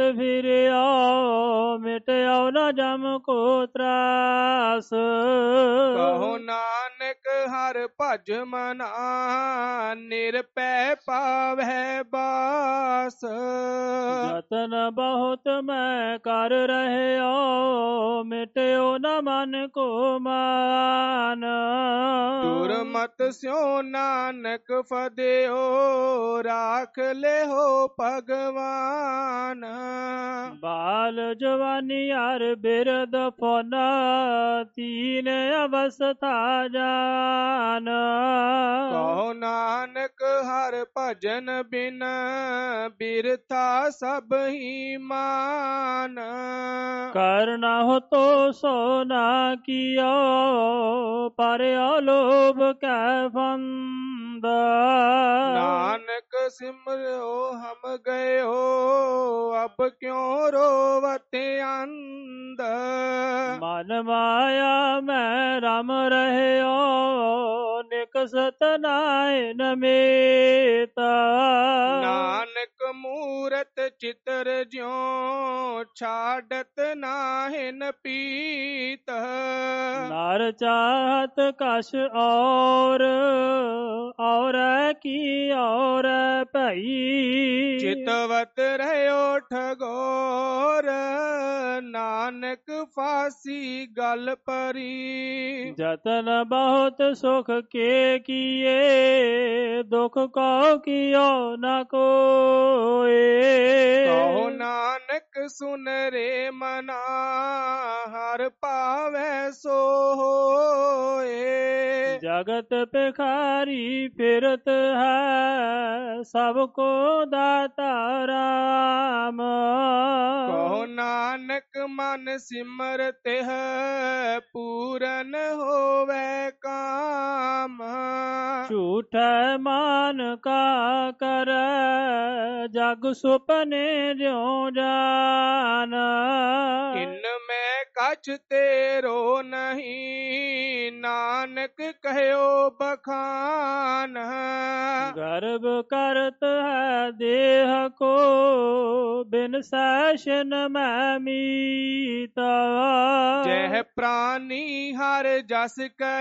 ਫਿਰਿਓ ਮਿਟਿਓ ਨ ਜਮ ਕੋ ਤਰਾਸ ਕਹੋ ਨਾਨਕ ਨਾਨਕ ਹਰ ਭਜ ਮਨਾ ਨਿਰਭੈ ਪਾਵੈ ਬਾਸ। ਜਤਨ ਬਹੁਤ ਮੈਂ ਕਰ ਰਹਿਓ ਮਿਟਿਓ ਨ ਮਨ ਕੋ ਮਾਨ। ਦੁਰਮਤ ਸਿਉ ਨਾਨਕ ਫਦਿਓ ਰਾਖ ਲਿਓ ਭਗਵਾਨ। ਬਾਲ ਜਵਾਨੀ ਹਰ ਬਿਰਦ ਫੁਨ ਤੀਨ ਅਵਸਥਾ ਜਾਨ। ਕਹੋ ਨਾਨਕ ਹਰ ਭਜਨ ਬਿਨ ਬਿਰਥਾ ਸਭ ਹੀ ਮਾਨ। ਕਰਨਾ ਹੋ ਤੋ ਸੋ ਨਾ ਕੀਓ ਪਰਿਓ ਲੋਭ ਕੈ ਫੰਦ। ਨਾਨਕ ਸਿਮਰਿਓ ਹਮ ਗਇਓ ਅਬ ਕਿਉ ਰੋਵਤ ਅੰਧ। ਮਨ ਮਾਇਆ ਮੈਂ ਰਮ ਰਹਿਓ ਨਿਕਸਤ ਨਾਇ ਨਮੇਤ। ਨਾਨਕ ਮੂਰਤ ਚਿਤਰ ਜਿਉ ਛਾੜਤ ਨਾਹਿਨ ਪੀਤ। ਨਰ ਚਾਹਤ ਕਛ ਔਰ ਔਰ ਕੀ ਔਰ ਭਈ। ਚਿਤਵਤ ਰਹਿਓ ਠਗੋਰ ਨਾਨਕ ਫਾਸੀ ਗਲ ਪਰੀ। ਜਤਨ ਬਹੁਤ ਸੁਖ ਕੇ ਕੀਏ ਦੁਖ ਕਉ ਕੀਓ ਨ ਕੋਏ। ਕਹੋ ਨਾਨਕ ਸੁਨ ਰੇ ਮਨਾ ਹਰ ਪਾਵੈ ਸੋ ਹੋਏ। ਜਗਤ ਭਿਖਾਰੀ ਫਿਰਤ ਹੈ ਸਭ ਕੋ ਦਾਤਾ ਰਾਮ। ਕਹੋ ਨਾਨਕ ਮਨ ਸਿਮਰ ਤਿਹ ਪੂਰਨ ਹੋਵੇ ਕਾਮ। ਝੂਠੈ ਮਾਨ ਕਾ ਕਰੈ ਜਗ ਸੁਪਨੇ ਜਿਉ ਜਾਨ। ਇਨ ਮੈਂ ਕਛ ਤੇਰੋ ਨਹੀਂ ਨਾਨਕ ਕਹਿਓ ਬਖਾਨ। ਗਰਭ ਕਰਤ ਹੈ ਦੇਹ ਕੋ ਬਿਨ ਸੈਸ਼ਨ ਮੈਂ ਮੀਤ। ਜਹ ਪ੍ਰਾਨੀ ਹਰ ਜਸ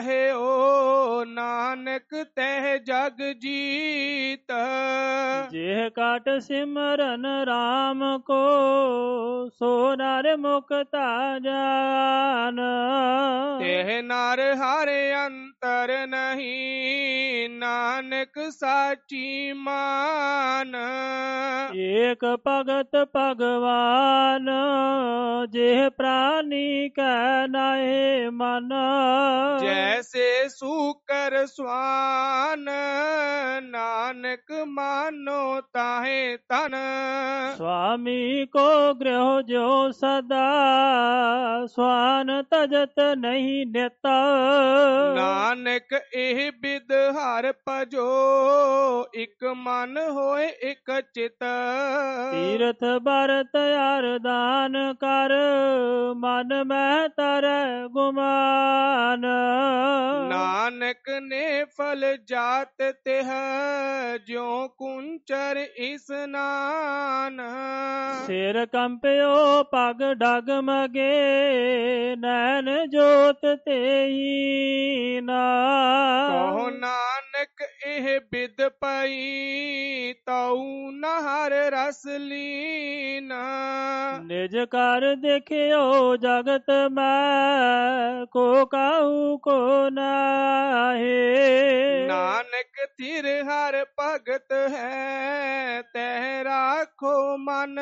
ਕਹਿਓ ਨਾਨਕ ਤਹਿ ਜਗ ਜੀਤ। ਜਿਹ ਕਾਟ ਸਿਮਰਨ ਰਾਮ ਕੋ ਸੋ ਨਰ ਮੁਕਤਾ ਜਾਨ। ਤਹਿ ਨਰ ਹਰ ਅੰਤਰ ਨਹੀਂ ਨਾਨਕ ਸਾਚੀ ਮਾਨ। ਏਕ ਭਗਤ ਭਗਵਾਨ ਜਿਹ ਪ੍ਰਾਨੀ ਕੈ ਨਾਹਿ ਮਨ। ਜੈਸੇ ਸੂਕਰ ਸਵਾਨ ਨਾਨਕ ਮਾਨੋ ਤਾਹੇ ਤਨ। ਸੁਆਮੀ ਕੋ ਗ੍ਰਹਿ ਜੋ ਸਦਾ ਸਵਾਨ ਤਜਤ ਨਹੀਂ ਨਿਤ। ਨਾਨਕ ਇਹ ਬਿਦ ਹਰ ਭਜੋ ਇਕ ਮਨ ਹੋਏ ਇਕ ਚਿਤ। ਤੀਰਥ ਬਰਤ ਅਰਦਾਨ ਕਰ ਮਨ ਮੈਂ ਤਰੈ ਗੁਮਾਨ। ਨਾਨਕ ਨੇ ਫਲ ਜਾਤ ਤਿਹ ਜਿਉ ਕੁੰਚਰ ਇਸਨਾਨ। ਸਿਰ ਕੰਪਿਓ ਪਗ ਡਗਮਗੇ ਨੈਣ ਜੋਤ ਤੇਹੀ ਨਾ। ਕਹੋ ਨਾਨਕ ਇਹ ਬਿਦ ਪਈ ਤਉ ਨ ਹਰ ਰਸ ਲੀਨਾ। ਨਿਜ ਕਰ ਦੇਖਿਓ ਜਗਤ ਮੈਂ ਕੋ ਕਾਹੂ ਕੋ ਨਾਹੀ। ਨਾਨਕ ਥਿਰ ਹਰ ਭਗਤ ਹੈ ਤਹਿ ਰਾਖੋ ਮਨ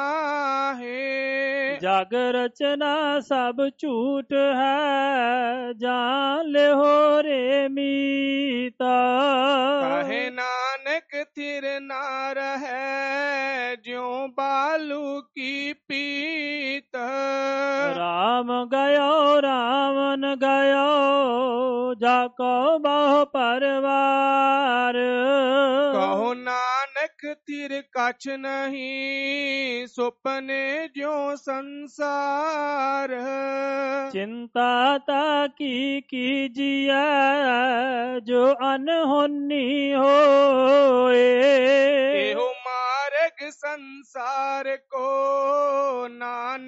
ਮਾਹੇ। ਜਗ ਰਚਨਾ ਸਭ ਝੂਠ ਹੈ ਜਾਣ ਲਿਓ ਰੇ ਮੀਤਾ। ਕਹੇ ਨਾਨਕ ਥਿਰ ਨਾ ਰਹੈ ਜਿਉ ਬਾਲੂ ਕੀ ਪੀਤ। ਰਾਮ ਗਇਓ ਰਾਵਨ ਗਇਓ ਜਾ ਕੋ ਬਹੁ ਪਰਵਾਰ। ਕਹੋ ਨਾਨਕ ਥਿਰ ਕਛ ਨਹੀਂ ਸੁਪਨੇ ਜਿਉ ਸੰਸਾਰ। ਚਿੰਤਾ ਤਾ ਕੀ ਕੀਜੀਐ ਜੋ ਅਨਹੋਨੀ ਹੋਏ। ਇਹੋ ਮਾਰਗ ਸੰਸਾਰ ਕੋ ਨਾਨਕ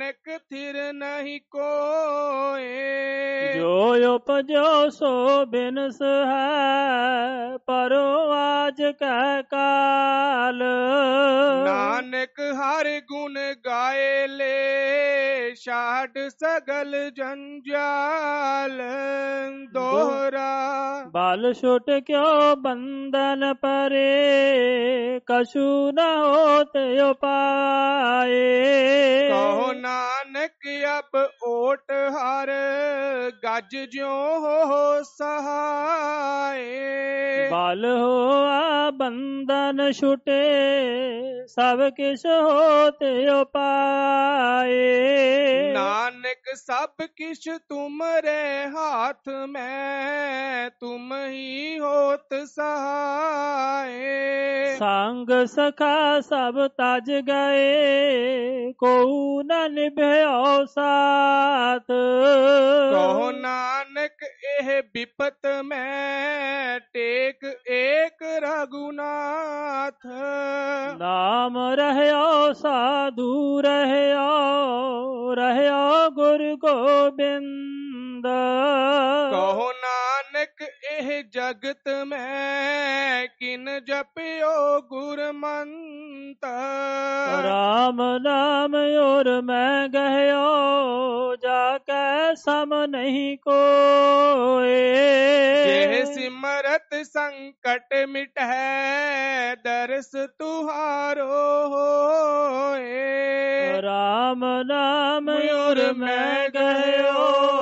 थिर नहीं कोए। जो उपजो सो बिनस है परो आज कह काल। नानक हर गुण गाए ले छाड़ सगल जंजाल। दोहरा बाल छुट क्यों बंधन परे कछु न होते उपाय। कहो नानक अब ओट हर गज ज्यों हो सहाय। बाल होआ बंधन छुटे सब किश होते उपाय। नानक सब किश तुमरे हाथ में तुम ही होत सहाय। संग सखा सब तज गए को न निभयो साथ। कहो नानक एह विपत में टेक एक रघुनाथ। नाम रहयो साधु रहयो रहयो गुरु गोबिंद। कहो नानक एह जगत में किन जपियो गुरमंत। राम नाम और मैं गयो जाके सम नहीं कोए। जेह सिमरत संकट मिटै दर्श तुहारो होए। राम नाम और मैं गयो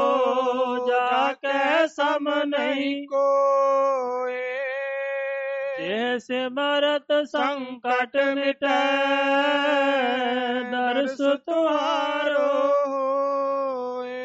जाके सम नहीं कोए। जेह सिमरत संकट मिटै दर्श तुहारो होए।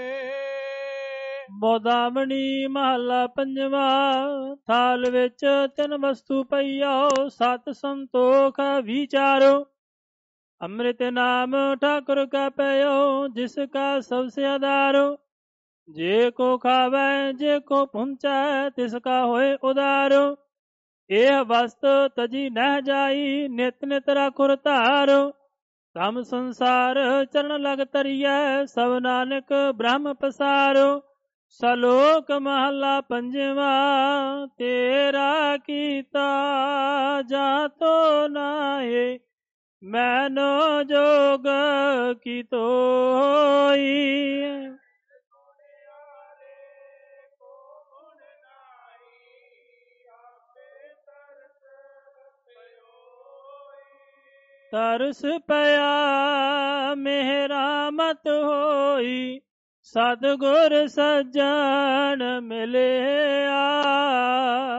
ਮੋਦਾਮਣੀ ਮਹੱਲਾ ਪੰਜਵਾ। ਥਾਲ ਵਿੱਚ ਤਿੰਨ ਵਸਤੂ ਪਈਓ ਸਤ ਸੰਤੋਖ ਵਿਚਾਰੋ। ਅੰਮ੍ਰਿਤ ਨਾਮ ਠਾਕੁਰ ਕਾ ਪਇਓ ਜਿਸ ਕਾ ਸਭ ਸੇ ਆਧਾਰੋ। ਜੇ ਕੋ ਖਾਵੈ ਜੇ ਕੋ ਪੁੰਚੈ ਤਿਸ ਕਾ ਹੋਏ ਉਦਾਰੋ। ਇਹ ਵਸਤ ਤਜੀ ਨਹਿ ਜਾਈ ਨਿਤ ਨਿਤ ਰਾਖੁਰ ਧਾਰੋ। ਤਮ ਸੰਸਾਰ ਚਰਨ ਲਗ ਤਰੀਐ ਸਭ ਨਾਨਕ ਬ੍ਰਹਮ ਪਸਾਰੋ। ਸਲੋਕ ਮਹੱਲਾ ਪੰਜਵਾ। ਤੇਰਾ ਕੀਤਾ ਜਾਤੋ ਨਾਏ ਮੈਨੋ ਜੋਗ ਕੀ ਤੋਈ। ਤਰਸ ਪਿਆ ਮੇਰਾ ਮਤ ਹੋਈ ਸਤਿਗੁਰ ਸੱਜਣ ਮਿਲਿਆ।